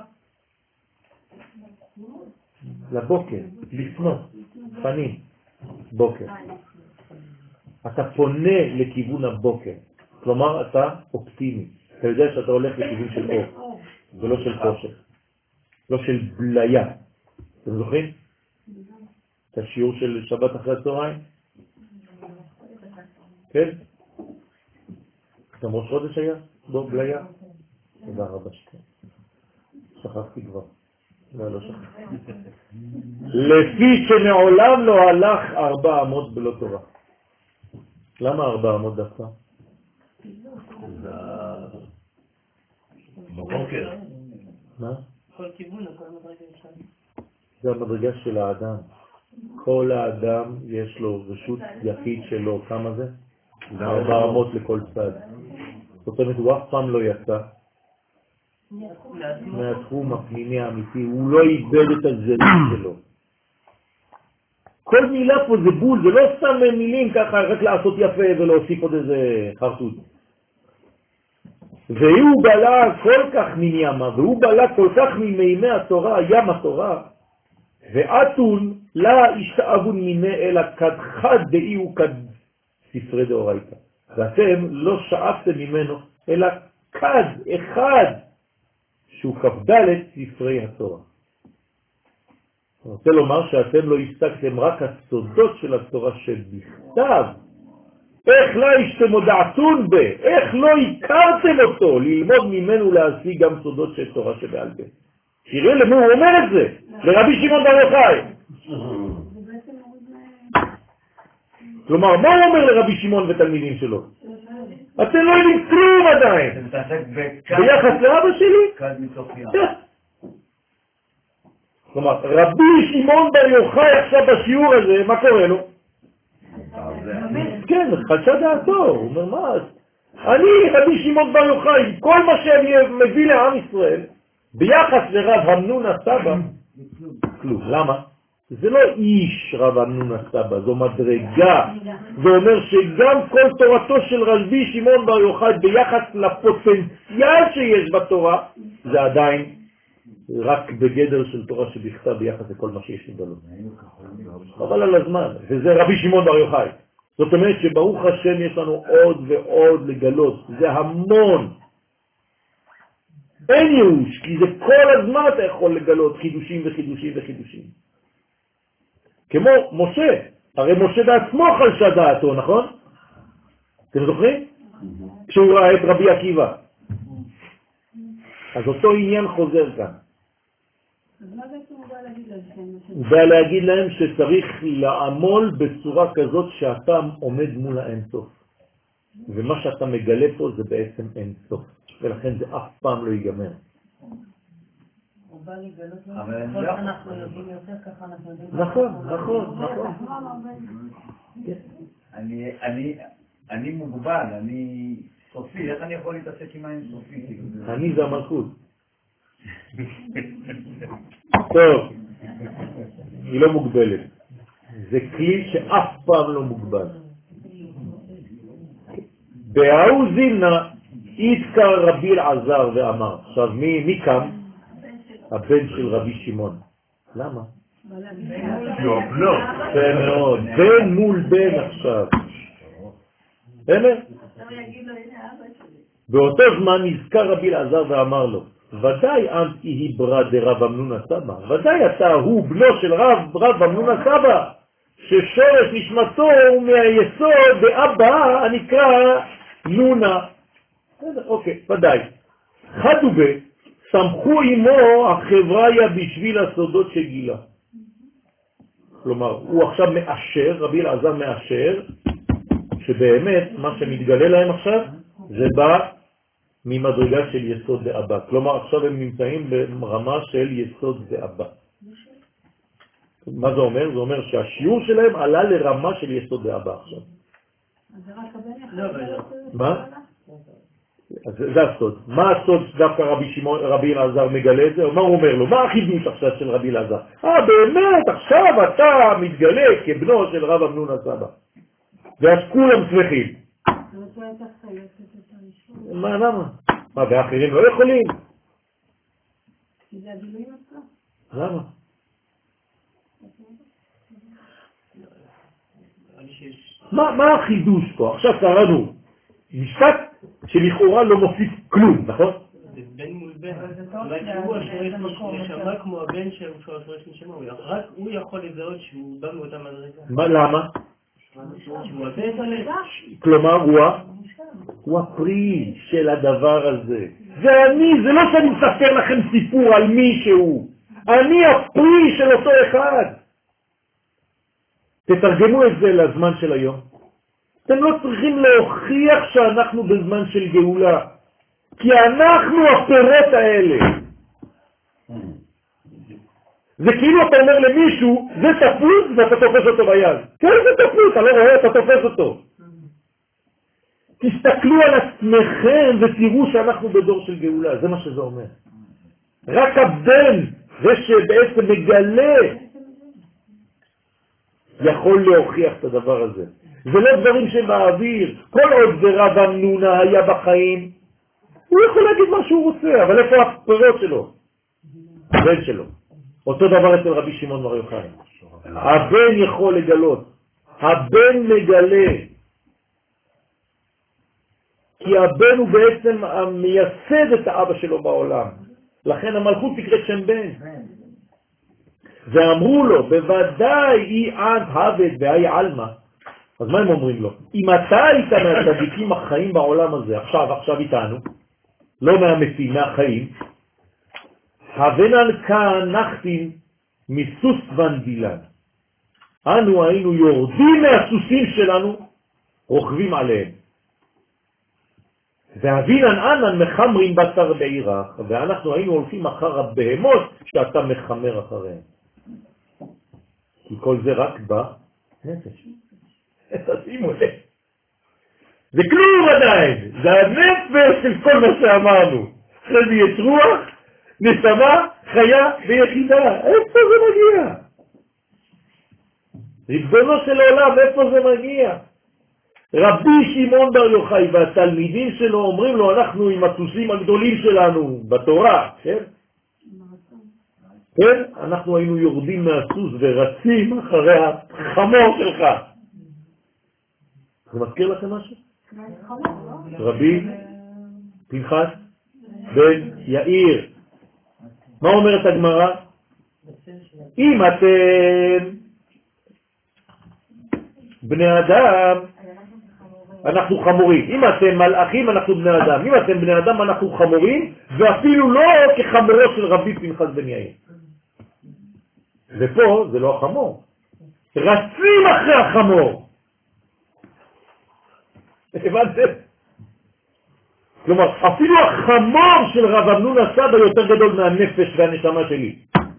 S2: לבוקר, לפנות, פנים, בוקר. אתה פונה לכיוון הבוקר. כלומר, אתה אופטימי. אתה יודע שאתה הולך לכיוון של אור, ולא של חושך. לא של בליה. אתם זוכרים? את השיעור של שבת אחרי הצהריים? כן? גם ראש חודש היה? בוא, בליה? תודה רבה שכן. שכחתי כבר. לא, לא שכחתי. לפי שמעולם לא הלך ארבע אמות בלא תורה. למה ארבע אמות דווקא?
S4: בבוקר.
S2: מה?
S3: כל כיוון, כל מדרגה אפשר.
S2: זה המדרגה של האדם. כל האדם יש לו רשות יחיד שלו. כמה זה? ארבע אמות לכל צד. זאת אומרת, הוא אף פעם לא יצא מהתחום הפנימי האמיתי. הוא לא איבד את הזהות שלו. כל מילה פה זה בול, זה לא סתם מילים ככה רק לעשות יפה ולהוסיף עוד איזה חרטוט. והוא בלה כל כך מן ימה, והוא בלה כל כך ממימי התורה, ים התורה, ואתון לה השתאבון מיני אלא כד חד דאי הוא כד ספרי דאורייתא. ואתם לא שאפתם ממנו אלא כד אחד שהוא כ"ד ספרי התורה. אני רוצה לומר שאתם לא השגתם רק הסודות של התורה שבכתב. איך לא השתם הודעתון בה? איך לא הכרתם אותו ללמוד ממנו להשיג גם סודות של תורה שבעל פה? תראה למי הוא אומר את זה, לרבי שמעון בר יוחאי. כלומר, מה הוא אומר לרבי שמעון ותלמידים שלו? אתם לא יודעים כלום עדיין.
S1: אתה מתעסק
S2: ביחס לאבא שלי?
S1: כד מסופיה.
S2: כלומר, רבי שמעון בר יוחאי עכשיו בשיעור הזה, מה קורה לו? כן, חדשה דעתו. הוא אומר, מה? אני, רבי שמעון בר יוחאי, כל מה שאני מביא לעם ישראל, ביחס לרב אמנון הסבא, כלום. למה? זה לא איש רב אמנון הסבא, זו מדרגה. זה אומר שגם כל תורתו של רבי שמעון בר יוחאי ביחס לפוטנציאל שיש בתורה, זה עדיין רק בגדר של תורה שבכתב ביחס לכל מה שיש לגלות. אבל על הזמן, וזה רבי שמעון בר יוחאי. זאת אומרת שברוך השם יש לנו עוד ועוד לגלות. זה המון. אין ייאוש, כי זה כל הזמן אתה יכול לגלות חידושים וחידושים וחידושים. כמו משה, הרי משה בעצמו חלשה דעתו, נכון? אתם זוכרים? כשהוא ראה את רבי עקיבא. אז אותו עניין חוזר כאן.
S5: אז מה בעצם הוא בא להגיד להם?
S2: הוא בא להגיד להם שצריך לעמול בצורה כזאת שאתה עומד מול האינסוף. ומה שאתה מגלה פה זה בעצם אינסוף. ולכן זה אף פעם לא ייגמר.
S6: הוא בא לגלות לנו, כל אנחנו יודעים יותר, ככה אנחנו יודעים...
S2: נכון, נכון, נכון.
S1: אני מוגבל, אני סופי, איך אני יכול להתעסק עם האין סופי?
S2: אני זה המלכות. טוב, היא לא מוגבלת. זה כלי שאף פעם לא מוגבל. בהאו זימנה התקר רבי אלעזר ואמר. עכשיו, מי, מי קם? הבן של רבי שמעון. למה?
S1: לא, לא.
S2: כן מאוד. בן מול בן עכשיו. הנה? באותו זמן נזכר רבי אלעזר ואמר לו, ודאי אנט היא ברא דרב אמנון הסבא. ודאי אתה הוא בנו של רב, רב אמנון הסבא, ששורש נשמתו הוא מהיסוד באבא הנקרא נונה. אוקיי, ודאי. חדובה, סמכו עמו החבריה בשביל הסודות שגילה. כלומר, הוא עכשיו מאשר, רבי אלעזר מאשר, שבאמת מה שמתגלה להם עכשיו זה בא ממדרגה של יסוד דאבא. כלומר, עכשיו הם נמצאים ברמה של יסוד דאבא. מה זה אומר? זה אומר שהשיעור שלהם עלה לרמה של יסוד דאבא עכשיו. מה? אז זה הסוד. מה הסוד דווקא רבי שמעון, רבי אלעזר מגלה את זה? מה הוא אומר לו? מה החידוש עכשיו של רבי אלעזר? אה, באמת, עכשיו אתה מתגלה כבנו של רב אמנון הסבא. ואז כולם שמחים. מה, למה? מה, ואחרים לא יכולים?
S5: זה הגילויים עצמם.
S2: למה? מה, מה החידוש פה? עכשיו קראנו משפט שלכאורה לא מוסיף כלום, נכון?
S3: זה בן מול בן. אולי שהוא השורש נשמה כמו הבן שהוא השורש נשמה. רק הוא יכול לזהות שהוא בא מאותה מדרגה.
S2: מה, למה?
S3: שהוא הבן.
S2: כלומר הוא הוא הפרי של הדבר הזה. זה אני, זה לא שאני מספר לכם סיפור על מישהו. אני הפרי של אותו אחד. תתרגמו את זה לזמן של היום. אתם לא צריכים להוכיח שאנחנו בזמן של גאולה. כי אנחנו הפירות האלה. זה כאילו אתה אומר למישהו, זה תפוס ואתה תופס אותו ביד. כן, זה תפוס, אתה לא רואה, אתה תופס אותו. תסתכלו על עצמכם ותראו שאנחנו בדור של גאולה, זה מה שזה אומר. רק הבן, זה שבעצם מגלה, יכול להוכיח את הדבר הזה. זה לא דברים שבאוויר. כל עוד ורב אמנונה היה בחיים, הוא יכול להגיד מה שהוא רוצה, אבל איפה הפירות שלו? הבן שלו. אותו דבר אצל רבי שמעון בר יוחאי. הבן יכול לגלות. הבן מגלה. כי הבן הוא בעצם המייסד את האבא שלו בעולם. לכן המלכות תקראת שם בן. ואמרו לו, בוודאי אי עד הבד והי עלמה. אז מה הם אומרים לו? אם אתה היית מהצדיקים החיים בעולם הזה, עכשיו, עכשיו איתנו, לא מהמתים, מהחיים, הבנן כאן נחתים מסוס ונדילן. אנו היינו יורדים מהסוסים שלנו, רוכבים עליהם. והבינן אנן מחמרים בשר בעירך, ואנחנו היינו הולכים אחר הבהמות שאתה מחמר אחריהם. כי כל זה רק בנפש. תשימו לב. זה כלום עדיין, זה הנפש של כל מה שאמרנו. אחרי זה יש רוח, נשמה, חיה ויחידה. איפה זה מגיע? ריבונו של עולם, איפה זה מגיע? רבי שמעון בר יוחאי והתלמידים שלו אומרים לו, אנחנו עם הסוסים הגדולים שלנו בתורה, כן? כן? אנחנו היינו יורדים מהסוס ורצים אחרי החמור שלך. זה מזכיר לכם משהו? רבי פנחס בן יאיר. מה אומרת הגמרא? אם אתם בני אדם, אנחנו חמורים. אם אתם מלאכים, אנחנו בני אדם. אם אתם בני אדם, אנחנו חמורים, ואפילו לא כחמורו של רבי פנחס בן יאיר. ופה זה לא החמור. רצים אחרי החמור. הבנתם? כלומר, אפילו החמור של רב אמנון הסבא יותר גדול מהנפש והנשמה שלי.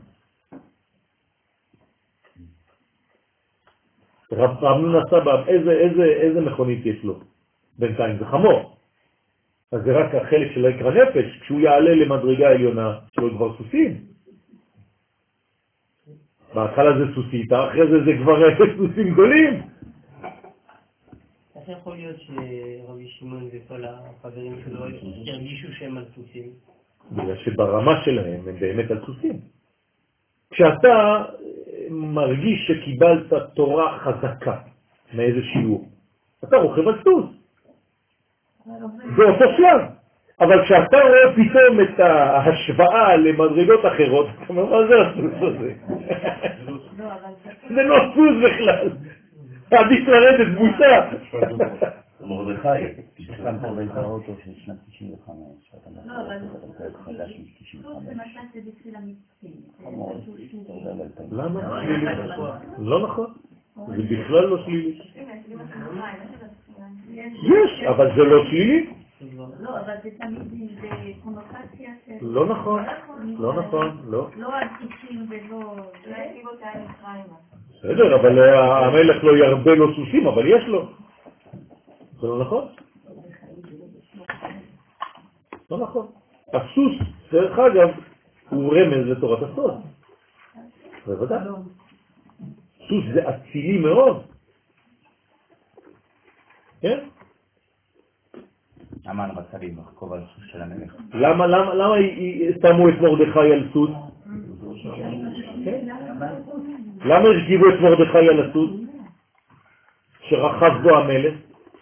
S2: רב אמנון הסבא, איזה, איזה, איזה מכונית יש לו? בינתיים זה חמור. אז זה רק החלק של העיקר הנפש, כשהוא יעלה למדרגה העליונה, שלו כבר סוסים. בהתחלה זה סוסיתה, אחרי זה זה כבר סוסים גדולים.
S3: איך יכול להיות שרבי שמעון וכל החברים שלו ירגישו שהם על סוסים?
S2: בגלל שברמה שלהם הם באמת על סוסים. כשאתה מרגיש שקיבלת תורה חזקה מאיזה שיעור, אתה רוכב על סוס. זה אותו שלב. אבל כשאתה רואה פתאום את ההשוואה למדרגות אחרות, אתה אומר, מה זה הסוס הזה? זה לא סוס בכלל. עדיף לרדת בושה.
S1: מרדכי, שכם פה בית האוטו של שנת תשעים וחמש.
S5: לא, אבל סוס זה משל שבשביל המצפים.
S2: למה? לא נכון. זה בכלל לא שלילי. יש, אבל זה לא שלילי.
S5: לא, אבל זה תמיד זה קונוטציה של...
S2: לא נכון, לא נכון, לא.
S5: לא על סוסים ולא... לא יגיב אותה על מצרים.
S2: בסדר, אבל המלך לא ירבה לו סוסים, אבל יש לו. זה לא נכון? לא נכון. הסוס, דרך אגב, הוא רמז לתורת הסוד. בוודאי. סוס זה אצילי מאוד. כן?
S1: למה אני רצה לי לחקוב על סוס של המלך?
S2: למה, למה, למה שמו את מרדכי על סוס? למה הרכיבו את מרדכי על הסוס? שרחב בו המלך?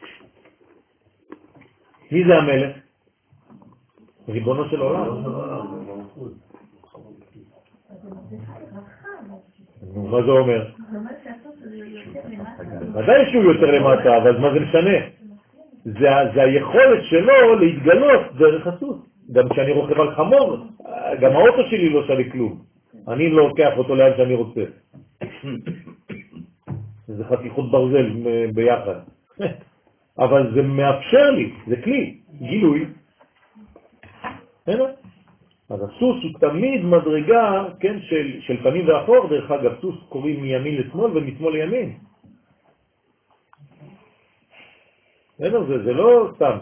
S2: מי זה המלך? ריבונו של עולם. מה זה אומר? ודאי שהוא יותר למטה, אבל מה זה משנה? זה, זה היכולת שלו להתגלות דרך הסוס. גם כשאני רוכב על חמור, גם האוטו שלי לא שווה כלום. אני לא לוקח אותו לאן שאני רוצה. זה חתיכות ברזל ביחד. אבל זה מאפשר לי, זה כלי, גילוי. אז הסוס הוא תמיד מדרגה, כן, של, של פנים ואחור. דרך אגב, סוס קוראים מימין לשמאל ומשמאל לימין. זה, זה לא סתם.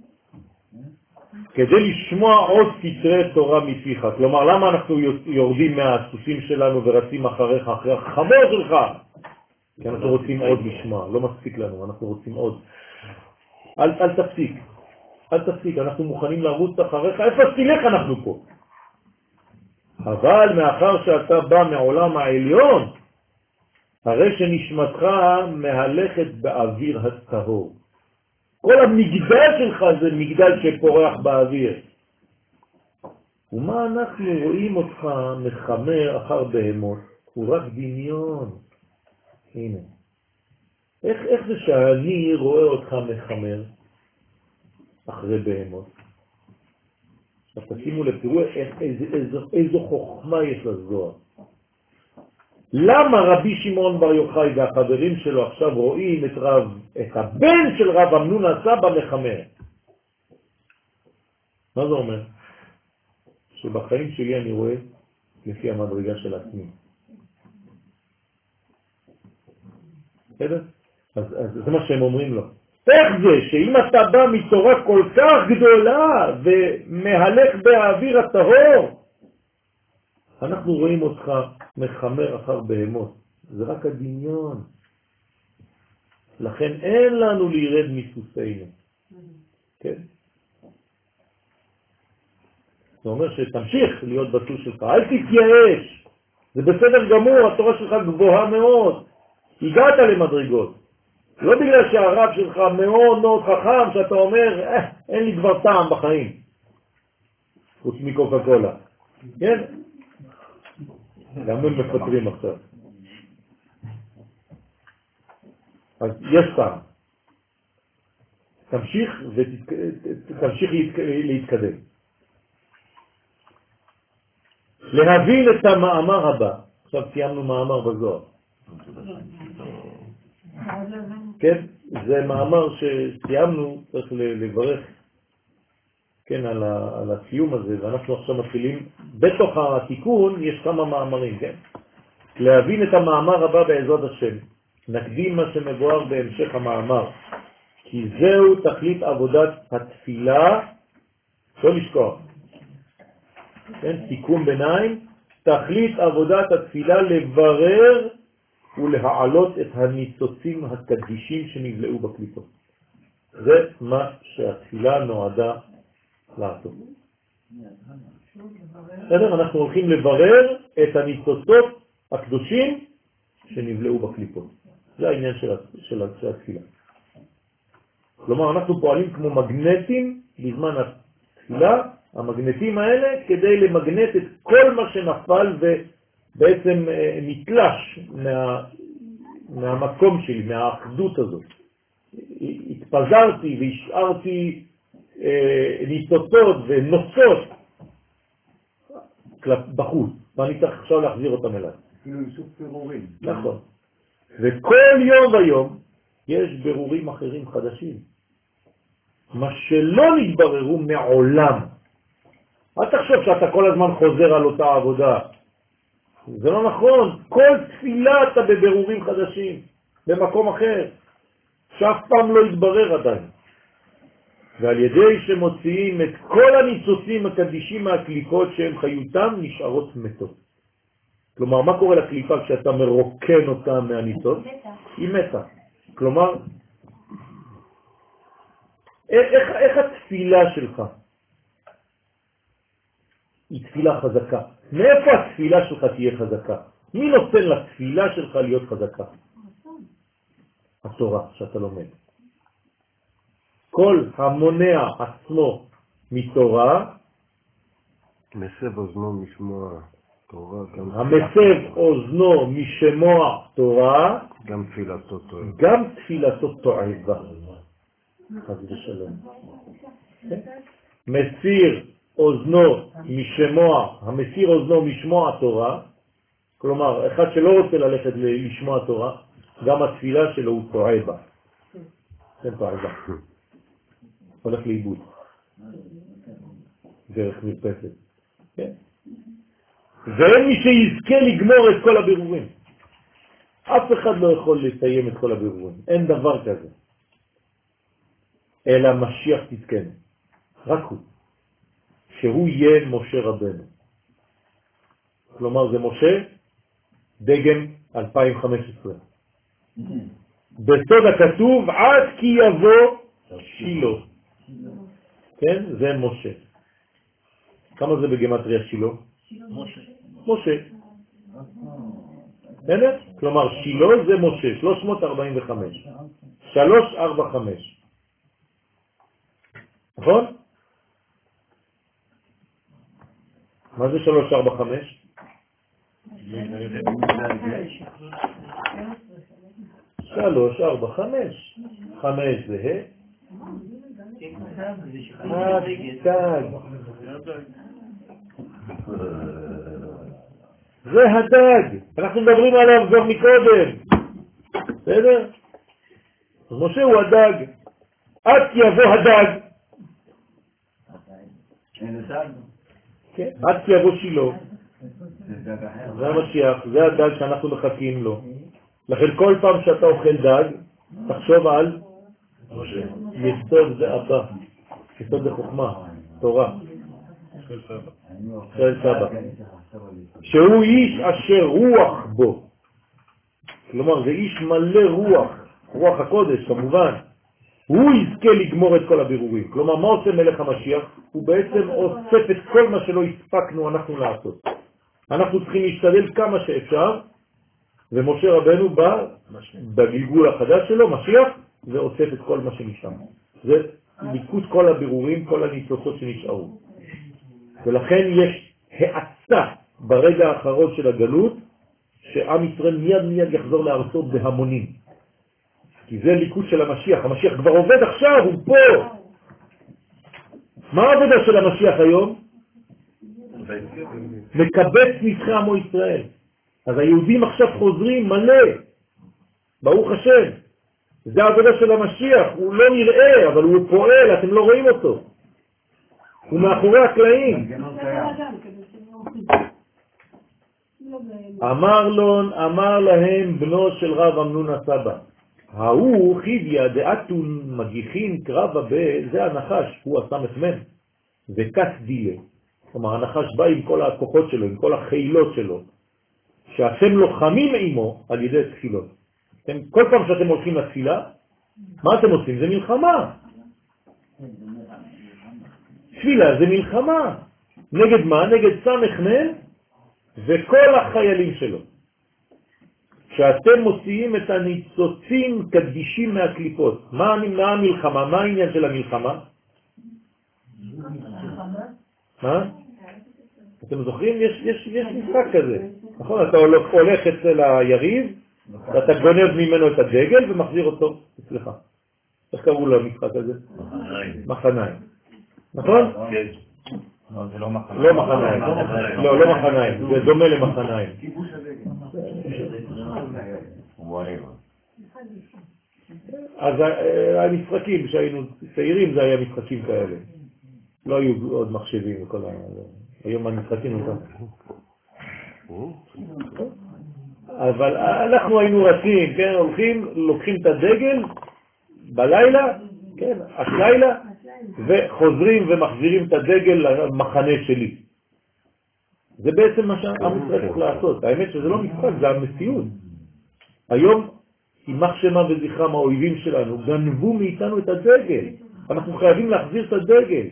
S2: כדי לשמוע עוד סתרי תורה מפיך. כלומר, למה אנחנו יורדים מהסוסים שלנו ורצים אחריך, אחרי החמור שלך? כי אנחנו רוצים עוד לשמוע, לא מספיק לנו, אנחנו רוצים עוד. אל, אל תפסיק. אל תפסיק, אנחנו מוכנים לרוץ אחריך, איפה שתלך אנחנו פה. אבל מאחר שאתה בא מעולם העליון, הרי שנשמתך מהלכת באוויר הטהור. כל המגדל שלך זה מגדל שפורח באוויר. ומה אנחנו רואים אותך מחמר אחר בהמות? הוא רק דמיון. הנה. איך, איך זה שאני רואה אותך מחמר אחרי בהמות? עכשיו תשימו לב, תראו איזו, איזו, איזו חוכמה יש לזוהר. למה רבי שמעון בר יוחאי והחברים שלו עכשיו רואים את רב, את הבן של רב אמנון הסבא מחמר? מה זה אומר? שבחיים שלי אני רואה לפי המדרגה של עצמי. בסדר? אז, אז זה מה שהם אומרים לו. איך זה שאם אתה בא מתורה כל כך גדולה ומהלך באוויר הטהור, אנחנו רואים אותך מחמר אחר בהמות. זה רק הדמיון. לכן אין לנו להירד מסוסינו. כן? זה אומר שתמשיך להיות בסוס שלך, אל תתייאש. זה בסדר גמור, התורה שלך גבוהה מאוד. הגעת למדרגות. לא בגלל שהרב שלך מאוד מאוד חכם, שאתה אומר, אה, אין לי כבר טעם בחיים. חוץ מקוקה קולה. כן? גם הם מפטרים עכשיו. אז יש טעם. תמשיך ותמשיך להתקדם. להבין את המאמר הבא. עכשיו סיימנו מאמר בזוהר. כן, זה מאמר שסיימנו, צריך לברך כן, על, ה, על הסיום הזה, ואנחנו עכשיו מתחילים, בתוך התיקון יש כמה מאמרים, כן? להבין את המאמר הבא בעזרת השם. נקדים מה שמבואר בהמשך המאמר, כי זהו תכלית עבודת התפילה, לא לשכוח. כן, תיקון ביניים, תכלית עבודת התפילה לברר ולהעלות את הניצוצים הקדישים שנבלעו בקליפות. זה מה שהתפילה נועדה לעשות. בסדר? אנחנו הולכים לברר את הניצוצות הקדושים שנבלעו בקליפות. זה העניין של, של, של התפילה. כלומר, אנחנו פועלים כמו מגנטים בזמן התפילה, המגנטים האלה, כדי למגנט את כל מה שנפל ובעצם נתלש מה, מהמקום שלי, מהאחדות הזאת. התפזרתי והשארתי אה, ניצוצות ונוצות בחוץ, ואני צריך עכשיו להחזיר אותם אליי.
S7: כאילו איסוף פירורים.
S2: נכון. וכל יום ויום יש ברורים אחרים חדשים. מה שלא נתבררו מעולם. אל תחשוב שאתה כל הזמן חוזר על אותה עבודה. זה לא נכון. כל תפילה אתה בבירורים חדשים, במקום אחר, שאף פעם לא יתברר עדיין. ועל ידי שמוציאים את כל הניצוצים הקדישים מהקליפות שהם חיותם נשארות מתות. כלומר, מה קורה לקליפה כשאתה מרוקן אותה מהניצוץ? היא מתה. כלומר, איך, איך התפילה שלך? היא תפילה חזקה. מאיפה התפילה שלך תהיה חזקה? מי נותן לתפילה שלך להיות חזקה? התורה שאתה לומד. כל המונע עצמו מתורה,
S8: מסב אוזנו משמוע תורה, גם
S2: המסב אוזנו משמוע תורה,
S8: גם תפילתו טועה.
S2: גם תפילתו טועה. חס ושלום. מסיר אוזנו משמוע, המסיר אוזנו משמוע תורה, כלומר, אחד שלא רוצה ללכת לשמוע תורה, גם התפילה שלו הוא טועה בה. כן, טועה בה. הולך לאיבוד. דרך מרפסת. כן. ואין מי שיזכה לגמור את כל הבירורים. אף אחד לא יכול לסיים את כל הבירורים. אין דבר כזה. אלא משיח תזכן. רק הוא. שהוא יהיה משה רבנו. כלומר זה משה דגם אלפיים וחמש עשרה. בסוד הכתוב עד כי יבוא שילה. כן? זה משה. כמה זה בגמטריה שילה?
S3: משה.
S2: משה. בסדר? כלומר, שילה זה משה, שלוש מאות ארבעים וחמש. שלוש ארבע חמש. נכון? מה זה שלוש ארבע חמש? שלוש ארבע חמש. חמש זה ה. הדג. זה הדג. אנחנו מדברים עליו כבר מקודם. בסדר? אז משה הוא הדג. עד יבוא הדג. כן, עד יבוא שילה. זה המשיח, זה הדג שאנחנו מחכים לו. לכן כל פעם שאתה אוכל דג, תחשוב על יסוד זה אבא, יסוד זה חוכמה, תורה, של סבא, שהוא איש אשר רוח בו. כלומר זה איש מלא רוח, רוח הקודש כמובן. הוא יזכה לגמור את כל הבירורים. כלומר, מה עושה מלך המשיח? הוא בעצם אוסף את כל מה שלא הספקנו אנחנו לעשות. אנחנו צריכים להשתדל כמה שאפשר, ומשה רבנו בא בגלגול החדש שלו, משיח, ואוסף את כל מה שנשאר. זה ליקוט כל הבירורים, כל הניצוצות שנשארו. ולכן יש האצה ברגע האחרון של הגלות, שעם ישראל מיד מיד יחזור לארצו בהמונים. כי זה ליקוט של המשיח. המשיח כבר עובד עכשיו, הוא פה. מה העבודה של המשיח היום? מקבץ נצחי עמו ישראל. אז היהודים עכשיו חוזרים מלא. ברוך השם. זה העבודה של המשיח. הוא לא נראה, אבל הוא פועל, אתם לא רואים אותו. הוא מאחורי הקלעים. אמר לון, אמר להם בנו של רב אמנון הסבא. ההוא חידיה דעתון מגיחין קרבה ב... זה הנחש, הוא הסמך מן. וכת דילה. כלומר, הנחש בא עם כל הכוחות שלו, עם כל החילות שלו. שאתם לוחמים עמו על ידי תפילות. אתם, כל פעם שאתם הולכים לתפילה, מה אתם עושים? זה מלחמה. תפילה זה מלחמה. נגד מה? נגד סמך מן וכל החיילים שלו. שאתם מוציאים את הניצוצים קדישים מהקליפות. מה, מה המלחמה? מה העניין של המלחמה? מה? אתם זוכרים? יש, יש, יש משחק כזה. נכון? אתה הולך, הולך אצל היריב, ואתה גונב ממנו את הדגל ומחזיר אותו אצלך. איך קראו לו המשחק הזה? מחניים. נכון?
S1: כן. לא, זה לא מחניים.
S2: לא מחניים. לא, לא מחניים. זה דומה למחניים. אז המשחקים שהיינו צעירים זה היה משחקים כאלה. לא היו עוד מחשבים וכל ה... היום המשחקים אותם. אבל אנחנו היינו רצים, כן, הולכים, לוקחים את הדגל בלילה, כן, השלילה, וחוזרים ומחזירים את הדגל למחנה שלי. זה בעצם מה שעם ישראל צריך לעשות. האמת שזה לא משחק, זה המציאות. היום, יימח שמם וזכרם האויבים שלנו, גנבו מאיתנו את הדגל. אנחנו חייבים להחזיר את הדגל.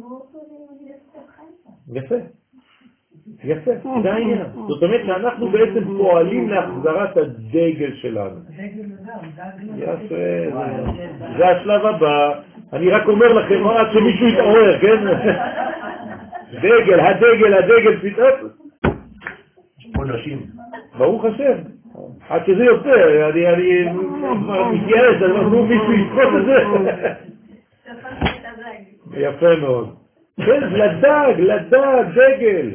S2: יפה. יפה, זה העניין. זאת אומרת שאנחנו בעצם פועלים להחזרת הדגל שלנו. יפה, זה השלב הבא. אני רק אומר לכם, עד שמישהו יתעורר, כן? דגל, הדגל, הדגל, פתאום.
S4: חודשים.
S2: ברוך השם. עד שזה יוצא, אני מתייאש, אני אומר, מישהו יתפוס את זה. יפה מאוד. כן, לדג, לדג, דגל.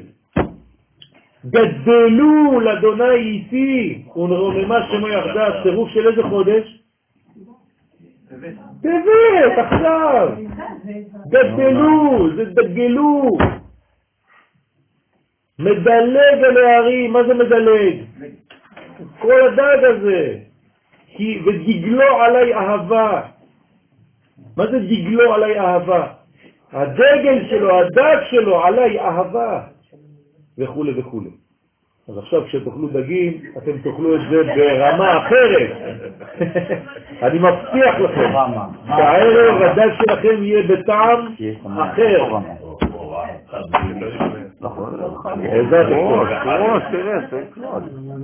S2: גדלו לאדוני איתי, ונרוממה שמו יחדיו. צירוף של איזה חודש? טבת, עכשיו. גדלו, זה דגלו. מדלג על הערים, מה זה מדלג? כל הדג הזה. כי ודגלו עליי אהבה. מה זה דגלו עליי אהבה? הדגל שלו, הדג שלו, עליי אהבה. וכו' וכו'. אז עכשיו כשתאכלו דגים, אתם תאכלו את זה ברמה אחרת. אני מבטיח לכם, שהערב הדג שלכם יהיה בטעם אחר. איזה תקרות,
S8: תקרות, תראה, תקרות.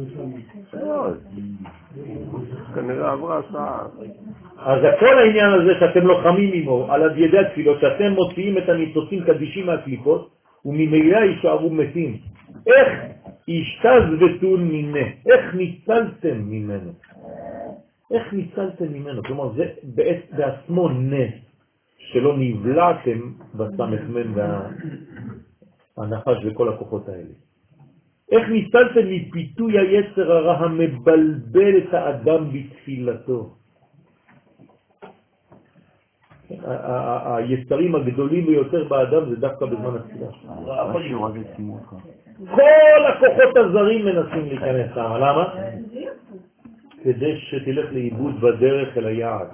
S8: כנראה עברה שעה.
S2: אז כל העניין הזה שאתם לוחמים עמו, על ידי התפילות, שאתם מוציאים את הניצוצים קדישים מהקליפות, וממילא יישארו מתים. איך השתזבתון מיני? איך ניצלתם ממנו? איך ניצלתם ממנו? כלומר, זה בעצמו נס, שלא נבלעתם בסמכמן והנחש וכל הכוחות האלה. איך ניצלתם מפיתוי היצר הרע המבלבל את האדם בתפילתו? היצרים הגדולים ביותר באדם זה דווקא בזמן התפילה. כל הכוחות הזרים מנסים להיכנס שם. למה? כדי שתלך לאיבוד בדרך אל היעד.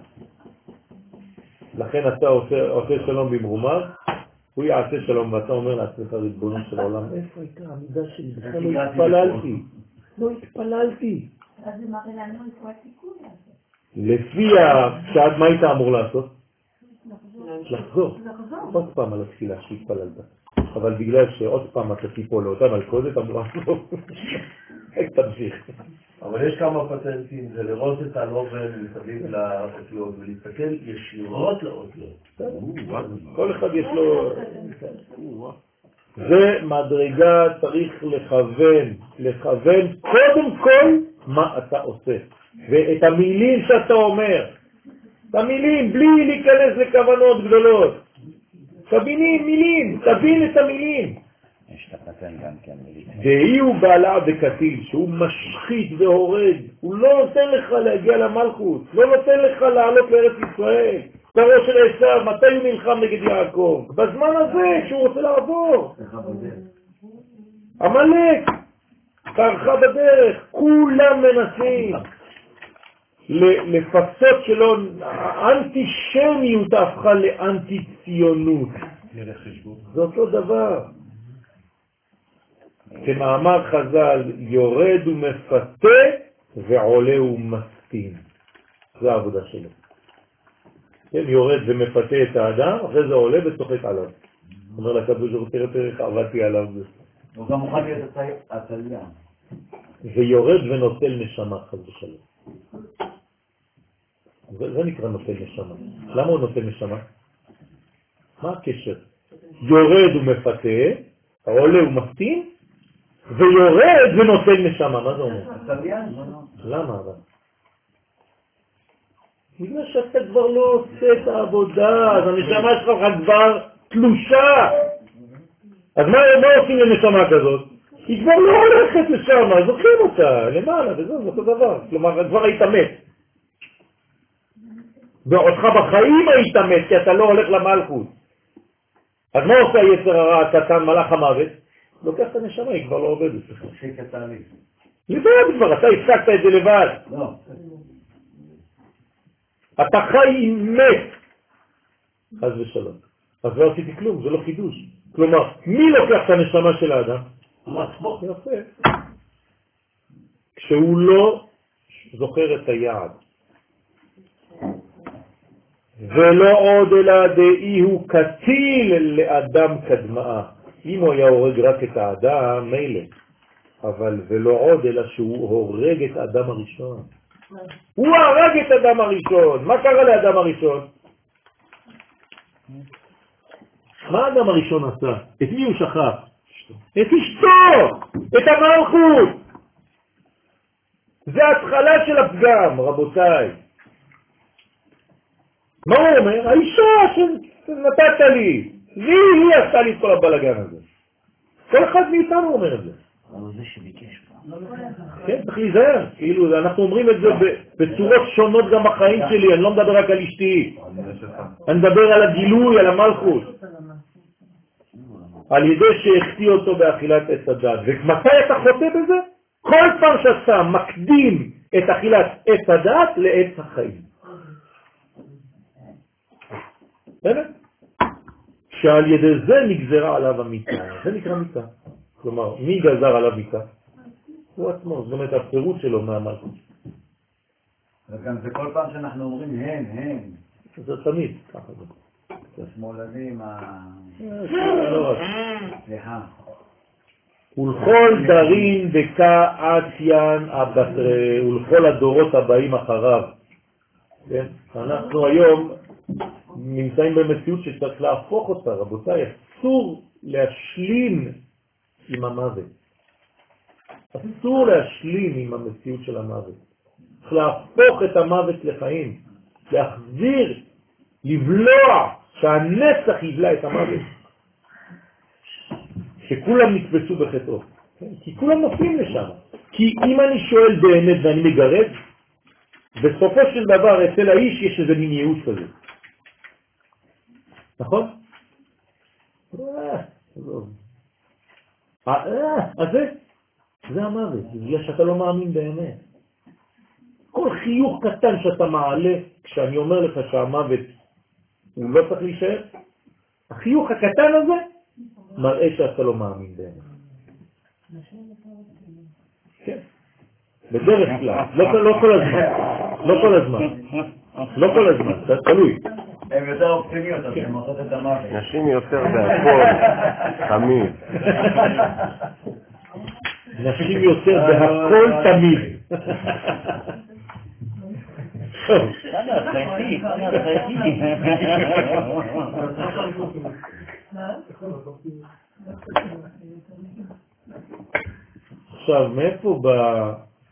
S2: לכן אתה עושה, עושה שלום במרומה, הוא יעשה שלום ואתה אומר לעצמך ריבונו של העולם, איפה הייתה העמידה שלי? בכלל לא התפללתי. לא התפללתי.
S5: אז זה מראה לנו איפה התיקון הזה.
S2: לפי השעת, מה היית אמור לעשות? לחזור. עוד פעם על התפילה שהתפללת. אבל בגלל שעוד פעם אתה תיפול לאותה מלכודת, אמורה לחזור. איך תמשיך?
S4: אבל יש כמה פטנטים, זה לראות את הלובן מסביב לאותיות ולהסתכל ישירות לאותיות.
S2: כל אחד יש לו... זה מדרגה, צריך לכוון, לכוון קודם כל מה אתה עושה. ואת המילים שאתה אומר, את המילים בלי להיכנס לכוונות גדולות. תבינים מילים, תבין את המילים.
S1: יש את הפטן גם כן.
S2: דהי הוא בעלה בקטיל, שהוא משחית והורד. הוא לא נותן לך להגיע למלכות, לא נותן לך לעלות לארץ ישראל. תראו של עשיו, מתי הוא נלחם נגד יעקב? בזמן הזה שהוא רוצה לעבור. המלך, תרחה בדרך, כולם מנסים. לפצות שלו, האנטישמיות הפכה לאנטי-ציונות. זה אותו דבר. כמאמר חז"ל, יורד ומפתה ועולה ומסתין. זו העבודה שלו. כן, יורד ומפתה את האדם, אחרי זה עולה וצוחק עליו. אומר לקדוש ברוך הוא, תראה תראה איך עבדתי עליו.
S1: הוא גם מוכן להיות הצליין.
S2: ויורד ונוטל נשמה חס ושלום. זה, זה נקרא נוטל נשמה. למה הוא נוטל נשמה? מה הקשר? יורד ומפתה, עולה ומסתין, ויורד ונוטל נשמה. מה זה אומר? למה אבל? בגלל שאתה כבר לא עושה את העבודה, אז הנשמה שלך כבר תלושה. אז מה, מה עושים לנשמה כזאת? היא כבר לא הולכת לשם, זוכרים אותה למעלה, וזהו, זה אותו דבר. כלומר, כבר היית מת. ואותך בחיים היית מת, כי אתה לא הולך למלכות. אז מה עושה היצר הרע הקטן, מלאך המוות? לוקח את הנשמה, היא כבר לא עובדת.
S1: תפסיק את ההליך.
S2: לבד כבר, אתה הפסקת את זה לבד.
S1: לא.
S2: אתה חי מת. חס ושלום. אז לא עשיתי כלום, זה לא חידוש. כלומר, מי לוקח את הנשמה של האדם?
S4: עצמו.
S2: יפה. כשהוא לא זוכר את היעד. ולא עוד אלא דאי הוא קטיל לאדם קדמאה. אם הוא היה הורג רק את האדם, מילא. אבל ולא עוד אלא שהוא הורג את האדם הראשון. הוא הרג את האדם הראשון. מה קרה לאדם הראשון? מה האדם הראשון עשה? את מי הוא שכח? את אשתו! את המלכות! זה התחלה של הפגם, רבותיי. מה הוא אומר? האישה שנתת לי, לי, לי עשתה לי את כל הבלגן הזה. כל אחד מאיתנו אומר את זה.
S1: אבל זה שביקש פעם.
S2: כן, צריך להיזהר. כאילו, אנחנו אומרים את זה בצורות שונות גם בחיים שלי, אני לא מדבר רק על אשתי. אני מדבר על הגילוי, על המלכות. על ידי שהחטיא אותו באכילת עץ הדת. ומתי אתה חוטא בזה? כל פעם שאתה מקדים את אכילת עץ הדת לעץ החיים. באמת? שעל ידי זה נגזרה עליו המיטה. זה נקרא מיטה. כלומר, מי גזר עליו מיטה? הוא עצמו, זאת אומרת הפירוט שלו מהמלכות.
S9: וגם זה כל פעם שאנחנו אומרים הן, הן.
S2: זה תמיד, ככה זה.
S9: השמאלנים, ה...
S2: לא רק.
S9: סליחה.
S2: ולכל דרין דקה עציין הבטרה, ולכל הדורות הבאים אחריו. כן? אנחנו היום נמצאים במציאות שצריך להפוך אותה, רבותיי, אסור להשלים עם המוות. אסור להשלים עם המציאות של המוות. צריך להפוך את המוות לחיים, להחזיר, לבלוע, שהנצח יבלע את המוות. שכולם נתפסו בחטאו. כי כולם נופלים לשם. כי אם אני שואל באמת ואני מגרד, בסופו של דבר אצל האיש יש איזה מין ייאוש כזה. נכון? אז זה, זה המוות, בגלל שאתה לא מאמין באמת. כל חיוך קטן שאתה מעלה, כשאני אומר לך שהמוות הוא לא צריך להישאר, החיוך הקטן הזה מראה שאתה לא מאמין באמת. כן. בדרך כלל, לא כל הזמן, לא כל הזמן, לא כל הזמן, תלוי.
S9: הן יותר אופטימיות, אז הן מוצאות את המוות.
S8: נשים יותר בהכל, תמיד.
S2: נשים יותר בהכל תמיד.
S1: בסדר, חייתי, בסדר, חייתי.
S2: עכשיו, מאיפה בא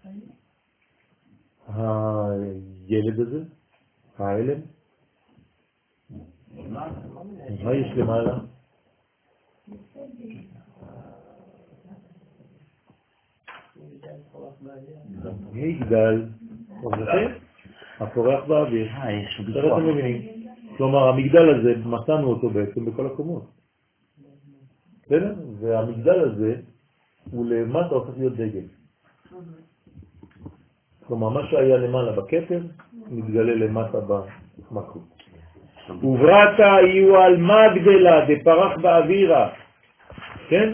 S2: הילד הזה? האלם? מה יש למעלה? מגדל, הפורח באוויר. אתם מבינים? כלומר, המגדל הזה, מצאנו אותו בעצם בכל הקומות. בסדר? והמגדל הזה הוא למטה הופך להיות דגל. כלומר, מה שהיה למעלה בכתר, מתגלה למטה במלכות. וברתה יהיו על מגדלה, דפרח באווירה. כן?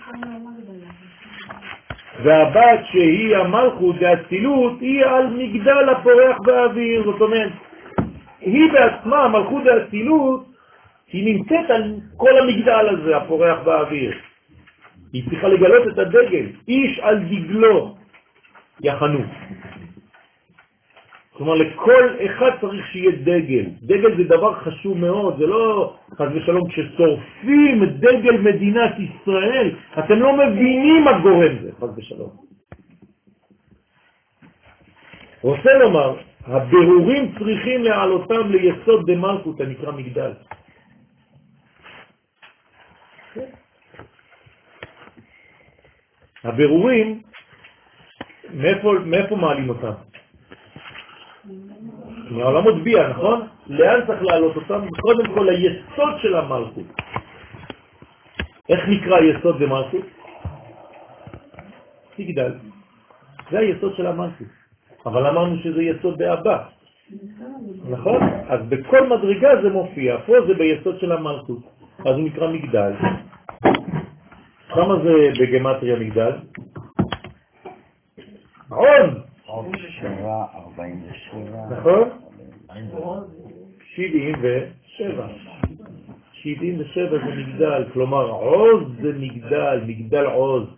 S2: והבת שהיא המלכות והאצילות היא על מגדל הפורח באוויר. זאת אומרת, היא בעצמה, המלכות והאצילות, היא נמצאת על כל המגדל הזה, הפורח באוויר. היא צריכה לגלות את הדגל. איש על דגלו יחנו. כלומר, לכל אחד צריך שיהיה דגל. דגל זה דבר חשוב מאוד, זה לא חס ושלום כששורפים דגל מדינת ישראל, אתם לא מבינים מה גורם זה, חס ושלום. רוצה לומר, הבירורים צריכים להעלותם ליסוד דמלכות, הנקרא מגדל. הבירורים, מאיפה, מאיפה מעלים אותם? מהעולמות בייה, נכון? לאן צריך להעלות אותם? קודם כל היסוד של המלכות. איך נקרא יסוד במלכות? מגדל. זה היסוד של המלכות. אבל אמרנו שזה יסוד באבא. נכון? אז בכל מדרגה זה מופיע. פה זה ביסוד של המלכות. אז הוא נקרא מגדל. כמה זה בגמטריה מגדל? עוד!
S1: שבע, ארבעים ושבע.
S2: נכון? שבעים ושבע. שבעים ושבע זה מגדל, כלומר עוז זה מגדל, מגדל עוז.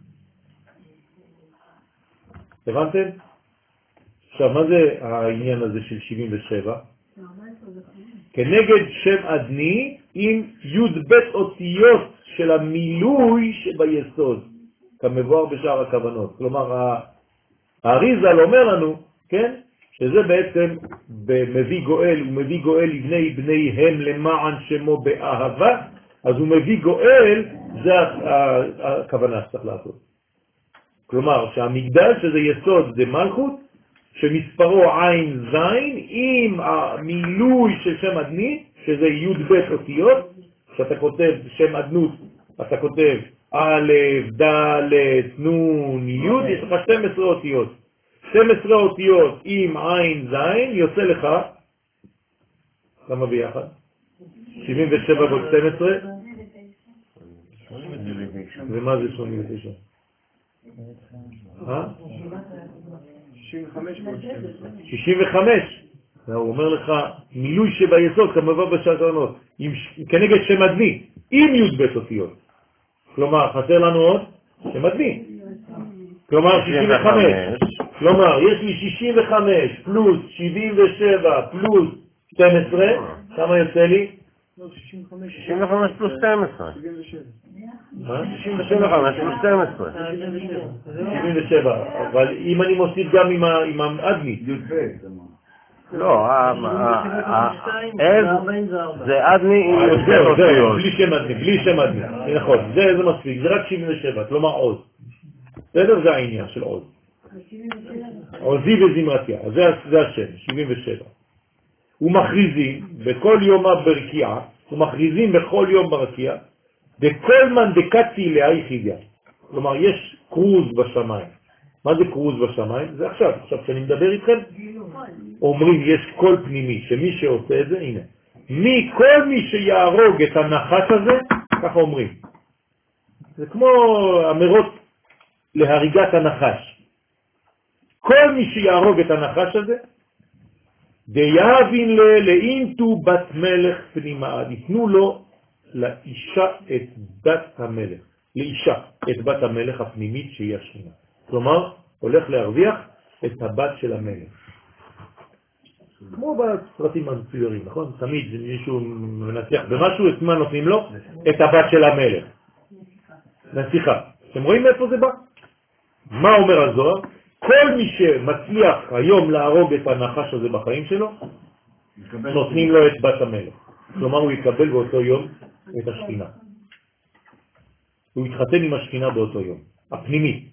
S2: הבנתם? עכשיו, מה זה העניין הזה של שבעים ושבע? כנגד שם אדני עם י' ב' אותיות של המילוי שביסוד, כמבואר בשאר הכוונות. כלומר, האריז"ל אומר לנו, כן, שזה בעצם במביא גואל, הוא מביא גואל לבני בניהם למען שמו באהבה, אז הוא מביא גואל, זה הכוונה שצריך לעשות. כלומר, שהמגדל שזה יסוד זה מלכות, שמספרו עין זין, עם המילוי של שם אדני, שזה י' ב' אותיות, שאתה כותב שם אדנות, אתה כותב א', ד', נ', י', יש לך שתים עשרה אותיות. שתים עשרה אותיות עם עין זין, יוצא לך, כמה ביחד? שבעים ושבע ועוד שתים עשרה? ומה זה שמונים ותשע? שישים וחמש. הוא אומר לך, מילוי שביסוד, כמובן בשעתונות, כנגד שם אדמי, עם י' ב' אותיות. כלומר, חסר לנו עוד שם אדמי. כלומר, שישים וחמש. כלומר, יש לי שישים וחמש פלוס שבעים ושבע פלוס שתים עשרה, כמה יוצא לי?
S8: שישים וחמש פלוס שתים עשרה. שישים וחמש פלוס שתים עשרה.
S2: שבעים ושבע, אבל אם אני מוסיף גם עם האדמי.
S8: לא, זה אדמי עם יותר אותיות.
S2: בלי שם אדמי, בלי שם אדמי. נכון, זה מספיק, זה רק שבעים ושבע, כלומר עוז. בסדר? זה העניין של עוז. עוזי וזמרתיה, זה השם, שבעים ושבע. ומכריזים בכל יום ברקיעה, ומכריזים בכל יום ברקיעה, דכל מנדקתי לאי חידיה. כלומר, יש קרוז בשמיים. מה זה קרוז בשמיים? זה עכשיו, עכשיו שאני מדבר איתכם, אומרים יש קול פנימי, שמי שעושה את זה, הנה, מי, כל מי שיהרוג את הנחש הזה, ככה אומרים. זה כמו אמירות להריגת הנחש. כל מי שיהרוג את הנחש הזה, דיאבין לאינטו בת מלך פנימה, ניתנו לו לאישה את בת המלך, לאישה את בת המלך הפנימית שהיא השכינה. כלומר, הולך להרוויח את הבת של המלך. כמו בסרטים המצוירים, נכון? תמיד מישהו מנצח במשהו, את מה נותנים לו? את הבת של המלך. נסיכה. אתם רואים מאיפה זה בא? מה אומר הזוהר? כל מי שמצליח היום להרוג את הנחש הזה בחיים שלו, נותנים לו את בת המלך. כלומר, הוא יקבל באותו יום את השכינה. הוא יתחתן עם השכינה באותו יום, הפנימי.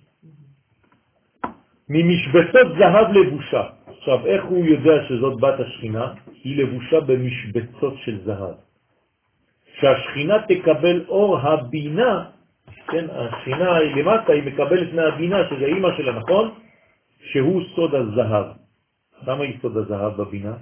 S2: ממשבצות זהב לבושה. עכשיו, איך הוא יודע שזאת בת השכינה? היא לבושה במשבצות של זהב. שהשכינה תקבל אור הבינה, כן, השכינה היא למטה, היא מקבלת מהבינה, שזה האמא שלה, נכון? שהוא סוד הזהב. למה היא סוד הזהב בבינה?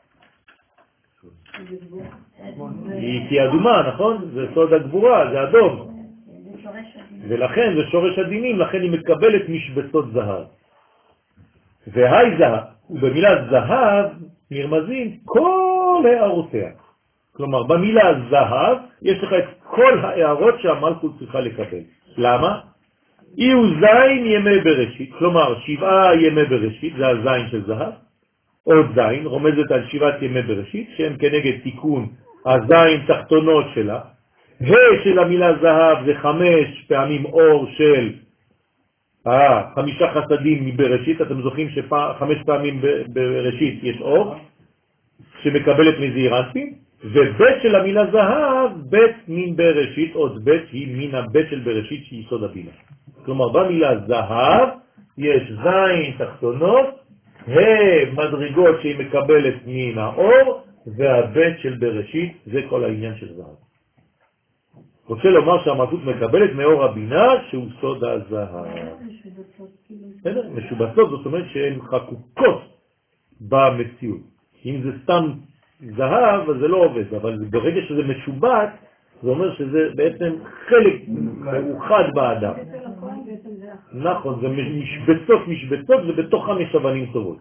S2: היא כי אדומה, נכון? זה סוד הגבורה, זה אדום. ולכן זה שורש הדינים, לכן היא מקבלת משבצות זהב. והי זהב, ובמילה זהב נרמזים כל הערותיה. כלומר, במילה זהב יש לך את כל הערות שהמלכות צריכה לקבל. למה? אי הוא זין ימי בראשית, כלומר שבעה ימי בראשית, זה הזין של זהב, עוד זין, רומזת על שבעת ימי בראשית, שהם כנגד תיקון הזין תחתונות שלה. ה' של המילה זהב זה חמש פעמים אור של אה, חמישה חסדים מבראשית, אתם זוכרים שחמש פעמים בראשית יש אור, שמקבלת מזעירנטים, ובית של המילה זהב, בית מן בראשית, עוד בית היא מן הבית של בראשית שהיא סוד הבינה. כלומר, במילה זהב יש זין תחתונות, ה' מדרגות שהיא מקבלת מן האור, והבית של בראשית, זה כל העניין של זהב. רוצה לומר שהמלכות מקבלת מאור הבינה שהוא סוד הזהב. משובצות, זאת אומרת שהן חקוקות במציאות. אם זה סתם זהב, אז זה לא עובד, אבל ברגע שזה משובץ, זה אומר שזה בעצם חלק מאוחד באדם. נכון, זה משבצות, משבצות, זה בתוך חמש אבנים טובות.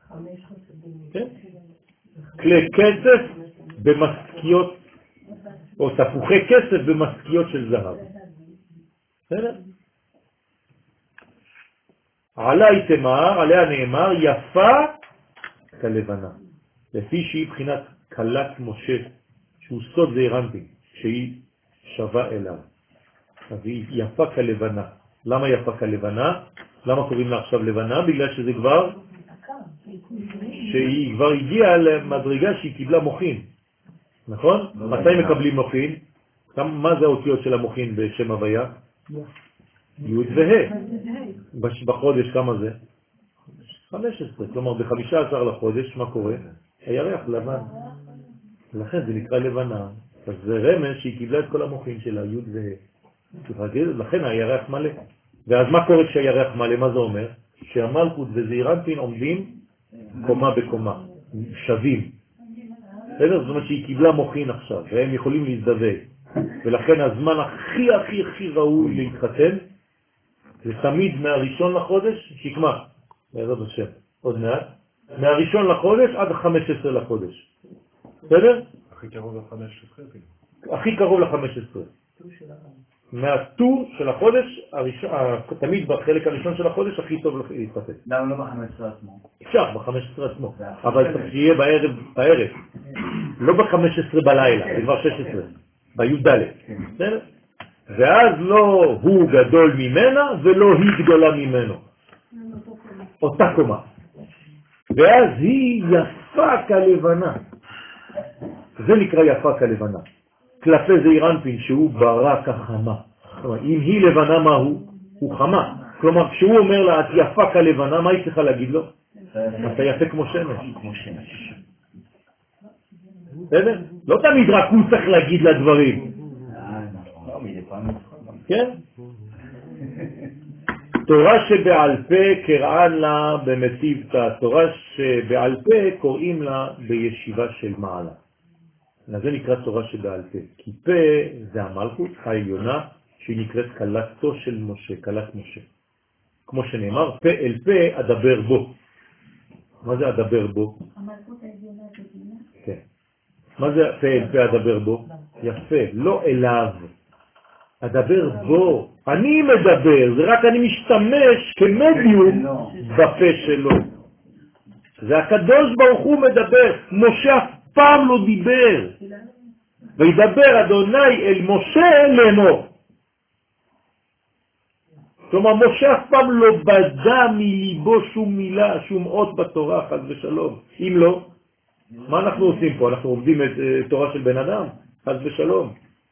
S2: כלי כסף במשכיות, או תפוחי כסף במשכיות של זהב. בסדר? עלי תמר, עליה נאמר, יפה כלבנה. לפי שהיא בחינת קלת משה, שהוא סוד זעירנטים, שהיא שווה אליו. אז היא יפה כלבנה. למה יפה כלבנה? למה קוראים לה עכשיו לבנה? בגלל שזה כבר, שהיא כבר הגיעה למדרגה שהיא קיבלה מוחין. נכון? מתי מקבלים מוחין? מה זה האותיות של המוחין בשם הוויה? י' וה'. בחודש כמה זה? חמש עשרה. כלומר ב-חמישה עשר לחודש, מה קורה? הירח לבן. לכן זה נקרא לבנה. אז זה רמז שהיא קיבלה את כל המוחין שלה, י' וה'. לכן הירח מלא. ואז מה קורה כשהירח מלא? מה זה אומר? שהמלכות וזעירנטין עומדים קומה בקומה, שווים. זאת אומרת שהיא קיבלה מוחין עכשיו, והם יכולים להזדווג. ולכן הזמן הכי הכי הכי ראוי להתחתן, זה תמיד מהראשון לחודש, שקמה, בעזרת השם, עוד מעט, מהראשון לחודש עד ה-חמש עשרה לחודש. בסדר?
S7: הכי קרוב ל-חמש עשרה.
S2: הכי קרוב ל-חמש עשרה. מהטור של החודש, תמיד בחלק הראשון של החודש, הכי טוב להתפתח.
S9: למה לא ב-חמש עשרה עצמו?
S2: אפשר, ב-חמש עשרה עצמו. אבל צריך שיהיה בערב, בערב. לא ב-חמש עשרה בלילה, זה כבר שש עשרה. בי"ד. בסדר? ואז לא הוא גדול ממנה ולא היא גדולה ממנו. אותה קומה. ואז היא יפה כלבנה. זה נקרא יפה כלבנה. כלפי זעיר אנפין שהוא ברק החמה. כלומר, אם היא לבנה מה הוא? הוא חמה. כלומר, כשהוא אומר לה את יפה כלבנה, מה היא צריכה להגיד לו? אתה יפה כמו שמש.
S1: כמו שמש.
S2: בסדר? לא תמיד רק הוא צריך להגיד לה דברים.
S1: לא, מדי פעם.
S2: כן? תורה שבעל פה קראן לה במסיבתא, תורה שבעל פה קוראים לה בישיבה של מעלה. זה נקרא תורה שבעל פה, כי פה זה המלכות העליונה שהיא נקראת קלתו של משה, קלת משה. כמו שנאמר, פה אל פה אדבר בו. מה זה אדבר בו?
S5: המלכות העליונה זה בינה?
S2: כן. מה זה פה אל פה אדבר בו? יפה, לא אליו. אדבר בו. אני מדבר, זה רק אני משתמש כמדיום בפה שלו. זה הקדוש ברוך הוא מדבר. משה אף פעם לא דיבר. וידבר אדוני אל משה לאמור. כלומר, משה אף פעם לא בדה מליבו שום מילה, שום אות בתורה, חס ושלום. אם לא, מה אנחנו עושים פה? אנחנו עובדים את uh, תורה של בן אדם, חס ושלום.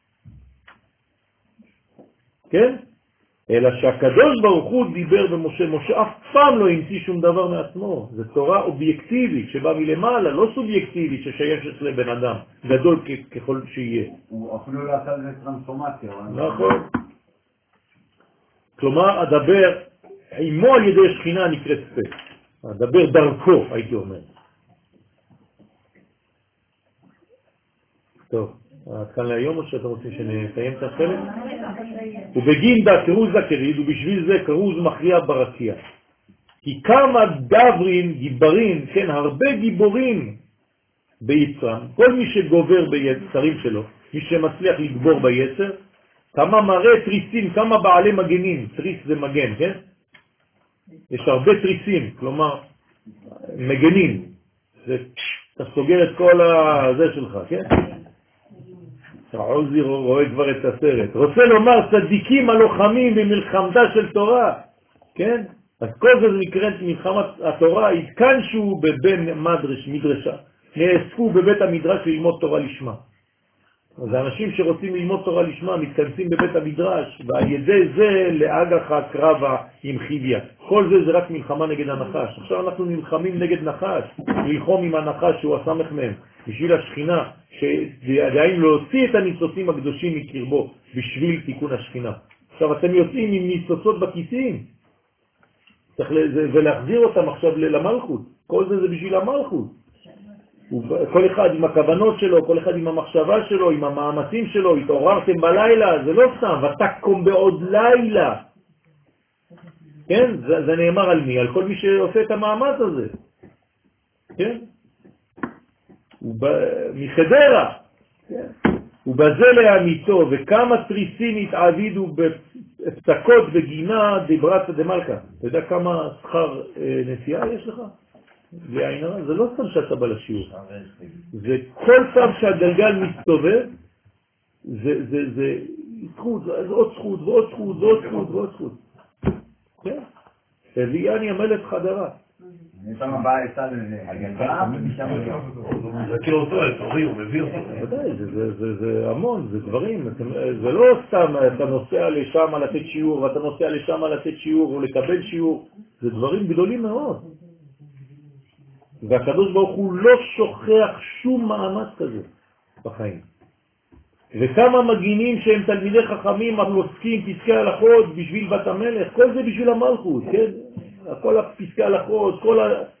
S2: כן? אלא שהקדוש ברוך הוא דיבר במשה. משה אף פעם לא המציא שום דבר מעצמו. זו תורה אובייקטיבית שבאה מלמעלה, לא סובייקטיבית ששייכת לבן אדם, גדול ככל שיהיה.
S9: הוא אפילו לא עשה לזה טרנספורמציה.
S2: נכון. כלומר, הדבר עמו על ידי שכינה נקראת פה. הדבר דרכו, הייתי אומר. טוב, עד כאן להיום או שאתם רוצים שנסיים את החלק? ובגינדה קרוז הקריד, ובשביל זה קרוז מכריע ברקיע. כי כמה דברים, גיברים, כן, הרבה גיבורים ביצרם, כל מי שגובר ביצרים שלו, מי שמצליח לגבור ביצר, כמה מראה תריסים, כמה בעלי מגנים, תריס זה מגן, כן? יש הרבה תריסים, כלומר, מגנים. זה, אתה סוגר את כל הזה שלך, כן? עוזי רואה כבר את הסרט. רוצה לומר צדיקים הלוחמים במלחמתה של תורה, כן? אז כל זה נקראת מלחמת התורה, התכנסו בבן מדרש, מדרשה, נאספו בבית המדרש ללמוד תורה לשמה. אז האנשים שרוצים ללמוד תורה לשמה מתכנסים בבית המדרש, ועל ידי זה לאגח הקרבה עם חיביה. כל זה זה רק מלחמה נגד הנחש. עכשיו אנחנו נלחמים נגד נחש, ללחום עם הנחש שהוא הסמך מהם, בשביל השכינה, שדעים להוציא את הניצוצים הקדושים מקרבו, בשביל תיקון השכינה. עכשיו אתם יוצאים עם ניצוצות בכיסים, צריך ולהחזיר אותם עכשיו למלכות. כל זה זה בשביל המלכות. כל אחד עם הכוונות שלו, כל אחד עם המחשבה שלו, עם המאמצים שלו, התעוררתם בלילה, זה לא סתם, ותקום בעוד לילה. כן? זה, זה נאמר על מי? על כל מי שעושה את המאמץ הזה. כן? מחדרה. כן? ובזה להמיתו, וכמה תריסים התעבידו בפסקות בגינה דברתא דמלכא. אתה יודע כמה שכר נסיעה יש לך? זה לא סתם שאתה בא לשיעור. זה כל פעם שהגלגל מסתובב, זה, זה, זה זכות, זה עוד זכות, ועוד זכות, ועוד זכות, ועוד זכות. כן? הביאני המלך חדרה.
S9: פעם הבאה יצא לגלגל,
S4: זה כאילו אותו, את אורי, הוא מביא אותו.
S2: בוודאי, זה המון, זה דברים. זה לא סתם אתה נוסע לשם לתת שיעור, ואתה נוסע לשם לתת שיעור, או לקבל שיעור. זה דברים גדולים מאוד. והקדוש ברוך הוא לא שוכח שום מאמץ כזה בחיים. וכמה מגינים שהם תלמידי חכמים הפוסקים פסקי הלכות בשביל בת המלך, כל זה בשביל המלכות, כן? כל הפסקי הלכות, כל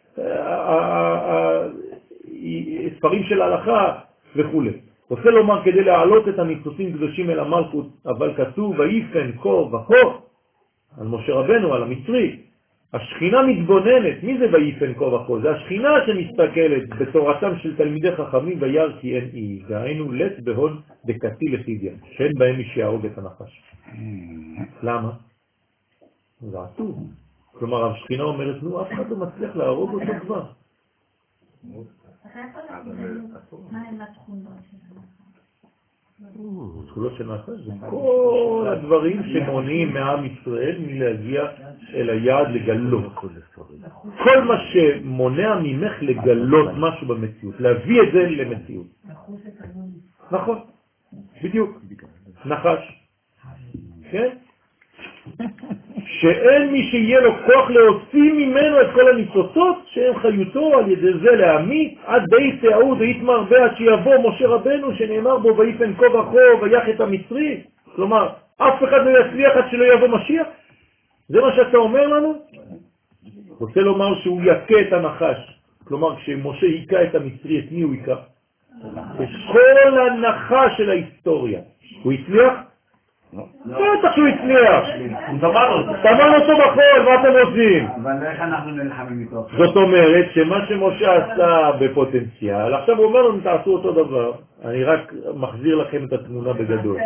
S2: הספרים של ההלכה וכו'. רוצה לומר כדי להעלות את הניצוצים קדושים אל המלכות, אבל כתוב ויפן כה וכה, על משה רבנו, על המצרי. השכינה מתבוננת. מי זה ויפן כה וכה? זה השכינה שמסתכלת בתורתם של תלמידי חכמים וירא כי אין אי. דהיינו לט בהון דקתי לחידיה, שאין בהם מי שיהרוג את הנחש. למה? זה עצוב. כלומר, השכינה אומרת, נו, אף אחד לא מצליח להרוג אותו כבר.
S5: אתה יכול להגיד מה הם התכונות של הנחש?
S2: התכונות של הנחש זה כל הדברים שמונעים מעם ישראל מלהגיע אל היעד לגלות. כל מה שמונע ממך לגלות משהו במציאות, להביא את זה למציאות. נכון, בדיוק. נחש. כן? שאין מי שיהיה לו כוח להוציא ממנו את כל הניצוצות שהם חיותו על ידי זה להעמי עד די תיעוד ויתמר בעד שיבוא משה רבנו שנאמר בו ויפן כה וכה ויח את המצרי. כלומר, אף אחד לא יצליח עד שלא יבוא משיח. זה מה שאתה אומר לנו? רוצה לומר שהוא יקה את הנחש. כלומר, כשמשה יקה את המצרי, את מי הוא יקה? את כל הנחש של ההיסטוריה. הוא הצליח? בטח שהוא הצליח.
S9: הוא תמר אותו.
S2: תמר אותו בחול, מה אתם עושים?
S9: אבל איך אנחנו נלחמים איתו?
S2: זאת אומרת שמה שמשה עשה בפוטנציאל, עכשיו הוא אומר לנו תעשו אותו דבר. אני רק מחזיר לכם את התמונה בגדול.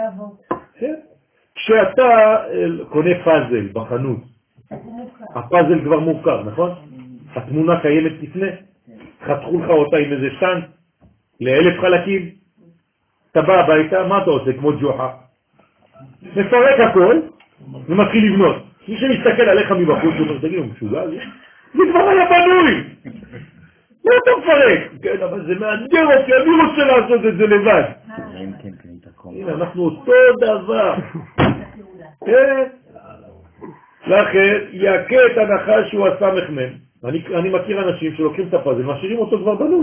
S2: כשאתה קונה פאזל בחנות, הפאזל כבר מורכב, נכון? התמונה קיימת לפני, חתכו לך אותה עם איזה שטנץ לאלף חלקים, אתה בא הביתה, מה אתה עושה? כמו ג'וחה, מפרק הכל ומתחיל לבנות. מי שמסתכל עליך מבחוץ הוא אומר, תגיד, הוא משוגע? זה כבר היה בנוי, לא אתה מפרק. כן, אבל זה מאתגר אותי, אני רוצה לעשות את זה לבד. הנה, אנחנו אותו דבר. כן, לכן יקה את הנחש שהוא עשה מחמם. אני, אני מכיר אנשים שלוקחים את הפאזל, משאירים אותו כבר בנוי.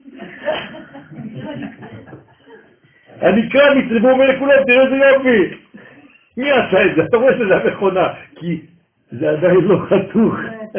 S2: אני קרא מצרי והוא אומר לכולם, תראה איזה יופי. מי עשה את זה? אתה רואה שזה המכונה, כי זה עדיין לא חתוך.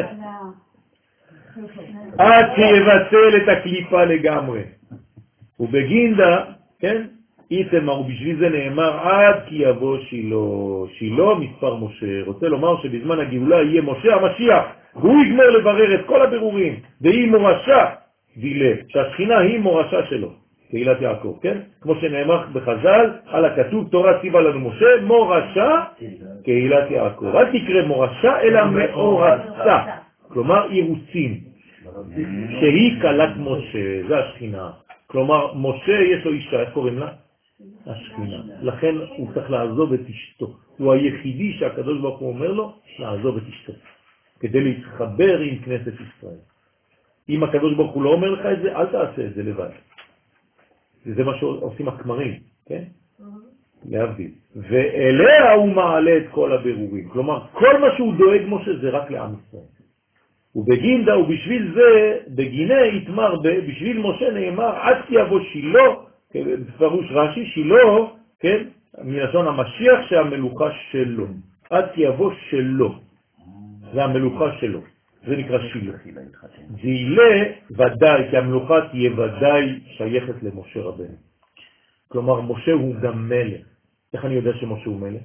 S2: עד שיבטל את הקליפה לגמרי. ובגינדה, כן? איתמר, ובשביל זה נאמר עד כי יבוא שילה. שילה מספר משה. רוצה לומר שבזמן הגאולה יהיה משה המשיח, והוא יגמר לברר את כל הבירורים, והיא מורשה, וילה, שהשכינה היא מורשה שלו, קהילת יעקב, כן? כמו שנאמר בחז"ל, על הכתוב, תורה ציווה לנו משה, מורשה, קהילת יעקב. אל תקרא מורשה, אלא מאורסה, כלומר אירוסים, שהיא קלת משה, זה השכינה. כלומר, משה יש לו אישה, איך קוראים לה? השכינה. לכן הוא צריך לעזוב את אשתו. הוא היחידי שהקדוש ברוך הוא אומר לו, לעזוב את אשתו, כדי להתחבר עם כנסת ישראל. אם הקדוש ברוך הוא לא אומר לך את זה, אל תעשה את זה לבד. זה מה שעושים הכמרים, כן? להבדיל. ואליה הוא מעלה את כל הבירורים. כלומר, כל מה שהוא דואג משה זה רק לעם ישראל. ובגינדה, ובשביל זה, בגיני יתמר, בשביל משה נאמר, עד כי יבוא שילה, בפירוש רש"י, שילה, כן? מלשון המשיח שהמלוכה שלו. עד כי יבוא שלו. זה המלוכה שלו. זה נקרא שילה. זה ילה ודאי, כי המלוכה תהיה ודאי שייכת למשה רבנו. כלומר, משה הוא גם מלך. איך אני יודע שמשה הוא מלך?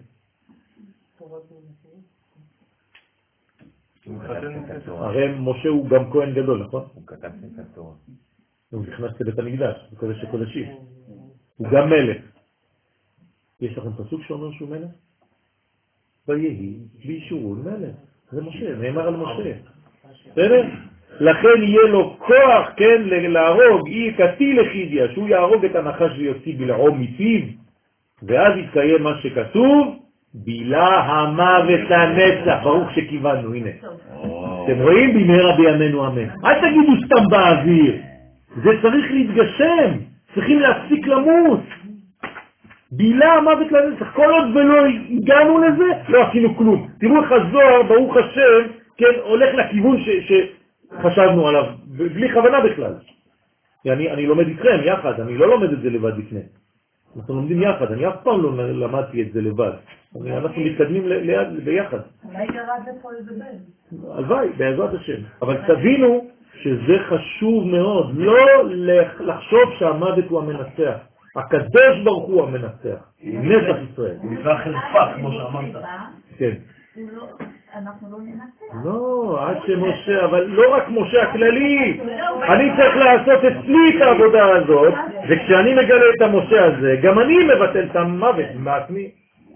S2: הרי משה הוא גם כהן גדול, נכון?
S8: הוא כתב את התורה.
S2: הוא נכנס לבית המקדש, בקודש הקודשים. הוא גם מלך. יש לכם פסוק שאומר שהוא מלך? ויהי באישורו מלך. זה משה, נאמר על משה. בסדר? לכן יהיה לו כוח, כן, להרוג, יהיה קטיל לחידיה, שהוא יהרוג את הנחש ויוציא בלעו מפיו, ואז יתקיים מה שכתוב, בילה המוות לנצח, ברוך שכיוונו, הנה. אתם רואים? במהרה בימינו אמן. אל תגידו סתם באוויר, זה צריך להתגשם, צריכים להפסיק למות. בילה המוות לנצח, כל עוד ולא הגענו לזה, לא עשינו כלום. תראו איך הזוהר, ברוך השם, כן, הולך לכיוון ש, שחשבנו עליו, בלי כוונה בכלל. אני, אני לומד איתכם יחד, אני לא לומד את זה לבד לפני. אנחנו לומדים יחד, אני אף פעם לא למדתי את זה לבד. אנחנו מתקדמים ליד, ביחד.
S6: אולי גרד לפה איזה בן.
S2: הלוואי, בעזרת השם. אבל תבינו שזה חשוב מאוד, לא לחשוב שהמוות הוא המנצח. הקדוש ברוך הוא המנצח, נצח ישראל.
S4: הוא נקרא חרפה, כמו שאמרת.
S2: כן.
S5: אנחנו לא ננצח.
S2: לא, עד שמשה, אבל לא רק משה הכללי. אני צריך לעשות אצלי את העבודה הזאת, וכשאני מגלה את המשה הזה, גם אני מבטל את המוות מעצמי.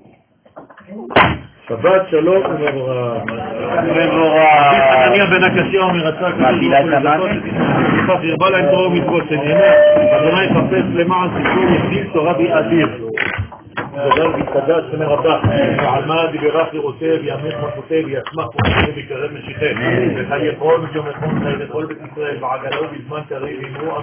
S2: שבת שלום ומבורך. אני בן הקשיא אומר רצה ככה ירבה להם תורה ומצוות שנאמר אדוני יחפש למען סיפור יחדיל תורה באדיר גדל והתקדש ונרבה ועל מה דיברך לראותיו ויאמר מחותיו ויצמח ומחותיו ויקרב משיחי וחיי כל משום אחד חיי לכל בית ישראל בעגלו בזמן קריב אמרו